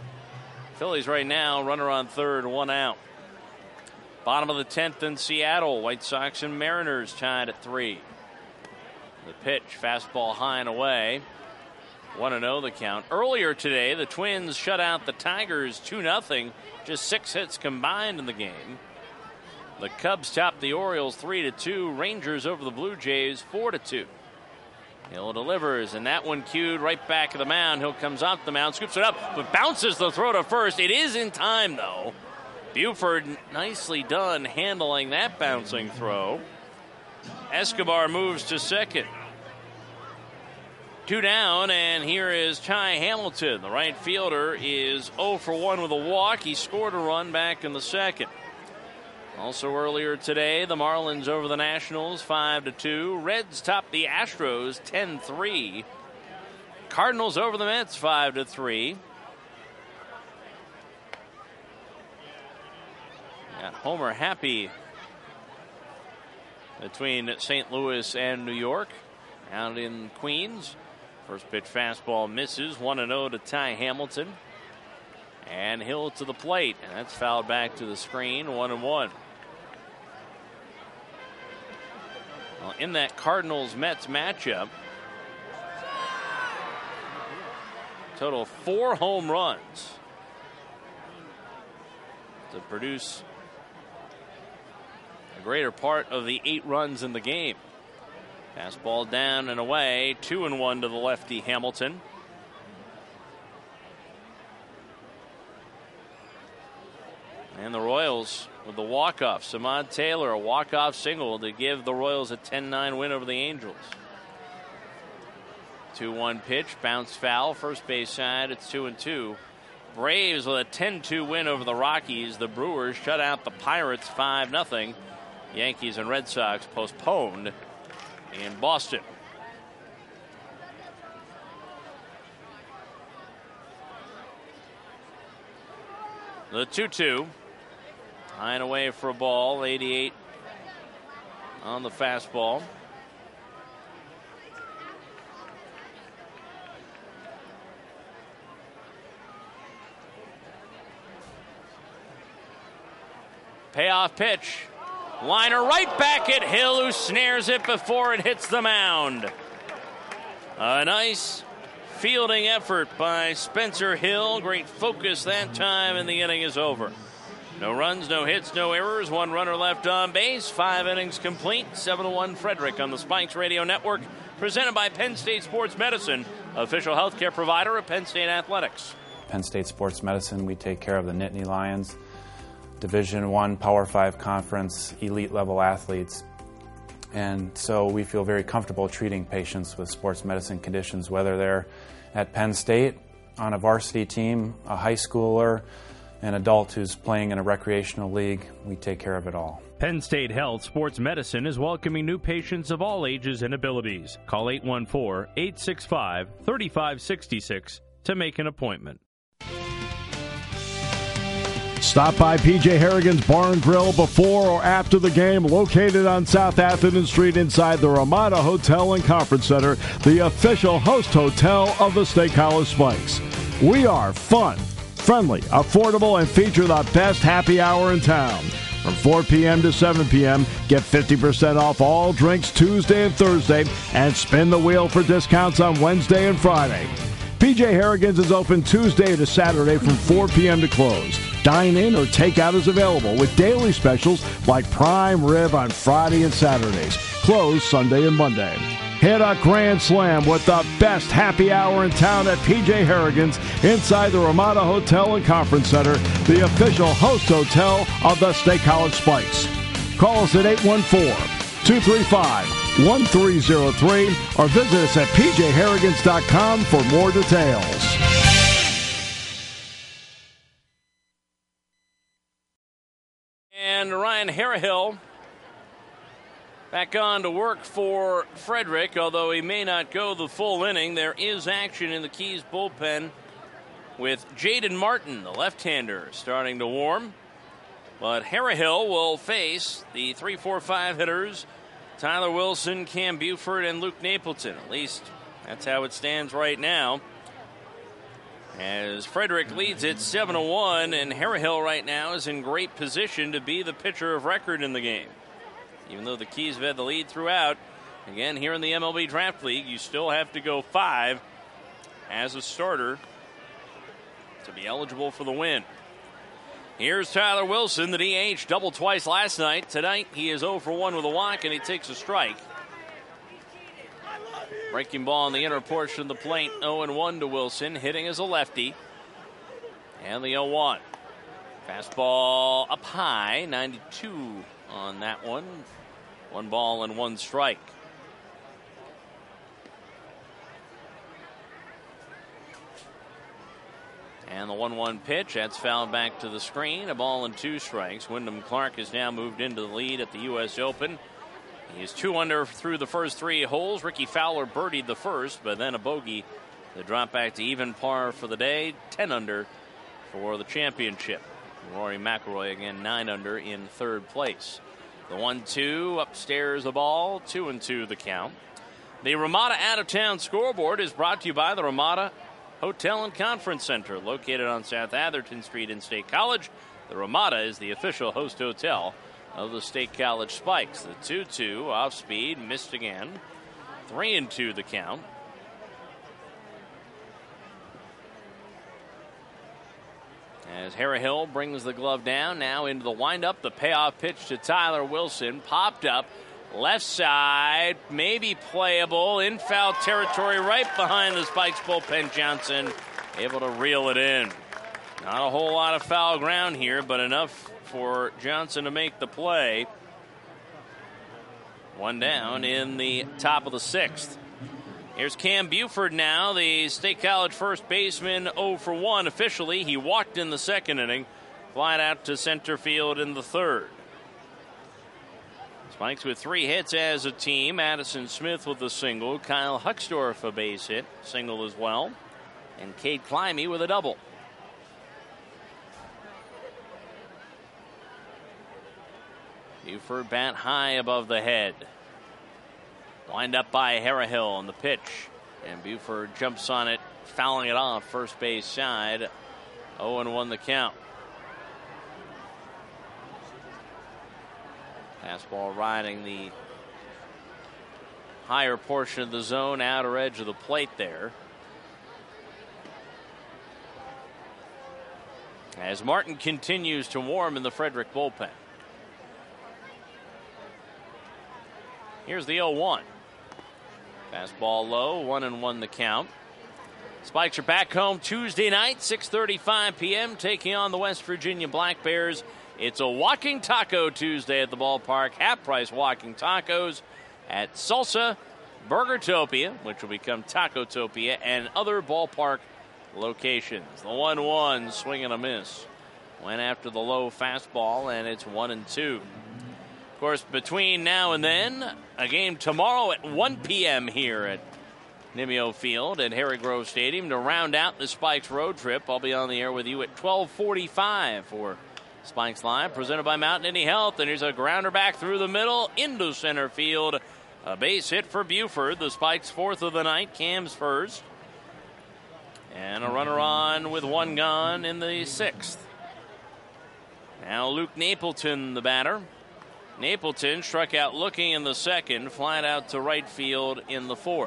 Phillies right now, runner on third, 1 out. Bottom of the 10th in Seattle. White Sox and Mariners tied at 3. The pitch, fastball high and away. 1-0 the count. Earlier today, the Twins shut out the Tigers 2-0. Just 6 hits combined in the game. The Cubs topped the Orioles 3-2. Rangers over the Blue Jays 4-2. Hill delivers, and that one cued right back of the mound. Hill comes off the mound, scoops it up, but bounces the throw to first. It is in time, though. Buford nicely done handling that bouncing throw. Escobar moves to second. 2 down, and here is Ty Hamilton. The right fielder is 0 for 1 with a walk. He scored a run back in the second. Also earlier today, the Marlins over the Nationals 5-2. Reds top the Astros 10-3. Cardinals over the Mets 5-3. Got Homer happy between St. Louis and New York. Out in Queens. First pitch fastball misses. 1-0 to Ty Hamilton. And Hill to the plate. And that's fouled back to the screen. 1-1. Well, in that Cardinals-Mets matchup, total 4 home runs to produce a greater part of the 8 runs in the game. Fastball down and away, 2-1 to the lefty Hamilton. And the Royals with the walk-off. Samad Taylor, a walk-off single to give the Royals a 10-9 win over the Angels. 2-1 pitch, bounce foul, first base side, it's 2-2. Braves with a 10-2 win over the Rockies. The Brewers shut out the Pirates 5-0. Yankees and Red Sox postponed in Boston. The 2-2. High and away for a ball. 88 on the fastball. Payoff pitch. Liner right back at Hill, who snares it before it hits the mound. A nice fielding effort by Spencer Hill. Great focus that time, and the inning is over. No runs, no hits, no errors. 1 runner left on base. 5 innings complete. 7-1 Frederick on the Spikes Radio Network. Presented by Penn State Sports Medicine, official healthcare provider of Penn State Athletics. Penn State Sports Medicine, we take care of the Nittany Lions, Division I Power 5 Conference, elite level athletes. And so we feel very comfortable treating patients with sports medicine conditions, whether they're at Penn State on a varsity team, a high schooler, an adult who's playing in a recreational league. We take care of it all. Penn State Health Sports Medicine is welcoming new patients of all ages and abilities. Call 814-865-3566 to make an appointment. Stop by PJ Harrigan's Bar and Grill before or after the game, located on South Atherton Street inside the Ramada Hotel and Conference Center, the official host hotel of the State College Spikes. We are fun, friendly, affordable, and feature the best happy hour in town. From 4 p.m. to 7 p.m., get 50% off all drinks Tuesday and Thursday, and spin the wheel for discounts on Wednesday and Friday. PJ Harrigan's is open Tuesday to Saturday from 4 p.m. to close. Dine-in or takeout is available with daily specials like prime rib on Friday and Saturdays. Closed Sunday and Monday. Hit a grand slam with the best happy hour in town at PJ Harrigan's inside the Ramada Hotel and Conference Center, the official host hotel of the State College Spikes. Call us at 814-235-1303 or visit us at pjharrigans.com for more details. And Ryan Harrihill back on to work for Frederick, although he may not go the full inning. There is action in the Keys bullpen with Jaden Martin, the left-hander, starting to warm. But Harrihill will face the 3-4-5 hitters, Tyler Wilson, Cam Buford, and Luke Napleton. At least that's how it stands right now. As Frederick leads it 7-1, and Haverhill right now is in great position to be the pitcher of record in the game. Even though the Keys have had the lead throughout, again, here in the MLB Draft League, you still have to go 5 as a starter to be eligible for the win. Here's Tyler Wilson, the DH, doubled twice last night. Tonight, he is 0 for 1 with a walk, and he takes a strike. Breaking ball in the inner portion of the plate, 0-1 to Wilson, hitting as a lefty. And the 0-1. Fastball up high, 92 on that one. 1 ball and 1 strike. And the 1-1 pitch, that's fouled back to the screen. 1 ball and 2 strikes. Wyndham Clark has now moved into the lead at the U.S. Open. He is 2 under through the first 3 holes. Ricky Fowler birdied the first, but then a bogey to drop back to even par for the day. 10 under for the championship. Rory McIlroy again 9 under in 3rd place. The 1-2 upstairs the ball, 2-2 the count. The Ramada Out of Town scoreboard is brought to you by the Ramada Hotel and Conference Center, located on South Atherton Street in State College. The Ramada is the official host hotel of the State College Spikes. The 2-2 off speed, missed again. 3-2 the count. As Haverhill brings the glove down, now into the windup, the payoff pitch to Tyler Wilson, popped up, left side, maybe playable, in foul territory right behind the Spikes bullpen. Johnson able to reel it in. Not a whole lot of foul ground here, but enough for Johnson to make the play. 1 down in the top of the 6th. Here's Cam Buford now, the State College first baseman, 0 for 1 officially. He walked in the 2nd inning, flied out to center field in the 3rd. Spikes with 3 hits as a team. Addison Smith with a single. Kyle Hucksdorf a base hit, single as well. And Cade Climby with a double. Buford bat high above the head. Wind up by Haverhill on the pitch. And Buford jumps on it, fouling it off first base side. 0-1 the count. Fastball riding the higher portion of the zone, outer edge of the plate there. As Martin continues to warm in the Frederick bullpen. Here's the 0-1. Fastball low, 1-1 the count. Spikes are back home Tuesday night, 6:35 p.m., taking on the West Virginia Black Bears. It's a walking taco Tuesday at the ballpark. Half-price walking tacos at Salsa, Burgertopia, which will become Tacotopia, and other ballpark locations. The 1-1, swing and a miss. Went after the low fastball, and it's 1-2. Of course, between now and then, a game tomorrow at 1 p.m. here at Nimio Field at Harry Grove Stadium to round out the Spikes road trip. I'll be on the air with you at 12:45 for Spikes Live, presented by Mountain Indy Health. And here's a grounder back through the middle into center field. A base hit for Buford. The Spikes' 4th of the night, Cam's 1st. And a runner on with 1 gone in the 6th. Now Luke Napleton, the batter. Napleton struck out looking in the 2nd, flat out to right field in the 4th.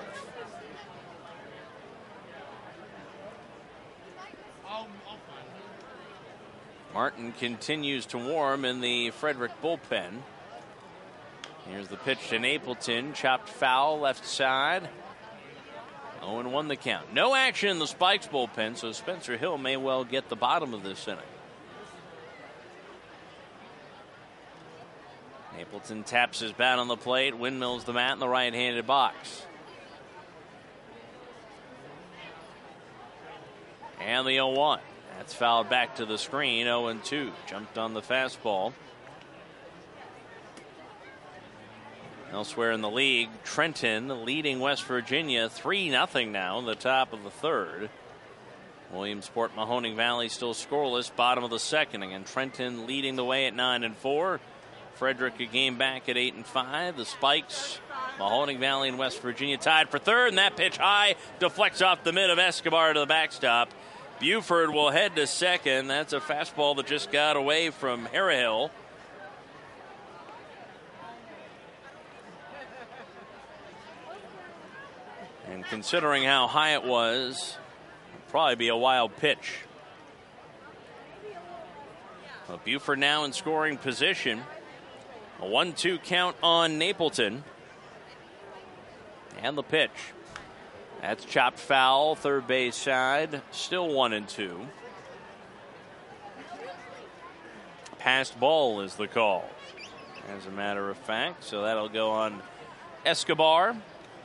Martin continues to warm in the Frederick bullpen. Here's the pitch to Napleton, chopped foul left side. 0-1 the count. No action in the Spikes bullpen, so Spencer Hill may well get the bottom of this inning. Napleton taps his bat on the plate, windmills the mat in the right-handed box. And the 0-1. That's fouled back to the screen, 0-2. Jumped on the fastball. Elsewhere in the league, Trenton leading West Virginia 3-0 now in the top of the 3rd. Williamsport, Mahoning Valley still scoreless, bottom of the 2nd. Again, Trenton leading the way at 9-4. Frederick a game back at 8-5. The Spikes, Mahoning Valley and West Virginia tied for 3rd, and that pitch high deflects off the mid of Escobar to the backstop. Buford will head to second. That's a fastball that just got away from Harrihill. And considering how high it was, it'll probably be a wild pitch. Well, Buford now in scoring position. A 1-2 count on Napleton. And the pitch. That's chopped foul, third base side. Still 1-2. Passed ball is the call, as a matter of fact. So that'll go on Escobar.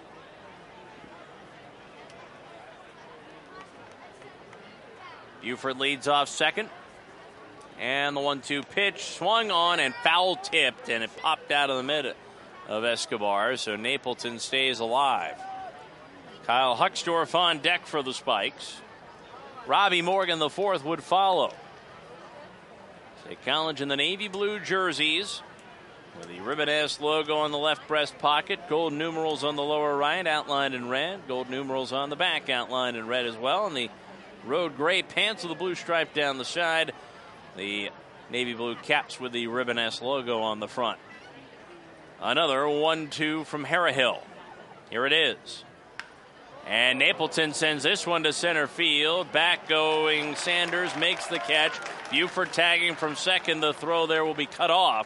Buford leads off second. And the 1-2 pitch swung on and foul tipped, and it popped out of the mid of Escobar, so Napleton stays alive. Kyle Huckstorf on deck for the Spikes. Robbie Morgan, the fourth, would follow. State College in the navy blue jerseys with the Ribbon S logo on the left breast pocket, gold numerals on the lower right outlined in red, gold numerals on the back outlined in red as well, and the road gray pants with a blue stripe down the side. The navy blue caps with the Ribbon S logo on the front. Another 1-2 from Harrihill. Here it is. And Napleton sends this one to center field. Back going Sanders makes the catch. Buford tagging from second. The throw there will be cut off.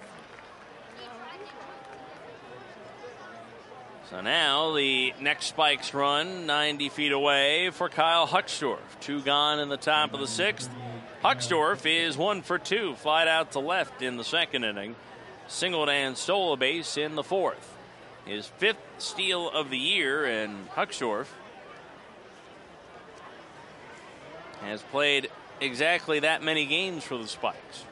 So now the next Spikes run 90 feet away for Kyle Huckstorf. 2 gone in the top of the 6th. Huckstorf is 1 for 2, flied out to left in the second inning. Singled and stole a base in the 4th. His 5th steal of the year, and Huckstorf has played exactly that many games for the Spikes.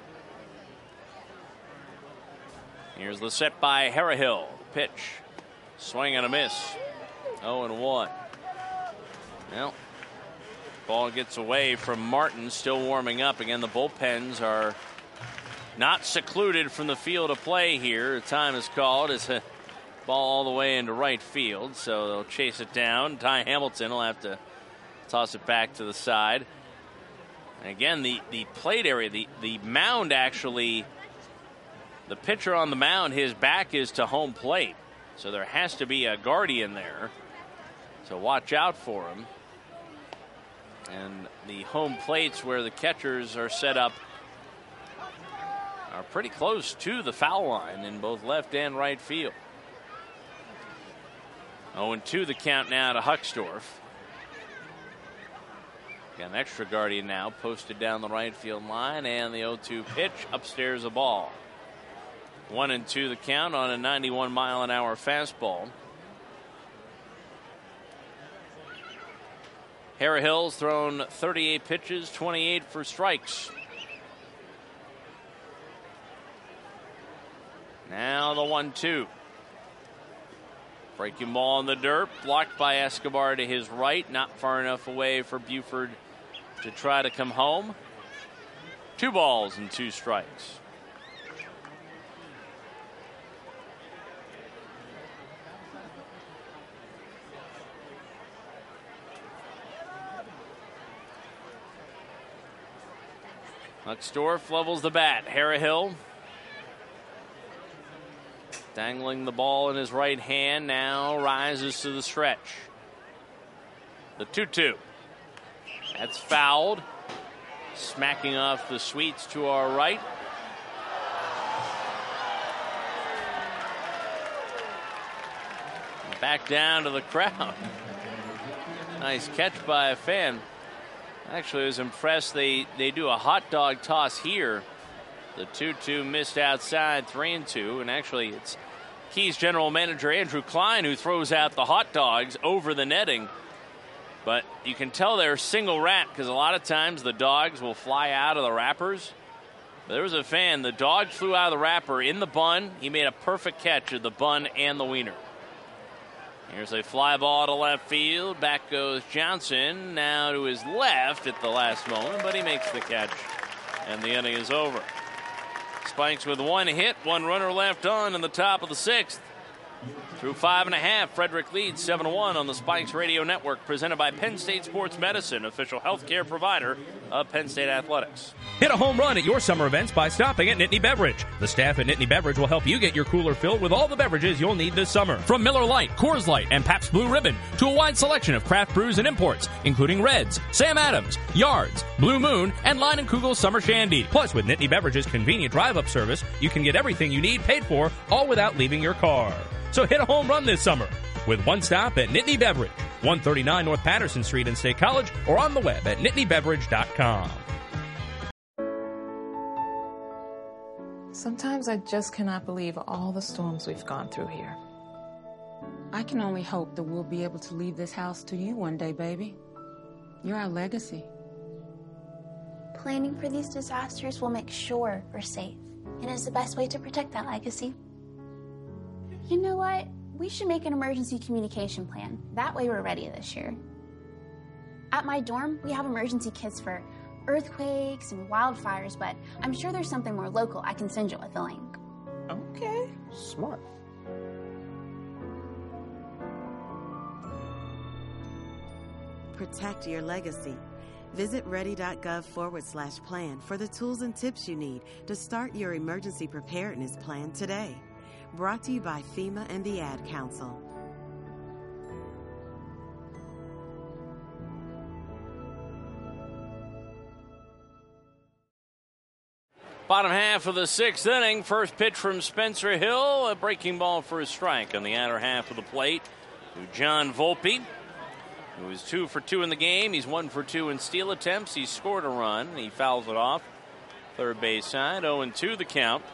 Here's the set by Harrihill. Pitch. Swing and a miss. 0-1. Well, ball gets away from Martin, still warming up. Again, the bullpens are not secluded from the field of play here. Time is called. It's a ball all the way into right field, so they'll chase it down. Ty Hamilton will have to toss it back to the side. And again, the plate area, the mound actually, the pitcher on the mound, his back is to home plate. So there has to be a guardian there. So watch out for him. And the home plates where the catchers are set up are pretty close to the foul line in both left and right field. 0-2 the count now to Huckstorf. Got an extra guardian now posted down the right field line, and the 0-2 pitch upstairs a ball. 1-2 the count on a 91-mile-an-hour fastball. Harrihill's thrown 38 pitches, 28 for strikes. Now the 1-2. Breaking ball in the dirt, blocked by Escobar to his right, not far enough away for Buford to try to come home. 2 balls and 2 strikes. Huckstorf levels the bat. Harrihill dangling the ball in his right hand, now rises to the stretch. The 2-2. That's fouled. Smacking off the sweets to our right. Back down to the crowd. Nice catch by a fan. Actually, I was impressed. They do a hot dog toss here. The 2-2 missed outside, 3-2. And actually, it's Keys general manager Andrew Klein who throws out the hot dogs over the netting. But you can tell they're single wrap because a lot of times the dogs will fly out of the wrappers. But there was a fan. The dog flew out of the wrapper in the bun. He made a perfect catch of the bun and the wiener. Here's a fly ball to left field. Back goes Johnson. Now to his left at the last moment, but he makes the catch. And the inning is over. Spikes with 1 hit, 1 runner left on in the top of the 6th. Through 5.5, Frederick leads 7-1 on the Spikes Radio Network, presented by Penn State Sports Medicine, official healthcare provider of Penn State Athletics. Hit a home run at your summer events by stopping at Nittany Beverage. The staff at Nittany Beverage will help you get your cooler filled with all the beverages you'll need this summer. From Miller Lite, Coors Light, and Pabst Blue Ribbon to a wide selection of craft brews and imports, including Reds, Sam Adams, Yards, Blue Moon, and Line & Kugel's Summer Shandy. Plus, with Nittany Beverage's convenient drive-up service, you can get everything you need paid for, all without leaving your car. So hit a home run this summer with one stop at Nittany Beverage, 139 North Patterson Street in State College, or on the web at nittanybeverage.com. Sometimes I just cannot believe all the storms we've gone through here. I can only hope that we'll be able to leave this house to you one day, baby. You're our legacy. Planning for these disasters will make sure we're safe, and is the best way to protect that legacy. You know what? We should make an emergency communication plan. That way we're ready this year. At my dorm, we have emergency kits for earthquakes and wildfires, but I'm sure there's something more local I can send you with a link. Okay, smart. Protect your legacy. Visit ready.gov/plan for the tools and tips you need to start your emergency preparedness plan today. Brought to you by FEMA and the Ad Council. Bottom half of the sixth inning. First pitch from Spencer Hill. A breaking ball for a strike on the outer half of the plate to John Volpe, who is 2 for 2 in the game. He's 1 for 2 in steal attempts. He scored a run. He fouls it off. Third base side. 0-2 the count.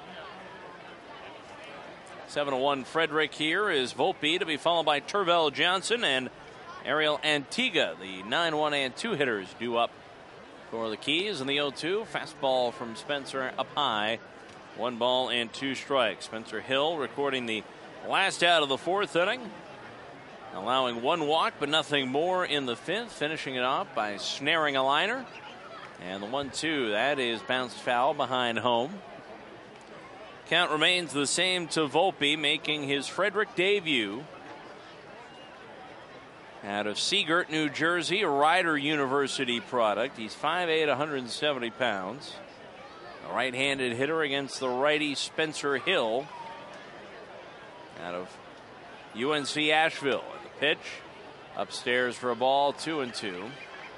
7-1 Frederick here is Volpe, to be followed by Tervel Johnson and Ariel Antigua. The 9-1 and 2 hitters due up for the Keys. And the 0-2 fastball from Spencer up high. 1 ball and 2 strikes. Spencer Hill recording the last out of the fourth inning, allowing 1 walk but nothing more in the fifth, finishing it off by snaring a liner. And the 1-2, that is bounced foul behind home. Count remains the same to Volpe, making his Frederick debut out of Seagirt, New Jersey, a Rider University product. He's 5'8", 170 pounds. A right-handed hitter against the righty Spencer Hill out of UNC Asheville. And the pitch upstairs for a ball, 2-2.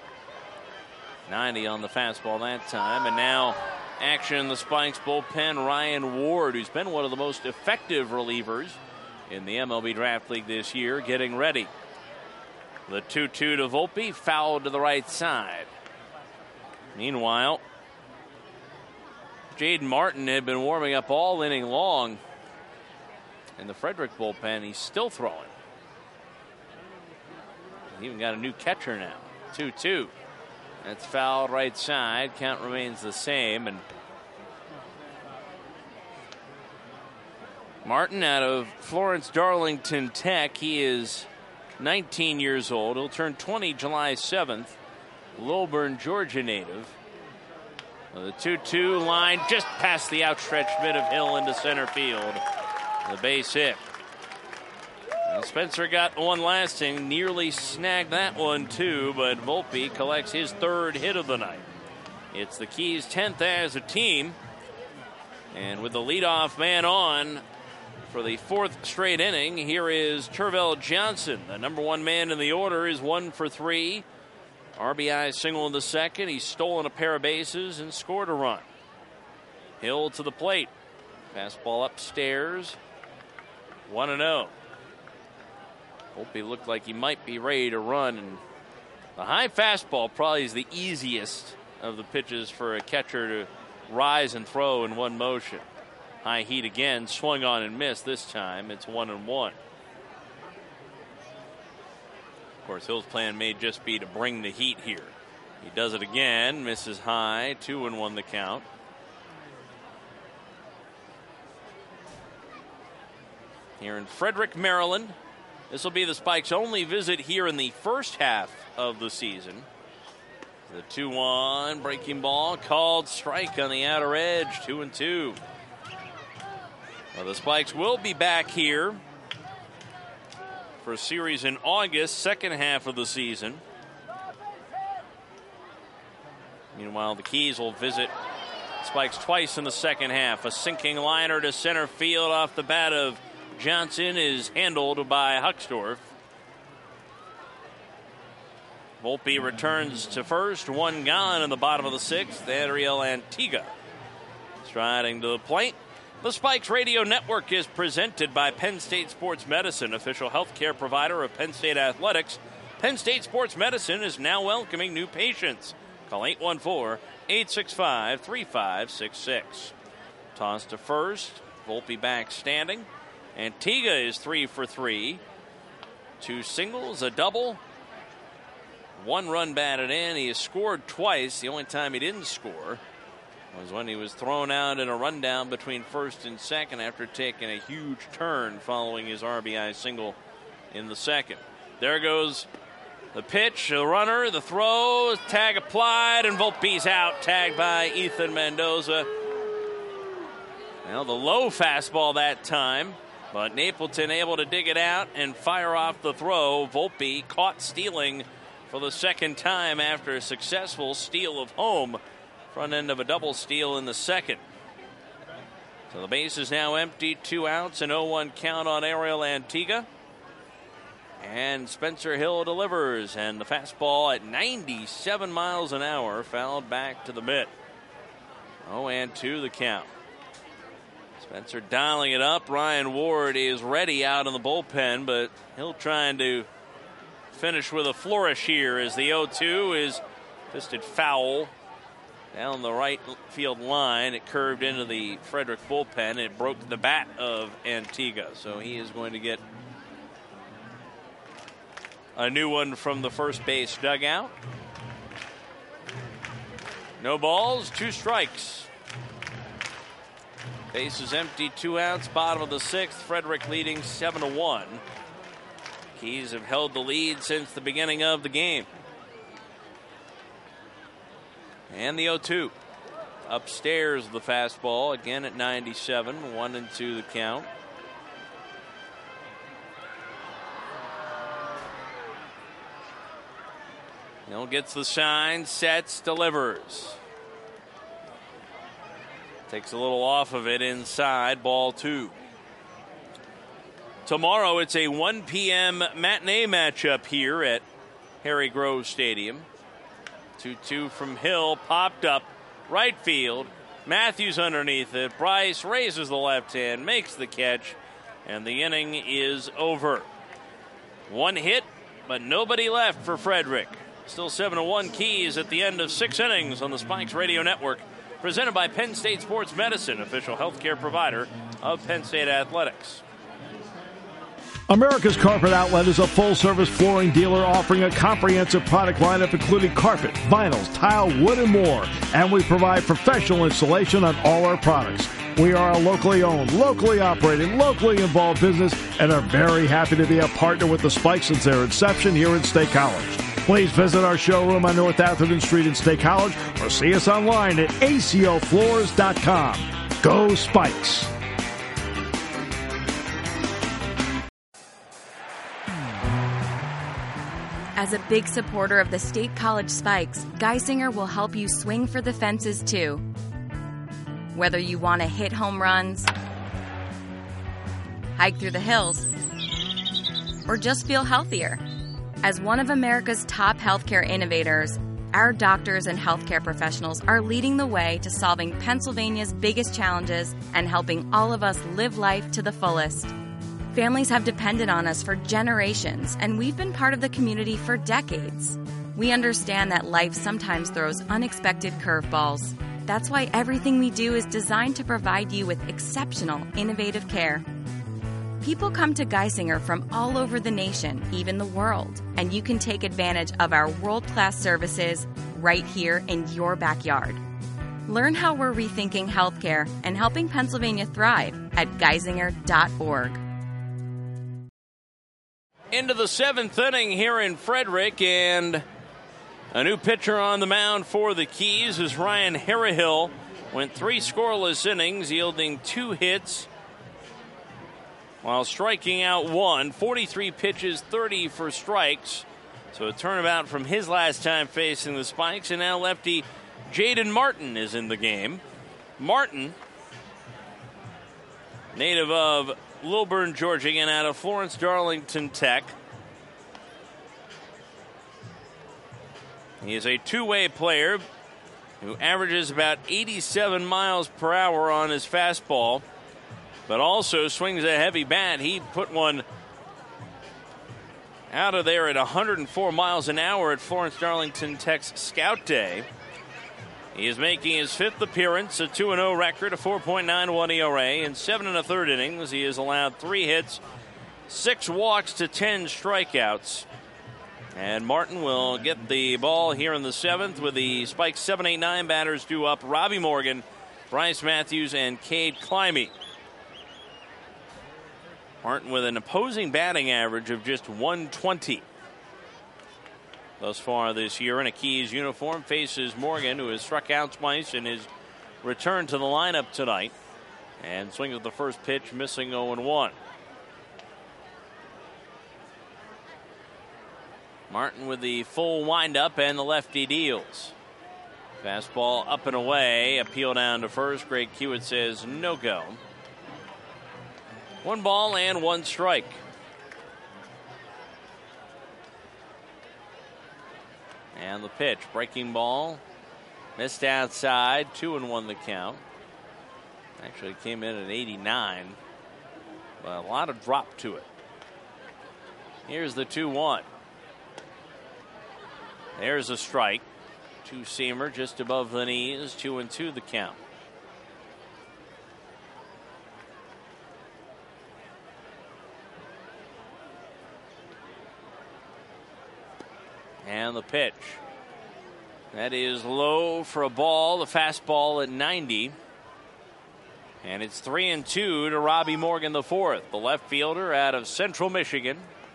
90 on the fastball that time. And now action in the Spikes bullpen. Ryan Ward, who's been one of the most effective relievers in the MLB Draft League this year, getting ready. The 2-2 to Volpe, fouled to the right side. Meanwhile, Jaden Martin had been warming up all inning long in the Frederick bullpen. He's still throwing. He even got a new catcher now. 2-2. That's fouled right side. Count remains the same. And Martin out of Florence Darlington Tech. He is 19 years old. He'll turn 20 July 7th. Lilburn, Georgia native. The 2-2 line just past the outstretched mid of Hill into center field. The base hit. Now Spencer got one last inning, nearly snagged that one too, but Volpe collects his third hit of the night. It's the Keys' 10th as a team. And with the leadoff man on for the fourth straight inning, here is Tervel Johnson. The number 1 man in the order is 1 for 3. RBI single in the second. He's stolen a pair of bases and scored a run. Hill to the plate. Fastball upstairs. 1-0. Volpe looked like he might be ready to run. And the high fastball probably is the easiest of the pitches for a catcher to rise and throw in one motion. High heat again, swung on and missed this time. It's 1-1. Of course, Hill's plan may just be to bring the heat here. He does it again, misses high, 2-1 the count. Here in Frederick, Maryland. This will be the Spikes' only visit here in the first half of the season. The 2-1 breaking ball, called strike on the outer edge, 2-2. Well, the Spikes will be back here for a series in August, second half of the season. Meanwhile, the Keys will visit Spikes twice in the second half. A sinking liner to center field off the bat of Johnson is handled by Huckstorf. Volpe returns to first. One gone in the bottom of the sixth. Adriel Antigua striding to the plate. The Spikes Radio Network is presented by Penn State Sports Medicine, official healthcare provider of Penn State Athletics. Penn State Sports Medicine is now welcoming new patients. Call 814-865-3566. Toss to first. Volpe back standing. Antigua is 3 for 3. 2 singles, a double. 1 run batted in. He has scored twice. The only time he didn't score was when he was thrown out in a rundown between first and second after taking a huge turn following his RBI single in the second. There goes the pitch, the runner, the throw, tag applied, and Volpe's out. Tagged by Ethan Mendoza. Well, the low fastball that time, but Napleton able to dig it out and fire off the throw. Volpe caught stealing for the second time after a successful steal of home. Front end of a double steal in the second. So the base is now empty, 2 outs, and 0-1 count on Adriel Antigua. And Spencer Hill delivers, and the fastball at 97 miles an hour fouled back to the mitt. 0-2 the count. Spencer dialing it up. Ryan Ward is ready out in the bullpen, but Hill trying to finish with a flourish here as the 0-2 is fisted foul down the right field line. It curved into the Frederick bullpen. It broke the bat of Antigua, so he is going to get a new one from the first base dugout. No balls, 2 strikes. Base is empty, 2 outs, bottom of the sixth. Frederick leading 7-1. Keys have held the lead since the beginning of the game. And the 0-2. Upstairs the fastball, again at 97, 1-2 the count. Hill gets the sign, sets, delivers. Takes a little off of it inside, ball 2. Tomorrow it's a 1 p.m. matinee matchup here at Harry Grove Stadium. 2-2 from Hill, popped up, right field. Matthews underneath it. Bryce raises the left hand, makes the catch, and the inning is over. 1 hit, but nobody left for Frederick. Still 7-1 Keys at the end of 6 innings on the Spikes Radio Network. Presented by Penn State Sports Medicine, official healthcare provider of Penn State Athletics. America's Carpet Outlet is a full-service flooring dealer offering a comprehensive product lineup including carpet, vinyls, tile, wood, and more. And we provide professional installation on all our products. We are a locally owned, locally operated, locally involved business and are very happy to be a partner with the Spikes since their inception here in State College. Please visit our showroom on North Atherton Street in State College or see us online at acofloors.com. Go Spikes! As a big supporter of the State College Spikes, Geisinger will help you swing for the fences too. Whether you want to hit home runs, hike through the hills, or just feel healthier. As one of America's top healthcare innovators, our doctors and healthcare professionals are leading the way to solving Pennsylvania's biggest challenges and helping all of us live life to the fullest. Families have depended on us for generations, and we've been part of the community for decades. We understand that life sometimes throws unexpected curveballs. That's why everything we do is designed to provide you with exceptional, innovative care. People come to Geisinger from all over the nation, even the world, and you can take advantage of our world-class services right here in your backyard. Learn how we're rethinking healthcare and helping Pennsylvania thrive at geisinger.org. Into the 7th inning here in Frederick, and a new pitcher on the mound for the Keys is Ryan Harrihill. Went 3 scoreless innings, yielding 2 hits while striking out 1. 43 pitches, 30 for strikes. So a turnabout from his last time facing the Spikes, and now lefty Jaden Martin is in the game. Martin, native of Lilburn, Georgia, and out of Florence Darlington Tech. He is a two-way player who averages about 87 miles per hour on his fastball, but also swings a heavy bat. He put one out of there at 104 miles an hour at Florence Darlington Tech's Scout Day. He is making his 5th appearance, a 2-0 record, a 4.91 ERA. In 7 1/3 innings, he has allowed 3 hits, 6 walks to 10 strikeouts. And Martin will get the ball here in the 7th with the Spikes 7, 8, 9 batters due up. Robbie Morgan, Bryce Matthews, and Cade Climby. Martin with an opposing batting average of just 120 thus far this year in a Keys uniform. Faces Morgan, who has struck out twice in his return to the lineup tonight. And swings at the first pitch, missing 0-1. Martin with the full windup, and the lefty deals. Fastball up and away. Appeal down to first. Greg Kiewit says no go. 1 ball and 1 strike. And the pitch. Breaking ball. Missed outside. 2-1 the count. Actually came in at 89. But a lot of drop to it. Here's the 2-1. There's a strike. 2-seamer just above the knees. 2-2 the count. And the pitch. That is low for a ball. The fastball at 90. And it's 3-2 to Robbie Morgan, the 4th. The left fielder out of Central Michigan.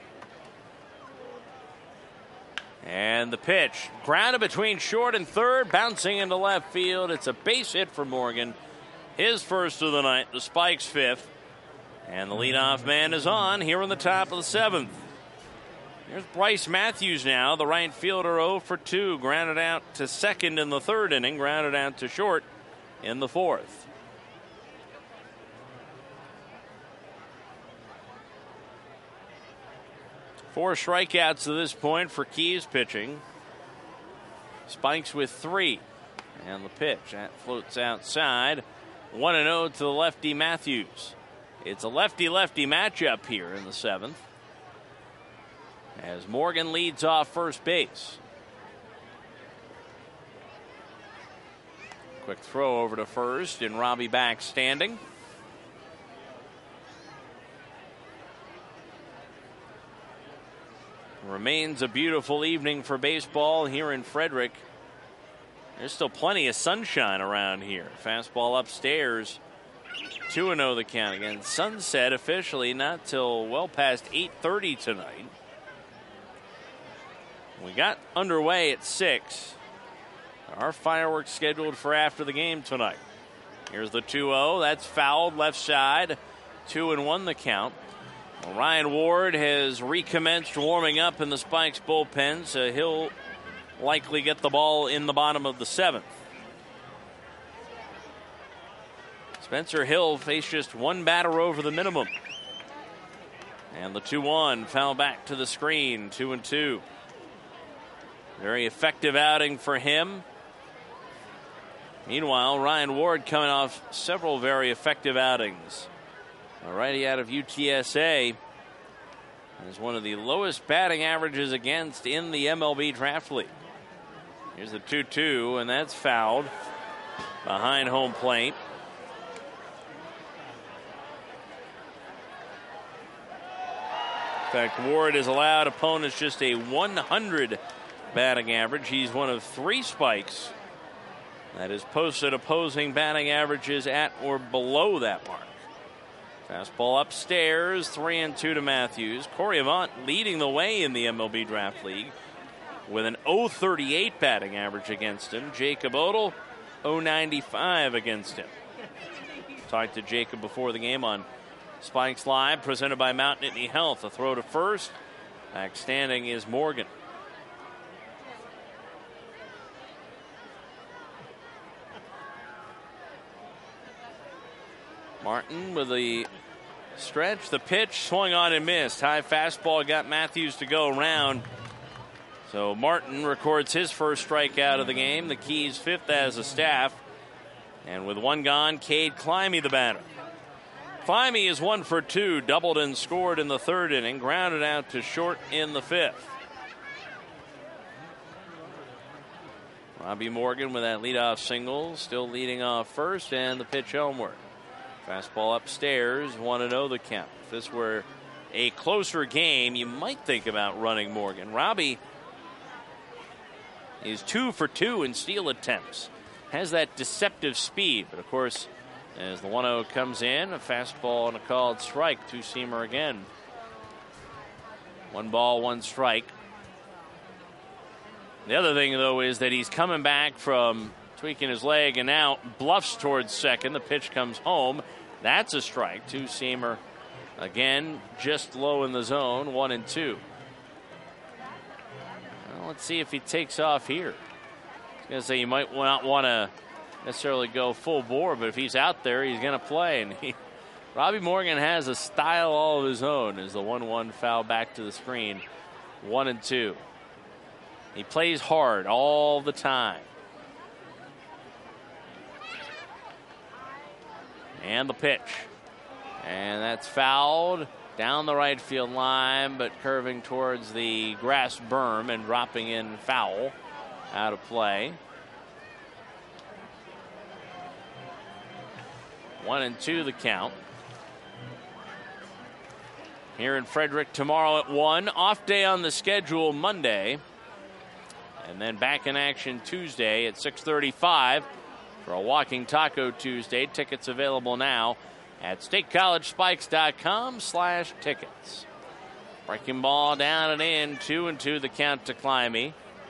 And the pitch. Grounded between short and third. Bouncing into left field. It's a base hit for Morgan. His first of the night. The Spikes' 5th. And the leadoff man is on here in the top of the 7th. There's Bryce Matthews now. The right fielder 0 for 2. Grounded out to second in the 3rd inning. Grounded out to short in the 4th. Four strikeouts to this point for Keys pitching. Spikes with 3. And the pitch. That floats outside. 1-0 to the lefty Matthews. It's a lefty-lefty matchup here in the 7th. As Morgan leads off first base. Quick throw over to first, and Robbie back standing. Remains a beautiful evening for baseball here in Frederick. There's still plenty of sunshine around here. Fastball upstairs. 2-0 the count. Again, sunset officially not till well past 8:30 tonight. We got underway at 6. There are fireworks scheduled for after the game tonight. Here's the 2-0. That's fouled left side. 2-1 the count. Well, Ryan Ward has recommenced warming up in the Spikes bullpen, so he'll likely get the ball in the bottom of the 7th. Spencer Hill faced just 1 batter over the minimum. And the 2-1 foul back to the screen. 2-2. Very effective outing for him. Meanwhile, Ryan Ward coming off several very effective outings. A righty out of UTSA has one of the lowest batting averages against in the MLB Draft League. Here's the 2-2, and that's fouled behind home plate. In fact, Ward has allowed opponents just a 100 batting average. He's one of 3 Spikes that has posted opposing batting averages at or below that mark. Fastball upstairs, 3-2 to Matthews. Corey Avant leading the way in the MLB Draft League with an .038 batting average against him. Jacob Odell, .095 against him. Talked to Jacob before the game on Spikes Live, presented by Mount Nittany Health. A throw to first. Back standing is Morgan. Martin with the stretch. The pitch swung on and missed. High fastball got Matthews to go around. So Martin records his first strikeout of the game. The Keys 5th as a staff. And with one gone, Cade Climby the batter. Climby is 1 for 2, doubled and scored in the 3rd inning, grounded out to short in the 5th. Robbie Morgan with that leadoff single, still leading off first, and the pitch homeward. Fastball upstairs, 1-0 the count. If this were a closer game, you might think about running Morgan. Robbie is 2 for 2 in steal attempts. Has that deceptive speed, but of course, as the 1-0 comes in, a fastball and a called strike. Two-seamer again. 1 ball, 1 strike. The other thing, though, is that he's coming back from tweaking his leg and now bluffs towards second. The pitch comes home. That's a strike. Two-seamer again, just low in the zone, 1-2. Well, let's see if he takes off here. I was going to say you might not want to necessarily go full bore, but if he's out there, he's going to play. And Robbie Morgan has a style all of his own as the 1-1 foul back to the screen. 1-2. He plays hard all the time. And the pitch. And that's fouled down the right field line, but curving towards the grass berm and dropping in foul. Out of play. 1-2 the count. Here in Frederick tomorrow at 1. Off day on the schedule Monday. And then back in action Tuesday at 6:35 for a Walking Taco Tuesday. Tickets available now at statecollegespikes.com/tickets. Breaking ball down and in. 2-2 the count to Climby.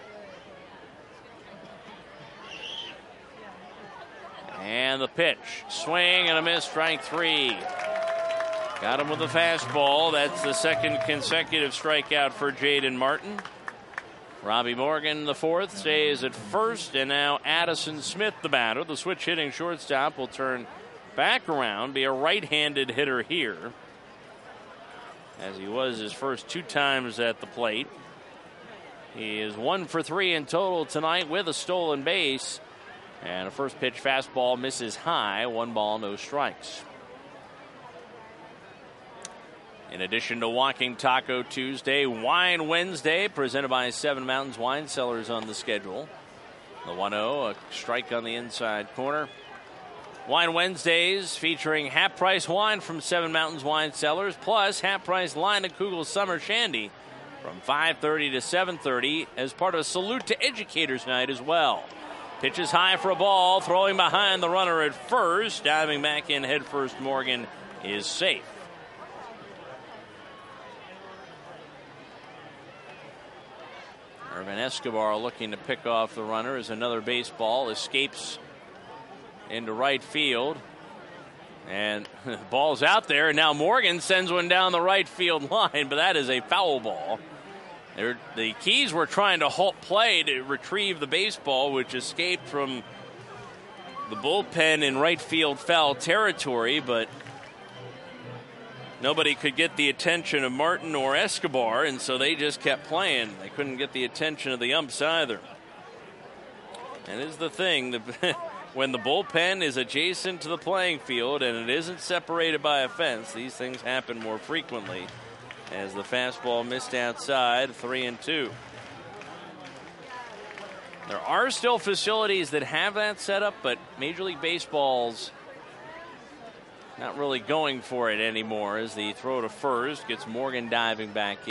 And the pitch. Swing and a miss, strike 3. Got him with a fastball. That's the second consecutive strikeout for Jaden Martin. Robbie Morgan, the 4th, stays at first, and now Addison Smith, the batter. The switch-hitting shortstop will turn back around, be a right-handed hitter here, as he was his first 2 times at the plate. He is 1 for 3 in total tonight with a stolen base, and a first pitch fastball misses high. 1 ball, no strikes. In addition to Walking Taco Tuesday, Wine Wednesday, presented by Seven Mountains Wine Cellars on the schedule. The 1-0, a strike on the inside corner. Wine Wednesdays featuring half-price wine from Seven Mountains Wine Cellars, plus half-price Leinenkugel Summer Shandy from 5:30 to 7:30 as part of Salute to Educators Night as well. Pitches high for a ball, throwing behind the runner at first. Diving back in head first, Morgan is safe. Irvin Escobar looking to pick off the runner as another baseball escapes into right field. And the ball's out there, and now Morgan sends one down the right field line, but that is a foul ball. The Keys were trying to halt play to retrieve the baseball, which escaped from the bullpen in right field foul territory, but nobody could get the attention of Martin or Escobar, and so they just kept playing. They couldn't get the attention of the umps either. And is the thing, when the bullpen is adjacent to the playing field and it isn't separated by a fence, these things happen more frequently. As the fastball missed outside, 3-2. There are still facilities that have that set up, but Major League Baseball's not really going for it anymore as the throw to first gets Morgan diving back in.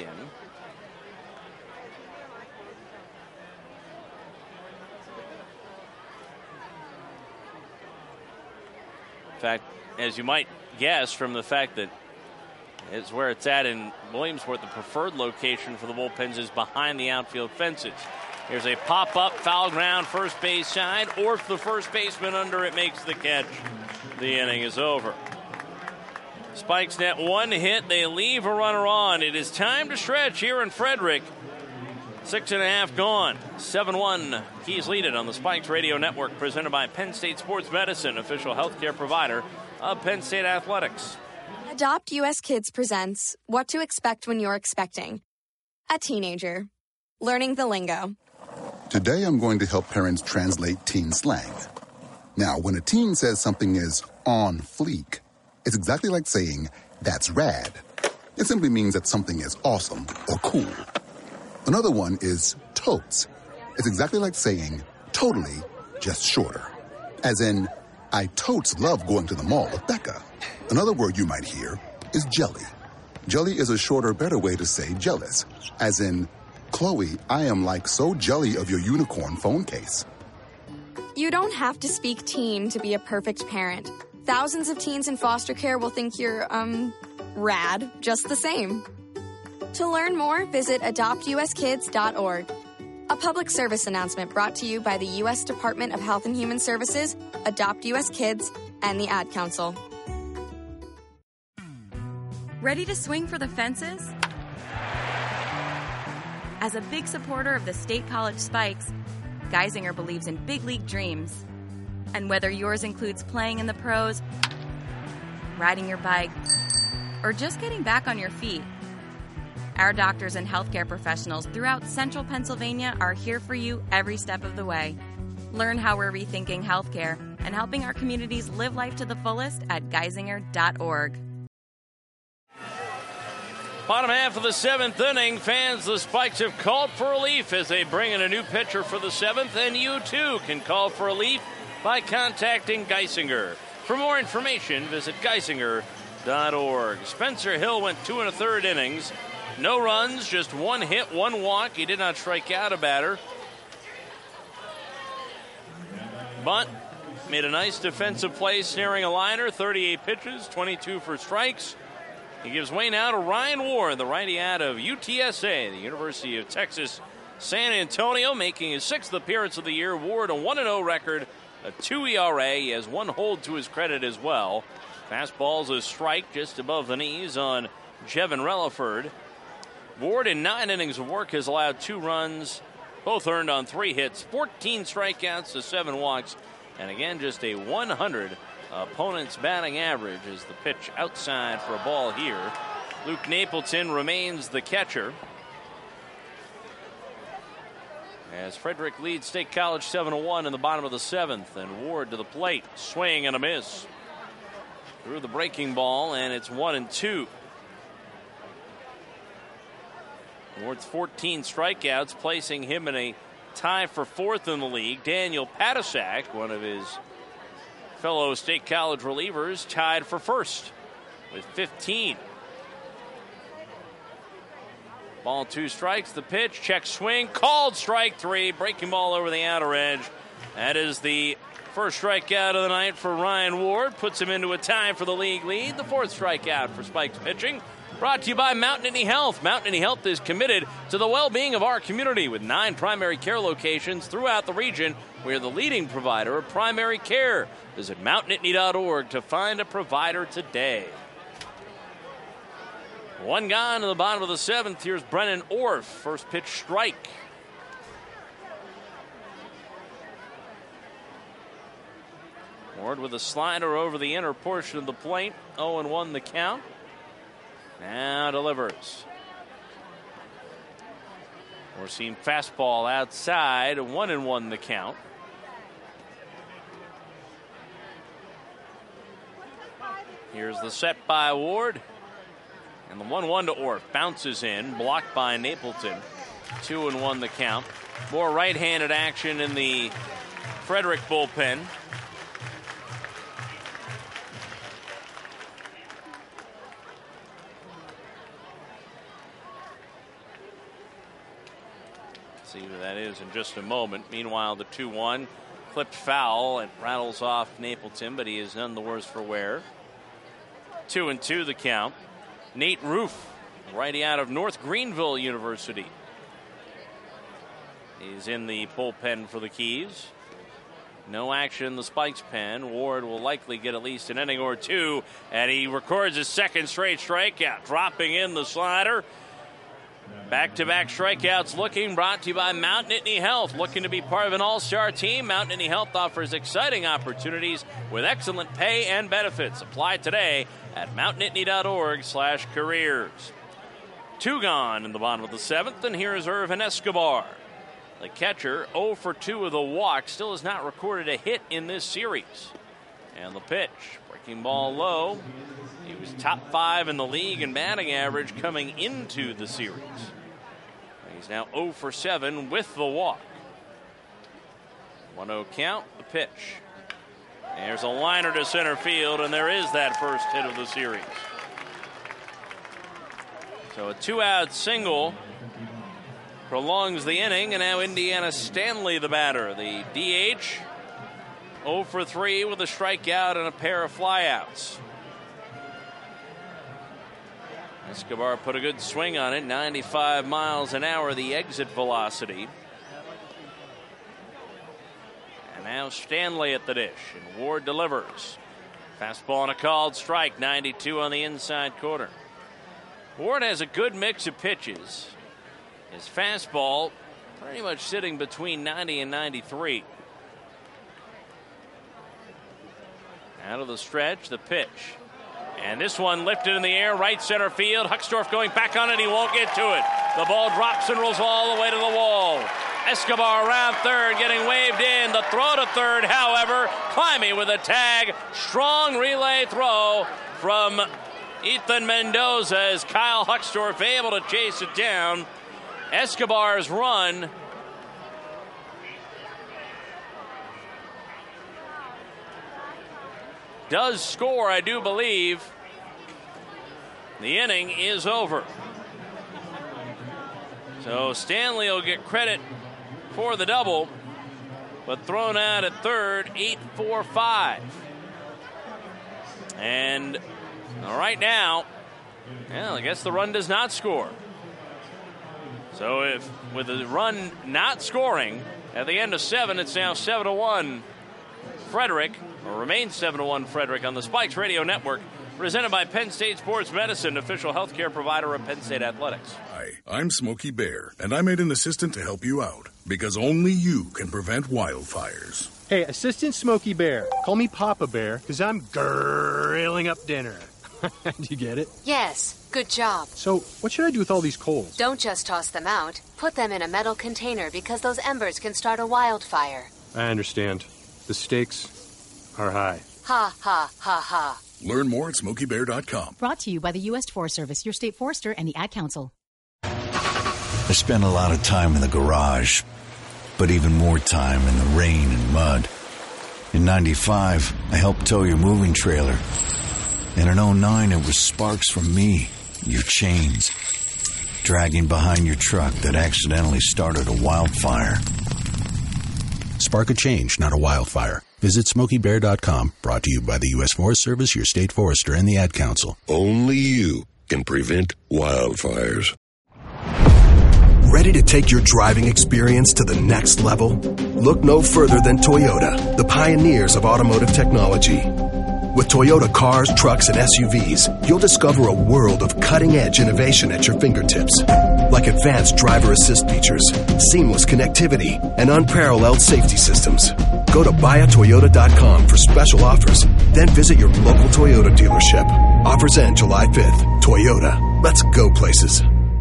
In fact, as you might guess from the fact that it's where it's at in Williamsport, the preferred location for the bullpens is behind the outfield fences. Here's a pop-up foul ground first base side. Orth, the first baseman, under it, makes the catch. The inning is over. Spikes net one hit. They leave a runner on. It is time to stretch here in Frederick. 6.5 gone. 7-1. Keys lead it on the Spikes Radio Network, presented by Penn State Sports Medicine, official healthcare provider of Penn State Athletics. Adopt US Kids presents What to Expect When You're Expecting. A teenager. Learning the lingo. Today I'm going to help parents translate teen slang. Now, when a teen says something is on fleek, it's exactly like saying, that's rad. It simply means that something is awesome or cool. Another one is totes. It's exactly like saying, totally, just shorter. As in, I totes love going to the mall with Becca. Another word you might hear is jelly. Jelly is a shorter, better way to say jealous. As in, Chloe, I am like so jelly of your unicorn phone case. You don't have to speak teen to be a perfect parent. Thousands of teens in foster care will think you're, rad, just the same. To learn more, visit adoptuskids.org. A public service announcement brought to you by the U.S. Department of Health and Human Services, Adopt U.S. Kids, and the Ad Council. Ready to swing for the fences? As a big supporter of the State College Spikes, Geisinger believes in big league dreams. And whether yours includes playing in the pros, riding your bike, or just getting back on your feet, our doctors and healthcare professionals throughout central Pennsylvania are here for you every step of the way. Learn how we're rethinking healthcare and helping our communities live life to the fullest at geisinger.org. Bottom half of the 7th inning, fans, the Spikes have called for relief as they bring in a new pitcher for the 7th, and you too can call for relief by contacting Geisinger. For more information, visit geisinger.org. Spencer Hill went 2 1/3 innings. No runs, just 1 hit, 1 walk. He did not strike out a batter. But made a nice defensive play, snaring a liner, 38 pitches, 22 for strikes. He gives way now to Ryan Ward, the righty out of UTSA, the University of Texas San Antonio, making his 6th appearance of the year. Ward, a 1-0 record, a 2 ERA. He has 1 hold to his credit as well. Fastball's a strike just above the knees on Jevin Relaford. Ward, in 9 innings of work, has allowed 2 runs, both earned on 3 hits, 14 strikeouts to 7 walks, and again, just a 100 opponent's batting average as the pitch outside for a ball here. Luke Napleton remains the catcher as Frederick leads State College 7-1 in the bottom of the 7th, and Ward to the plate, swing and a miss. Through the breaking ball, and it's 1-2. Ward's 14 strikeouts, placing him in a tie for 4th in the league. Daniel Patasak, one of his fellow State College relievers, tied for 1st with 15. Ball 2 strikes, the pitch, check swing, called strike 3, breaking ball over the outer edge. That is the first strikeout of the night for Ryan Ward, puts him into a tie for the league lead. The 4th strikeout for Spikes pitching. Brought to you by Mount Nittany Health. Mount Nittany Health is committed to the well-being of our community with 9 primary care locations throughout the region. We're the leading provider of primary care. Visit mountnittany.org to find a provider today. 1 gone in the bottom of the 7th. Here's Brennan Orff. First pitch strike. Ward with a slider over the inner portion of the plate. 0-1 the count. Now delivers. We're seeing fastball outside. 1-1 the count. Here's the set by Ward. And the 1-1 to Orff. Bounces in. Blocked by Napleton. 2-1 the count. More right-handed action in the Frederick bullpen. See who that is in just a moment. Meanwhile, the 2-1 clipped foul. It rattles off Napleton, but he is none the worse for wear. 2-2 the count. Nate Roof, righty out of North Greenville University. He's in the bullpen for the Keys. No action in the Spikes pen. Ward will likely get at least an inning or two, and he records his second straight strikeout, dropping in the slider. Back-to-back strikeouts looking, brought to you by Mount Nittany Health. Looking to be part of an all-star team, Mount Nittany Health offers exciting opportunities with excellent pay and benefits. Apply today at mountnittany.org/careers. 2 gone in the bottom of the 7th, and here's Irvin Escobar. The catcher, 0 for 2 with a walk, still has not recorded a hit in this series. And the pitch, breaking ball low. He was top 5 in the league in batting average coming into the series. He's now 0 for 7 with the walk. 1-0 count, the pitch. There's a liner to center field, and there is that first hit of the series. So a 2-out single prolongs the inning, and now Indiana Stanley, the batter. The DH, 0 for 3 with a strikeout and a pair of flyouts. Escobar put a good swing on it, 95 miles an hour, the exit velocity. And now Stanley at the dish, and Ward delivers. Fastball and a called strike, 92 on the inside corner. Ward has a good mix of pitches. His fastball pretty much sitting between 90 and 93. Out of the stretch, the pitch. And this one lifted in the air, right center field. Huckstorf going back on it, he won't get to it. The ball drops and rolls all the way to the wall. Escobar around third, getting waved in. The throw to third, however, climbing with a tag. Strong relay throw from Ethan Mendoza as Kyle Huckstorf able to chase it down. Escobar's run does score, I do believe. The inning is over. So Stanley will get credit for the double, but thrown out at third, 8-4-5. And right now, well, I guess the run does not score. So if with the run not scoring at the end of 7, it's now 7-1 Frederick, or remains 7-1 Frederick on the Spikes Radio Network, presented by Penn State Sports Medicine, official healthcare provider of Penn State Athletics. Hi, I'm Smokey Bear, and I made an assistant to help you out, because only you can prevent wildfires. Hey, Assistant Smokey Bear, call me Papa Bear, because I'm grilling up dinner. Do you get it? Yes, good job. So, what should I do with all these coals? Don't just toss them out. Put them in a metal container because those embers can start a wildfire. I understand. The stakes are high. Ha, ha, ha, ha. Learn more at SmokeyBear.com. Brought to you by the U.S. Forest Service, your state forester, and the Ad Council. I spent a lot of time in the garage, but even more time in the rain and mud. In 95, I helped tow your moving trailer. And in 09, it was sparks from me, your chains, dragging behind your truck that accidentally started a wildfire. Spark a change, not a wildfire. Visit SmokeyBear.com, brought to you by the U.S. Forest Service, your state forester, and the Ad Council. Only you can prevent wildfires. Ready to take your driving experience to the next level? Look no further than Toyota, the pioneers of automotive technology. With Toyota cars, trucks, and SUVs, you'll discover a world of cutting-edge innovation at your fingertips. Like advanced driver assist features, seamless connectivity, and unparalleled safety systems. Go to buyatoyota.com for special offers, then visit your local Toyota dealership. Offers end July 5th. Toyota. Let's go places.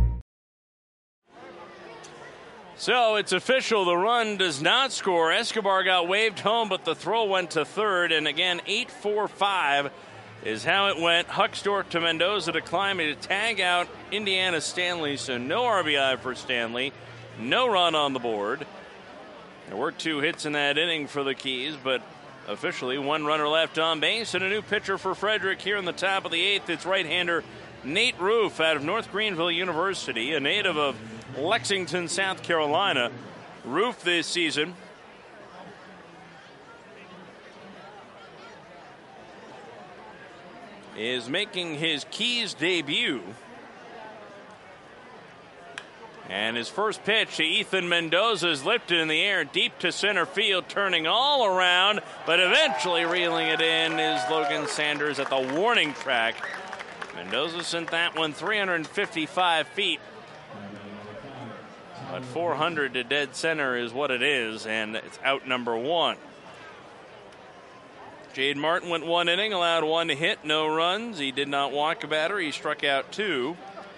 So it's official. The run does not score. Escobar got waved home, but the throw went to third. And again, 8-4-5 is how it went. Huckstorf to Mendoza to climb to tag out Indiana Stanley. So no RBI for Stanley. No run on the board. There were 2 hits in that inning for the Keys, but officially 1 runner left on base. And a new pitcher for Frederick here in the top of the 8th. It's right-hander Nate Roof out of North Greenville University, a native of Lexington, South Carolina. Roof this season is making his Keys debut And his first pitch to Ethan Mendoza is lifted in the air deep to center field, turning all around, but eventually reeling it in is Logan Sanders at the warning track. Mendoza sent that one 355 feet. But 400 to dead center is what it is, and it's out number one. Jade Martin went one inning, allowed one hit, no runs. He did not walk a batter. He struck out two.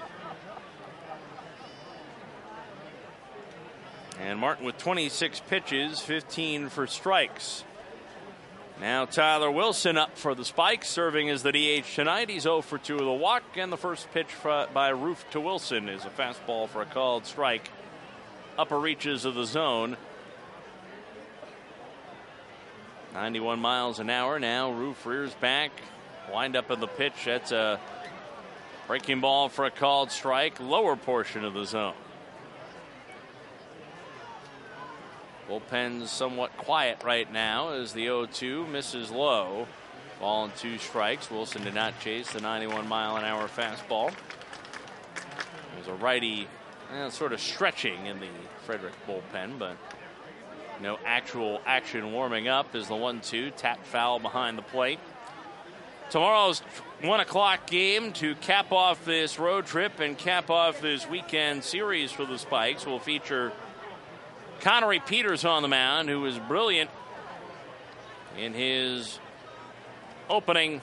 And Martin with 26 pitches, 15 for strikes. Now Tyler Wilson up for the Spikes, serving as the DH tonight. He's 0 for 2 with a walk, and the first pitch by Roof to Wilson is a fastball for a called strike. Upper reaches of the zone. 91 miles an hour now. Roof rears back. Wind up of the pitch. That's a breaking ball for a called strike. Lower portion of the zone. Bullpen's somewhat quiet right now as the 0-2 misses low. Ball and 2 strikes. Wilson did not chase the 91-mile-an-hour fastball. There's a righty sort of stretching in the Frederick bullpen, but no actual action warming up as the 1-2 tapped foul behind the plate. Tomorrow's 1 o'clock game to cap off this road trip and cap off this weekend series for the Spikes will feature Connery Peters on the mound, who was brilliant in his opening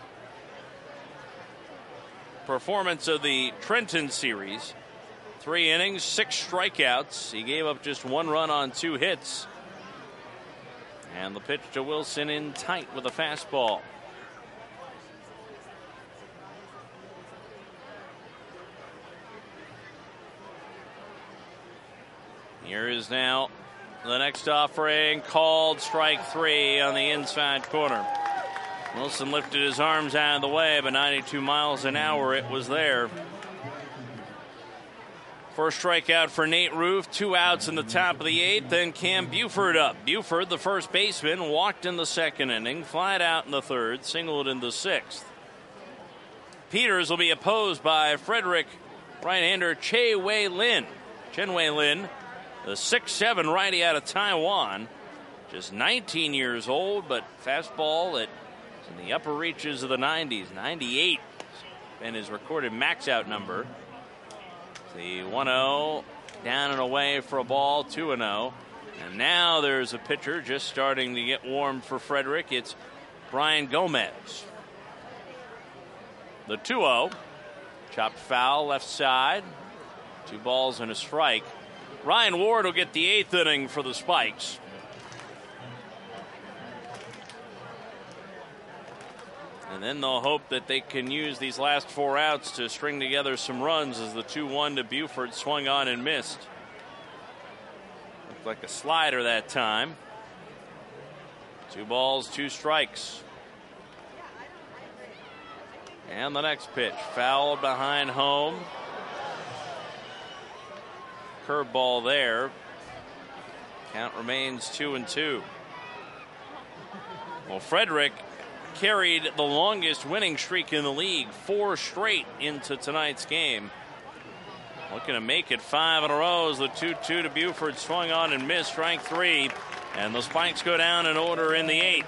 performance of the Trenton series. 3 innings, 6 strikeouts. He gave up just 1 run on 2 hits. And the pitch to Wilson in tight with a fastball. Here is now the next offering, called strike 3 on the inside corner. Wilson lifted his arms out of the way, but 92 miles an hour it was there. First strikeout for Nate Roof, 2 outs in the top of the 8th, then Cam Buford up. Buford, the first baseman, walked in the 2nd inning, flied out in the 3rd, singled in the 6th. Peters will be opposed by Frederick right-hander Chen-Wei Lin. Chen-Wei Lin, the 6'7" righty out of Taiwan, just 19 years old, but fastball at in the upper reaches of the 90s. 98 and his recorded max out number. The 1-0 down and away for a ball, 2-0. And now there's a pitcher just starting to get warm for Frederick. It's Brian Gomez. The 2-0. Chopped foul left side. 2 balls and a strike. Ryan Ward will get the 8th inning for the Spikes. And then they'll hope that they can use these last 4 outs to string together some runs as the 2-1 to Buford swung on and missed. Looked like a slider that time. 2 balls, 2 strikes. And the next pitch, fouled behind home. Curveball there. Count remains 2-2. Well, Frederick carried the longest winning streak in the league, 4 straight into tonight's game. Looking to make it 5 in a row as the 2-2 to Buford swung on and missed, strike 3. And the Spikes go down in order in the 8th.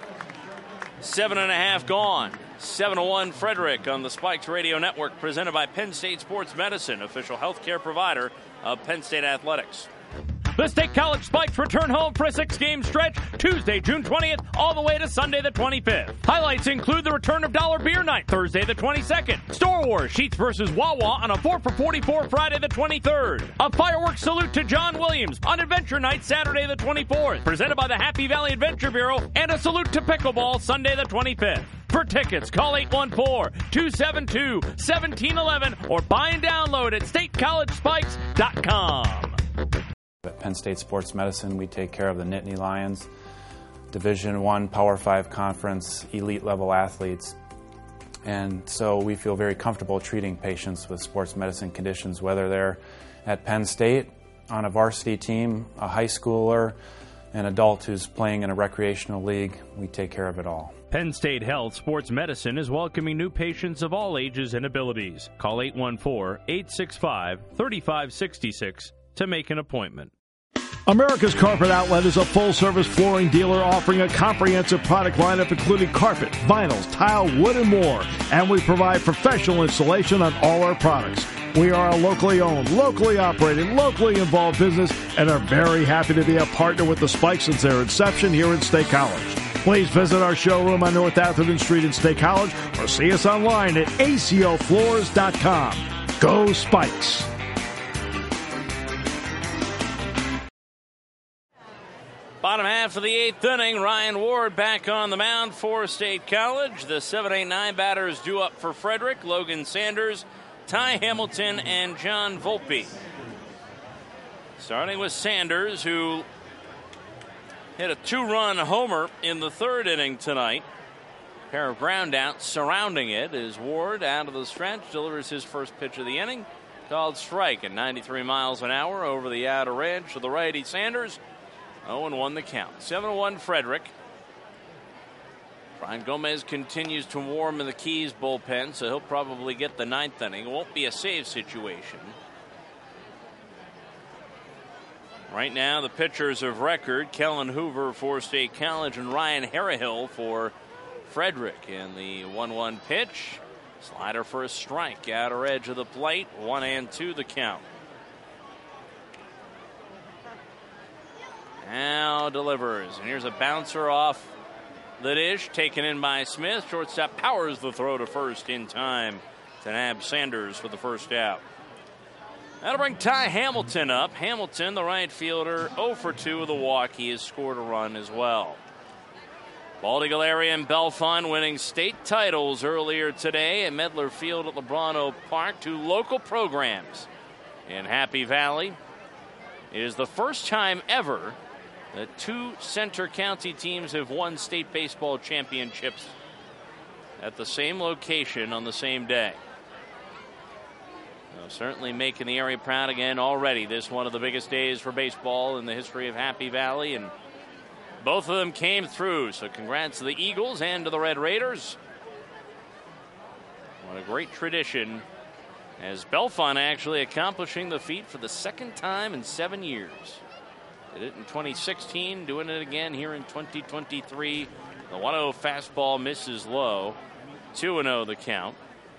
7.5 gone. 7-1 Frederick on the Spikes Radio Network, presented by Penn State Sports Medicine, official healthcare provider of Penn State Athletics. The State College Spikes return home for a 6-game stretch Tuesday, June 20th, all the way to Sunday the 25th. Highlights include the return of Dollar Beer Night Thursday the 22nd, Store Wars Sheets versus Wawa on a 4-for-44 Friday the 23rd, a fireworks salute to John Williams on Adventure Night Saturday the 24th, presented by the Happy Valley Adventure Bureau, and a salute to Pickleball Sunday the 25th. For tickets, call 814-272-1711 or buy and download at statecollegespikes.com. At Penn State Sports Medicine, we take care of the Nittany Lions, Division I Power 5 Conference, elite level athletes. And so we feel very comfortable treating patients with sports medicine conditions, whether they're at Penn State on a varsity team, a high schooler, an adult who's playing in a recreational league, we take care of it all. Penn State Health Sports Medicine is welcoming new patients of all ages and abilities. Call 814-865-3566 to make an appointment. America's Carpet Outlet is a full-service flooring dealer offering a comprehensive product lineup including carpet, vinyls, tile, wood, and more. And we provide professional installation on all our products. We are a locally owned, locally operated, locally involved business and are very happy to be a partner with the Spikes since their inception here in State College. Please visit our showroom on North Atherton Street in State College or see us online at acofloors.com. Go Spikes! Bottom half of the 8th inning, Ryan Ward back on the mound for State College. The 7-8-9 batters due up for Frederick, Logan Sanders, Ty Hamilton, and John Volpe. Starting with Sanders, who hit a 2-run homer in the 3rd inning tonight. A pair of groundouts surrounding it as Ward out of the stretch delivers his first pitch of the inning. Called strike at 93 miles an hour over the outer edge to the righty Sanders. 0-1 the count. 7-1 Frederick. Brian Gomez continues to warm in the Keys bullpen, so he'll probably get the 9th inning. It won't be a save situation. Right now, the pitchers of record, Kellen Hoover for State College and Ryan Harrihill for Frederick. And the 1-1 pitch. Slider for a strike. Outer edge of the plate. 1-2 the count. Now delivers, and here's a bouncer off the dish, taken in by Smith. Shortstop powers the throw to first in time to nab Sanders for the first out. That'll bring Ty Hamilton up. Hamilton, the right fielder, 0 for 2 with a walk. He has scored a run as well. Baldy Galleria and Bellefonte winning state titles earlier today at Medler Field at LeBron Park. 2 local programs in Happy Valley. It is the first time ever that 2 Center County teams have won state baseball championships at the same location on the same day. So certainly making the area proud again already. This one of the biggest days for baseball in the history of Happy Valley, and both of them came through. So congrats to the Eagles and to the Red Raiders. What a great tradition, as Bellefonte actually accomplishing the feat for the 2nd time in 7 years. Did it in 2016, doing it again here in 2023. The 1-0 fastball misses low. 2-0 the count.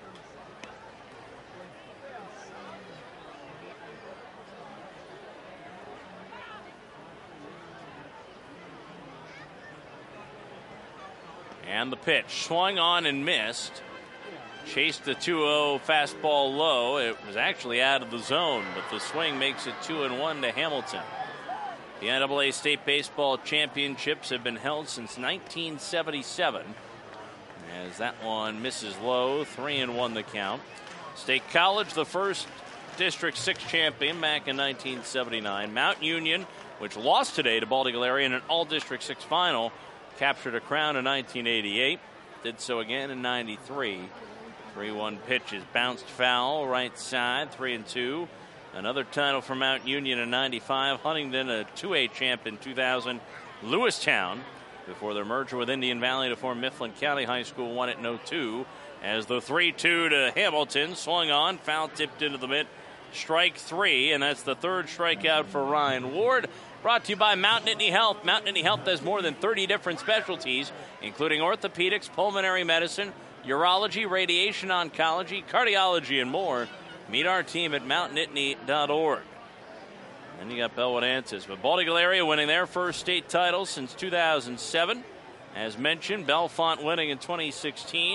And the pitch swung on and missed. Chased the 2-0 fastball low. It was actually out of the zone, but the swing makes it 2-1 to Hamilton. The NAA State Baseball Championships have been held since 1977. As that one misses low, 3-1 the count. State College, the first District 6 champion back in 1979. Mount Union, which lost today to Baldy Galleria in an all-District 6 final, captured a crown in 1988. Did so again in 93. 3-1 pitch is bounced foul, right side, 3-2. Another title for Mount Union in 95. Huntington, a 2A champ in 2000. Lewistown, before their merger with Indian Valley to form Mifflin County High School, won it in 02. As the 3-2 to Hamilton, swung on, foul tipped into the mitt. Strike 3, and that's the 3rd strikeout for Ryan Ward. Brought to you by Mount Nittany Health. Mount Nittany Health has more than 30 different specialties, including orthopedics, pulmonary medicine, urology, radiation oncology, cardiology, and more. Meet our team at mountnittany.org. Then you got Bellwood Ansys. But Baldy Galleria winning their first state title since 2007. As mentioned, Bellefonte winning in 2016.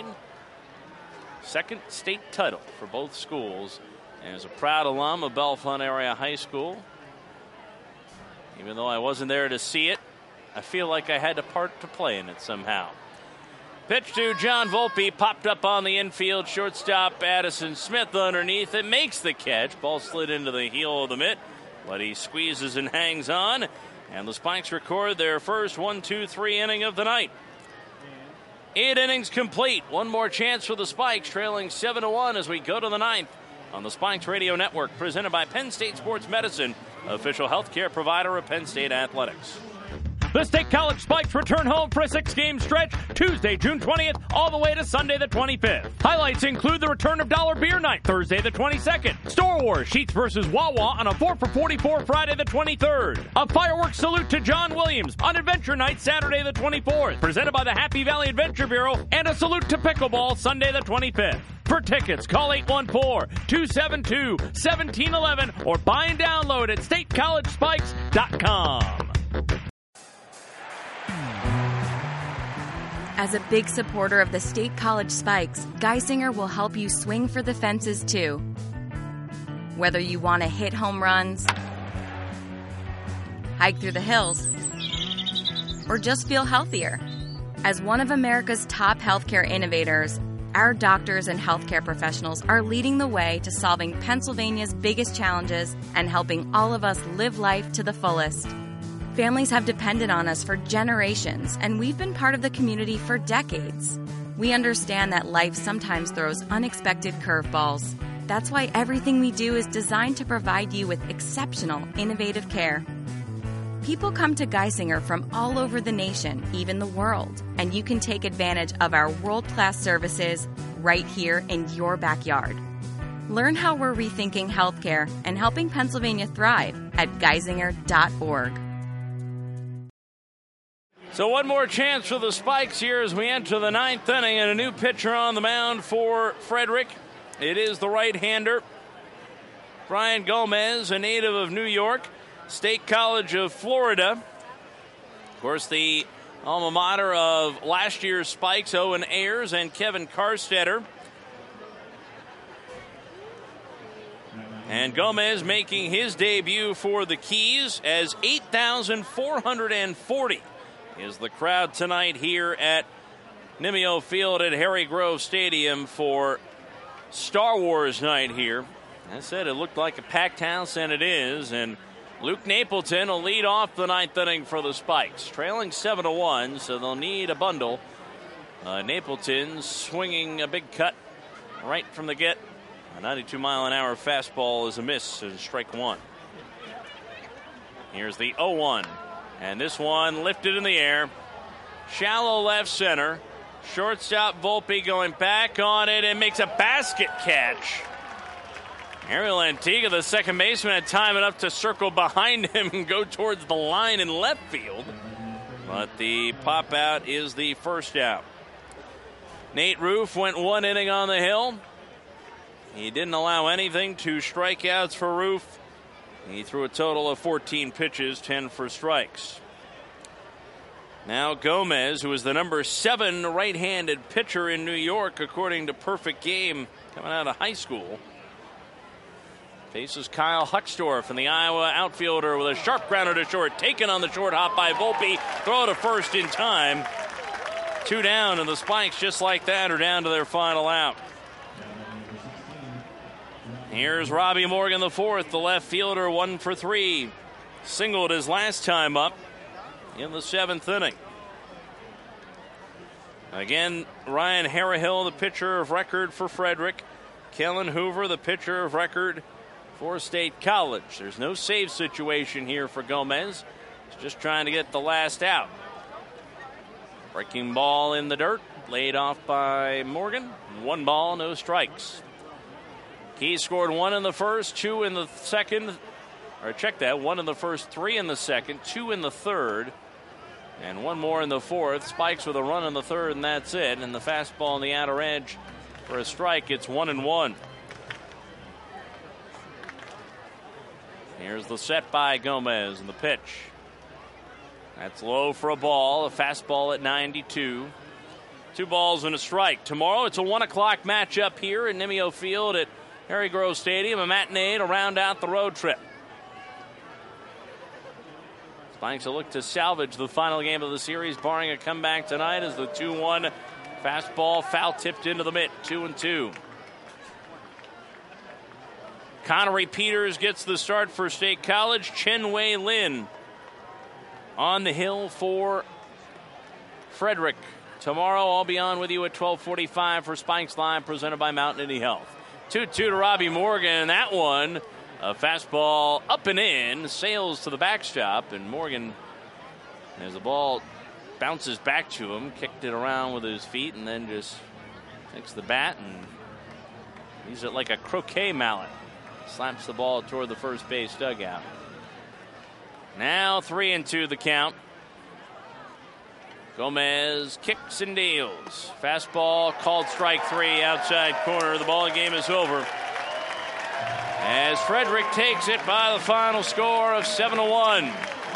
2nd state title for both schools. And as a proud alum of Bellefonte Area High School, even though I wasn't there to see it, I feel like I had a part to play in it somehow. Pitch to John Volpe, popped up on the infield. Shortstop Addison Smith underneath it, makes the catch. Ball slid into the heel of the mitt, but he squeezes and hangs on. And the Spikes record their first 1-2-3 inning of the night. 8 innings complete. One more chance for the Spikes, trailing 7-1 as we go to the 9th on the Spikes Radio Network, presented by Penn State Sports Medicine, official healthcare provider of Penn State Athletics. The State College Spikes return home for a 6-game stretch Tuesday, June 20th, all the way to Sunday the 25th. Highlights include the return of Dollar Beer Night Thursday the 22nd, Star Wars Sheets versus Wawa on a 4 for $44 Friday the 23rd, a fireworks salute to John Williams on Adventure Night Saturday the 24th, presented by the Happy Valley Adventure Bureau, and a salute to pickleball Sunday the 25th. For tickets, call 814-272-1711 or buy and download at statecollegespikes.com. As a big supporter of the State College Spikes, Geisinger will help you swing for the fences too. Whether you want to hit home runs, hike through the hills, or just feel healthier. As one of America's top healthcare innovators, our doctors and healthcare professionals are leading the way to solving Pennsylvania's biggest challenges and helping all of us live life to the fullest. Families have depended on us for generations, and we've been part of the community for decades. We understand that life sometimes throws unexpected curveballs. That's why everything we do is designed to provide you with exceptional, innovative care. People come to Geisinger from all over the nation, even the world, and you can take advantage of our world-class services right here in your backyard. Learn how we're rethinking healthcare and helping Pennsylvania thrive at geisinger.org. So one more chance for the Spikes here as we enter the 9th inning, and a new pitcher on the mound for Frederick. It is the right-hander, Brian Gomez, a native of New York, State College of Florida. Of course, the alma mater of last year's Spikes, Owen Ayers and Kevin Karstetter. And Gomez making his debut for the Keys as 8,440 is the crowd tonight here at Nimio Field at Harry Grove Stadium for Star Wars night here. As I said, it looked like a packed house, and it is. And Luke Napleton will lead off the 9th inning for the Spikes, trailing 7-1, so they'll need a bundle. Napleton swinging a big cut right from the get. A 92-mile-an-hour fastball is a miss, and strike one. Here's the 0-1. And this one lifted in the air. Shallow left center. Shortstop Volpe going back on it and makes a basket catch. Ariel Antigua, the second baseman, had time enough to circle behind him and go towards the line in left field. But the pop out is the first out. Nate Roof went 1 inning on the hill. He didn't allow anything, 2 strikeouts for Roof. He threw a total of 14 pitches, 10 for strikes. Now Gomez, who is the number 7 right-handed pitcher in New York, according to Perfect Game, coming out of high school, faces Kyle Huckstorf, and the Iowa outfielder with a sharp grounder to short, taken on the short hop by Volpe, throw to first in time. 2 down, and the Spikes, just like that, are down to their final out. Here's Robbie Morgan, the fourth, the left fielder, 1 for 3. Singled his last time up in the 7th inning. Again, Ryan Harrihill, the pitcher of record for Frederick. Kellen Hoover, the pitcher of record for State College. There's no save situation here for Gomez. He's just trying to get the last out. Breaking ball in the dirt, laid off by Morgan. 1 ball, no strikes. He scored 1 in the first, 2 in the second. Or check that, 1 in the first, 3 in the second, 2 in the third, and 1 more in the fourth. Spikes with a run in the third, and that's it. And the fastball on the outer edge for a strike. It's 1-1. Here's the set by Gomez and the pitch. That's low for a ball. A fastball at 92. 2 balls and a strike. Tomorrow it's a 1 o'clock matchup here in Nimio Field at Harry Grove Stadium, a matinee to round out the road trip. Spikes will look to salvage the final game of the series, barring a comeback tonight, as the 2-1 fastball foul tipped into the mitt, 2-2. Connery Peters gets the start for State College. Chen Wei Lin on the hill for Frederick. Tomorrow I'll be on with you at 12:45 for Spikes Live, presented by Mountain Indy Health. 2-2 to Robbie Morgan. That one, a fastball up and in, sails to the backstop, and Morgan As the ball bounces back to him, kicked it around with his feet, and then just takes the bat and uses it like a croquet mallet. Slaps the ball toward the first base dugout. Now 3-2 the count. Gomez kicks and deals. Fastball called strike 3 outside corner. The ball game is over. As Frederick takes it by the final score of 7-1.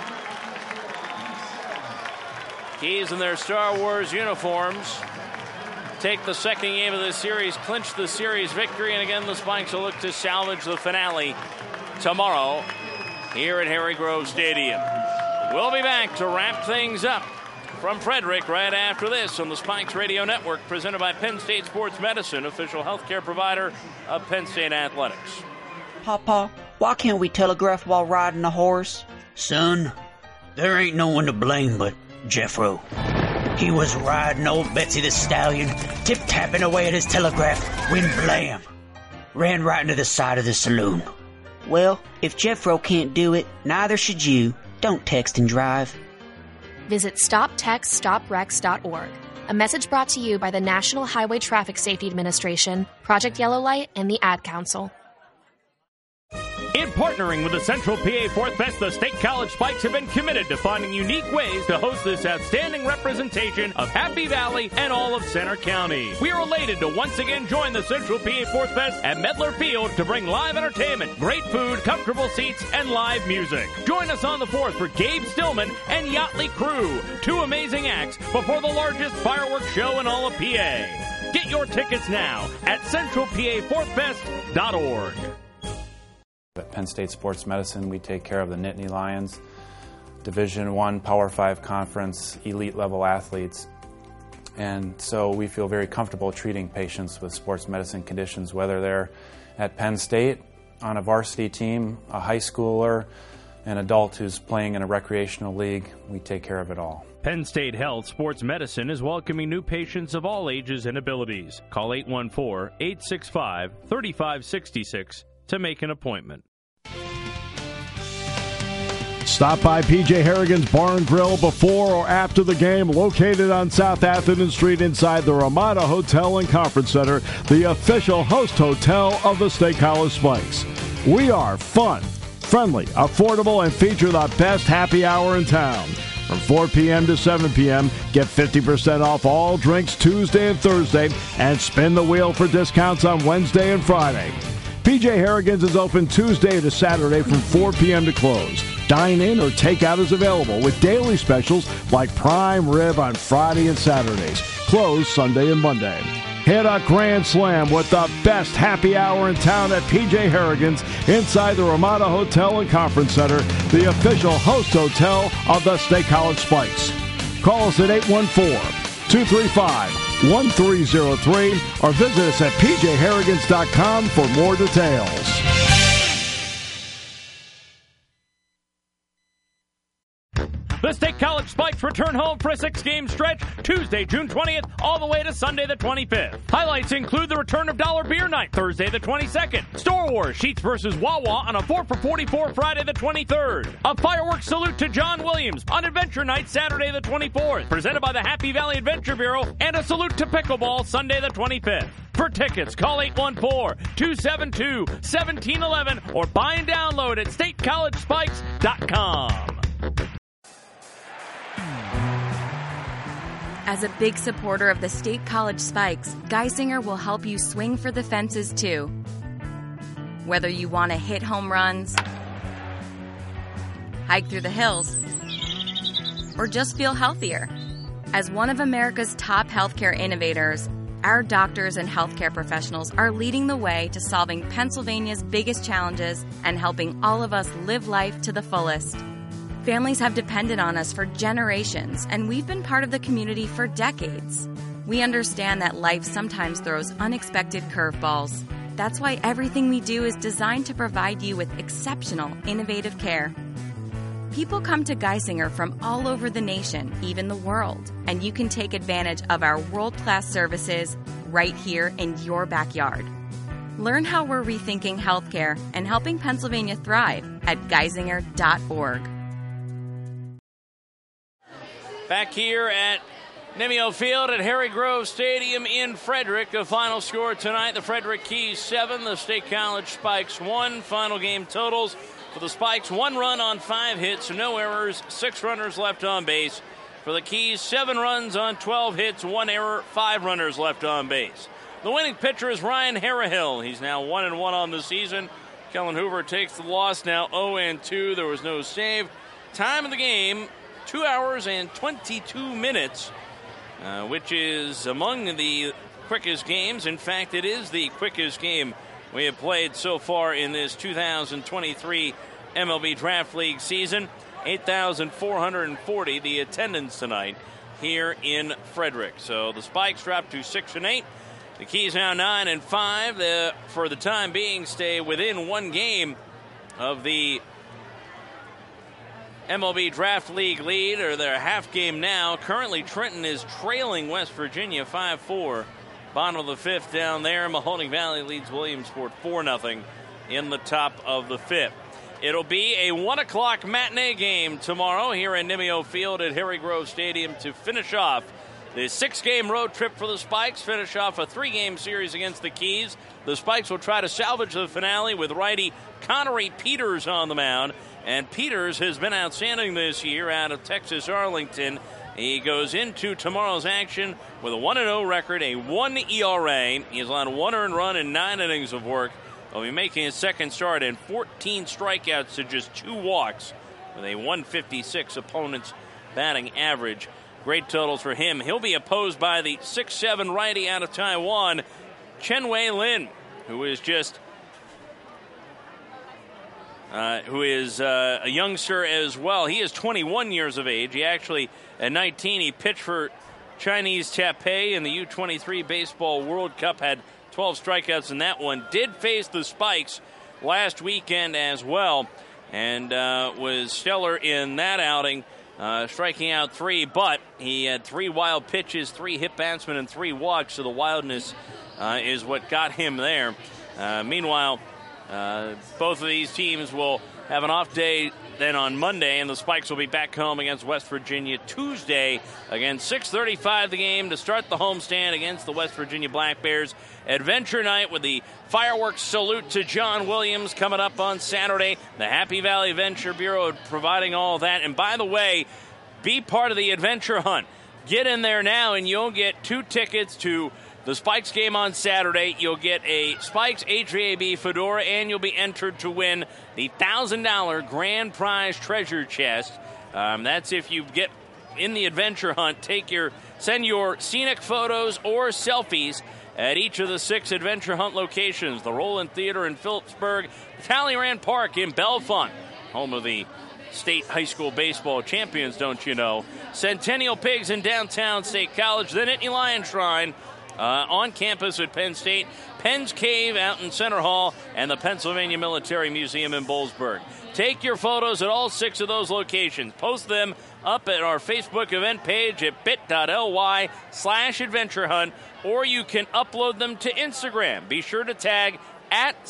Keys in their Star Wars uniforms take the second game of this series, clinch the series victory, and again the Spikes will look to salvage the finale tomorrow here at Harry Grove Stadium. We'll be back to wrap things up from Frederick right after this on the Spikes Radio Network, presented by Penn State Sports Medicine, official healthcare provider of Penn State Athletics. Papa, why can't we telegraph while riding a horse? Son, there ain't no one to blame but Jeffro. He was riding old Betsy the Stallion, tip-tapping away at his telegraph, when blam! Ran right into the side of the saloon. Well, if Jeffro can't do it, neither should you. Don't text and drive. Visit StopTextStopWrecks.org. A message brought to you by the National Highway Traffic Safety Administration, Project Yellow Light, and the Ad Council. In partnering with the Central PA Fourth Fest, the State College Spikes have been committed to finding unique ways to host this outstanding representation of Happy Valley and all of Center County. We are elated to once again join the Central PA Fourth Fest at Medler Field to bring live entertainment, great food, comfortable seats, and live music. Join us on the 4th for Gabe Stillman and Yachtly Crew, 2 amazing acts before the largest fireworks show in all of PA. Get your tickets now at centralpa4thfest.org. At Penn State Sports Medicine, we take care of the Nittany Lions, Division I Power 5 Conference, elite level athletes. And so we feel very comfortable treating patients with sports medicine conditions, whether they're at Penn State on a varsity team, a high schooler, an adult who's playing in a recreational league. We take care of it all. Penn State Health Sports Medicine is welcoming new patients of all ages and abilities. Call 814-865-3566 to make an appointment. Stop by PJ Harrigan's Bar and Grill before or after the game, located on South Atherton Street inside the Ramada Hotel and Conference Center, the official host hotel of the State College Spikes. We are fun, friendly, affordable, and feature the best happy hour in town. From 4 p.m. to 7 p.m., get 50% off all drinks Tuesday and Thursday, and spin the wheel for discounts on Wednesday and Friday. PJ Harrigan's is open Tuesday to Saturday from 4 p.m. to close. Dine-in or takeout is available with daily specials like prime rib on Friday and Saturdays. Closed Sunday and Monday. Hit a grand slam with the best happy hour in town at PJ Harrigan's inside the Ramada Hotel and Conference Center, the official host hotel of the State College Spikes. Call us at 814-235-1303 or visit us at pjharrigans.com for more details. The State College Spikes return home for a 6-game stretch Tuesday, June 20th, all the way to Sunday the 25th. Highlights include the return of Dollar Beer Night Thursday the 22nd, Star Wars Sheets vs. Wawa on a 4 for $44 Friday the 23rd, a fireworks salute to John Williams on Adventure Night Saturday the 24th, presented by the Happy Valley Adventure Bureau, and a salute to Pickleball Sunday the 25th. For tickets, call 814-272-1711 or buy and download at statecollegespikes.com. As a big supporter of the State College Spikes, Geisinger will help you swing for the fences too. Whether you want to hit home runs, hike through the hills, or just feel healthier. As one of America's top healthcare innovators, our doctors and healthcare professionals are leading the way to solving Pennsylvania's biggest challenges and helping all of us live life to the fullest. Families have depended on us for generations, and we've been part of the community for decades. We understand that life sometimes throws unexpected curveballs. That's why everything we do is designed to provide you with exceptional, innovative care. People come to Geisinger from all over the nation, even the world, and you can take advantage of our world-class services right here in your backyard. Learn how we're rethinking healthcare and helping Pennsylvania thrive at geisinger.org. Back here at Nimio Field at Harry Grove Stadium in Frederick. The final score tonight, the Frederick Keys 7, the State College Spikes 1. Final game totals for the Spikes: 1 run on 5 hits, no errors, 6 runners left on base. For the Keys, 7 runs on 12 hits, 1 error, 5 runners left on base. The winning pitcher is Ryan Harrahill. He's now 1-1 on the season. Kellen Hoover takes the loss, now 0-2. There was no save. Time of the game, 2 hours and 22 minutes, which is among the quickest games. In fact, it is the quickest game we have played so far in this 2023 MLB Draft League season. 8,440 the attendance tonight here in Frederick. So the Spikes drop to 6-8. The Keys now 9-5. They, for the time being, stay within 1 game of the MLB Draft League lead, or their half game now. Currently, Trenton is trailing West Virginia 5-4. Bottom of the 5th down there. Mahoning Valley leads Williamsport 4-0 in the top of the 5th. It'll be a 1 o'clock matinee game tomorrow here in Nimio Field at Harry Grove Stadium to finish off the 6-game road trip for the Spikes, finish off a 3-game series against the Keys. The Spikes will try to salvage the finale with righty Connery Peters on the mound. And Peters has been outstanding this year out of Texas Arlington. He goes into tomorrow's action with a 1-0 record, a 1 ERA. He has allowed 1 earned run in 9 innings of work. He'll be making his second start and 14 strikeouts to just 2 walks with a 156 opponent's batting average. Great totals for him. He'll be opposed by the 6'7" righty out of Taiwan, Chen Wei Lin, who is just a youngster as well. He is 21 years of age. He actually, at 19, he pitched for Chinese Taipei in the U23 Baseball World Cup, had 12 strikeouts in that one. Did face the Spikes last weekend as well, and was stellar in that outing, striking out 3, but he had 3 wild pitches, 3 hit batsmen, and 3 walks, so the wildness is what got him there. Meanwhile, both of these teams will have an off day then on Monday, and the Spikes will be back home against West Virginia Tuesday. Again, 6:35 the game to start the homestand against the West Virginia Black Bears. Adventure night with the fireworks salute to John Williams coming up on Saturday. The Happy Valley Venture Bureau providing all that. And by the way, be part of the adventure hunt. Get in there now and you'll get 2 tickets to the Spikes game on Saturday. You'll get a Spikes HVAB fedora, and you'll be entered to win the $1,000 grand prize treasure chest. That's if you get in the adventure hunt. Send your scenic photos or selfies at each of the 6 adventure hunt locations: the Roland Theater in Phillipsburg, Talleyrand Park in Bellefonte, home of the state high school baseball champions, don't you know, Centennial Pigs in downtown State College, the Nittany Lion Shrine on campus at Penn State, Penn's Cave out in Center Hall, and the Pennsylvania Military Museum in Boalsburg. Take your photos at all 6 of those locations. Post them up at our Facebook event page at bit.ly/adventurehunt, or you can upload them to Instagram. Be sure to tag at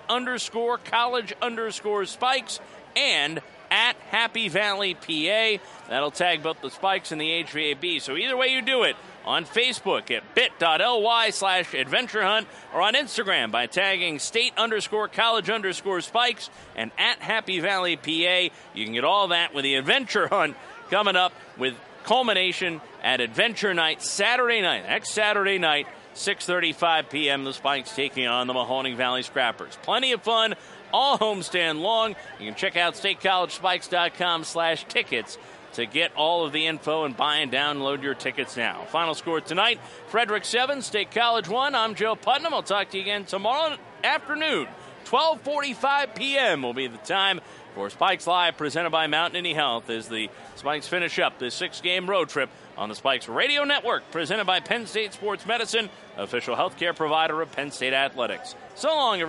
state_college_spikes and at Happy Valley PA. That'll tag both the Spikes and the HVAB. So either way you do it, on Facebook at bit.ly/adventurehunt, or on Instagram by tagging state_college_spikes and at Happy Valley PA. You can get all that with the adventure hunt coming up, with culmination at Adventure Night Saturday night. Next Saturday night, 6:35 p.m., the Spikes taking on the Mahoning Valley Scrappers. Plenty of fun all homestand long. You can check out statecollegespikes.com/tickets to get all of the info and buy and download your tickets now. Final score tonight, Frederick 7, State College 1. I'm Joe Putnam. I'll talk to you again tomorrow afternoon. 12:45 p.m. will be the time for Spikes Live, presented by Mount Nittany Health, as the Spikes finish up this 6-game road trip on the Spikes Radio Network, presented by Penn State Sports Medicine, official healthcare provider of Penn State Athletics. So long, everybody.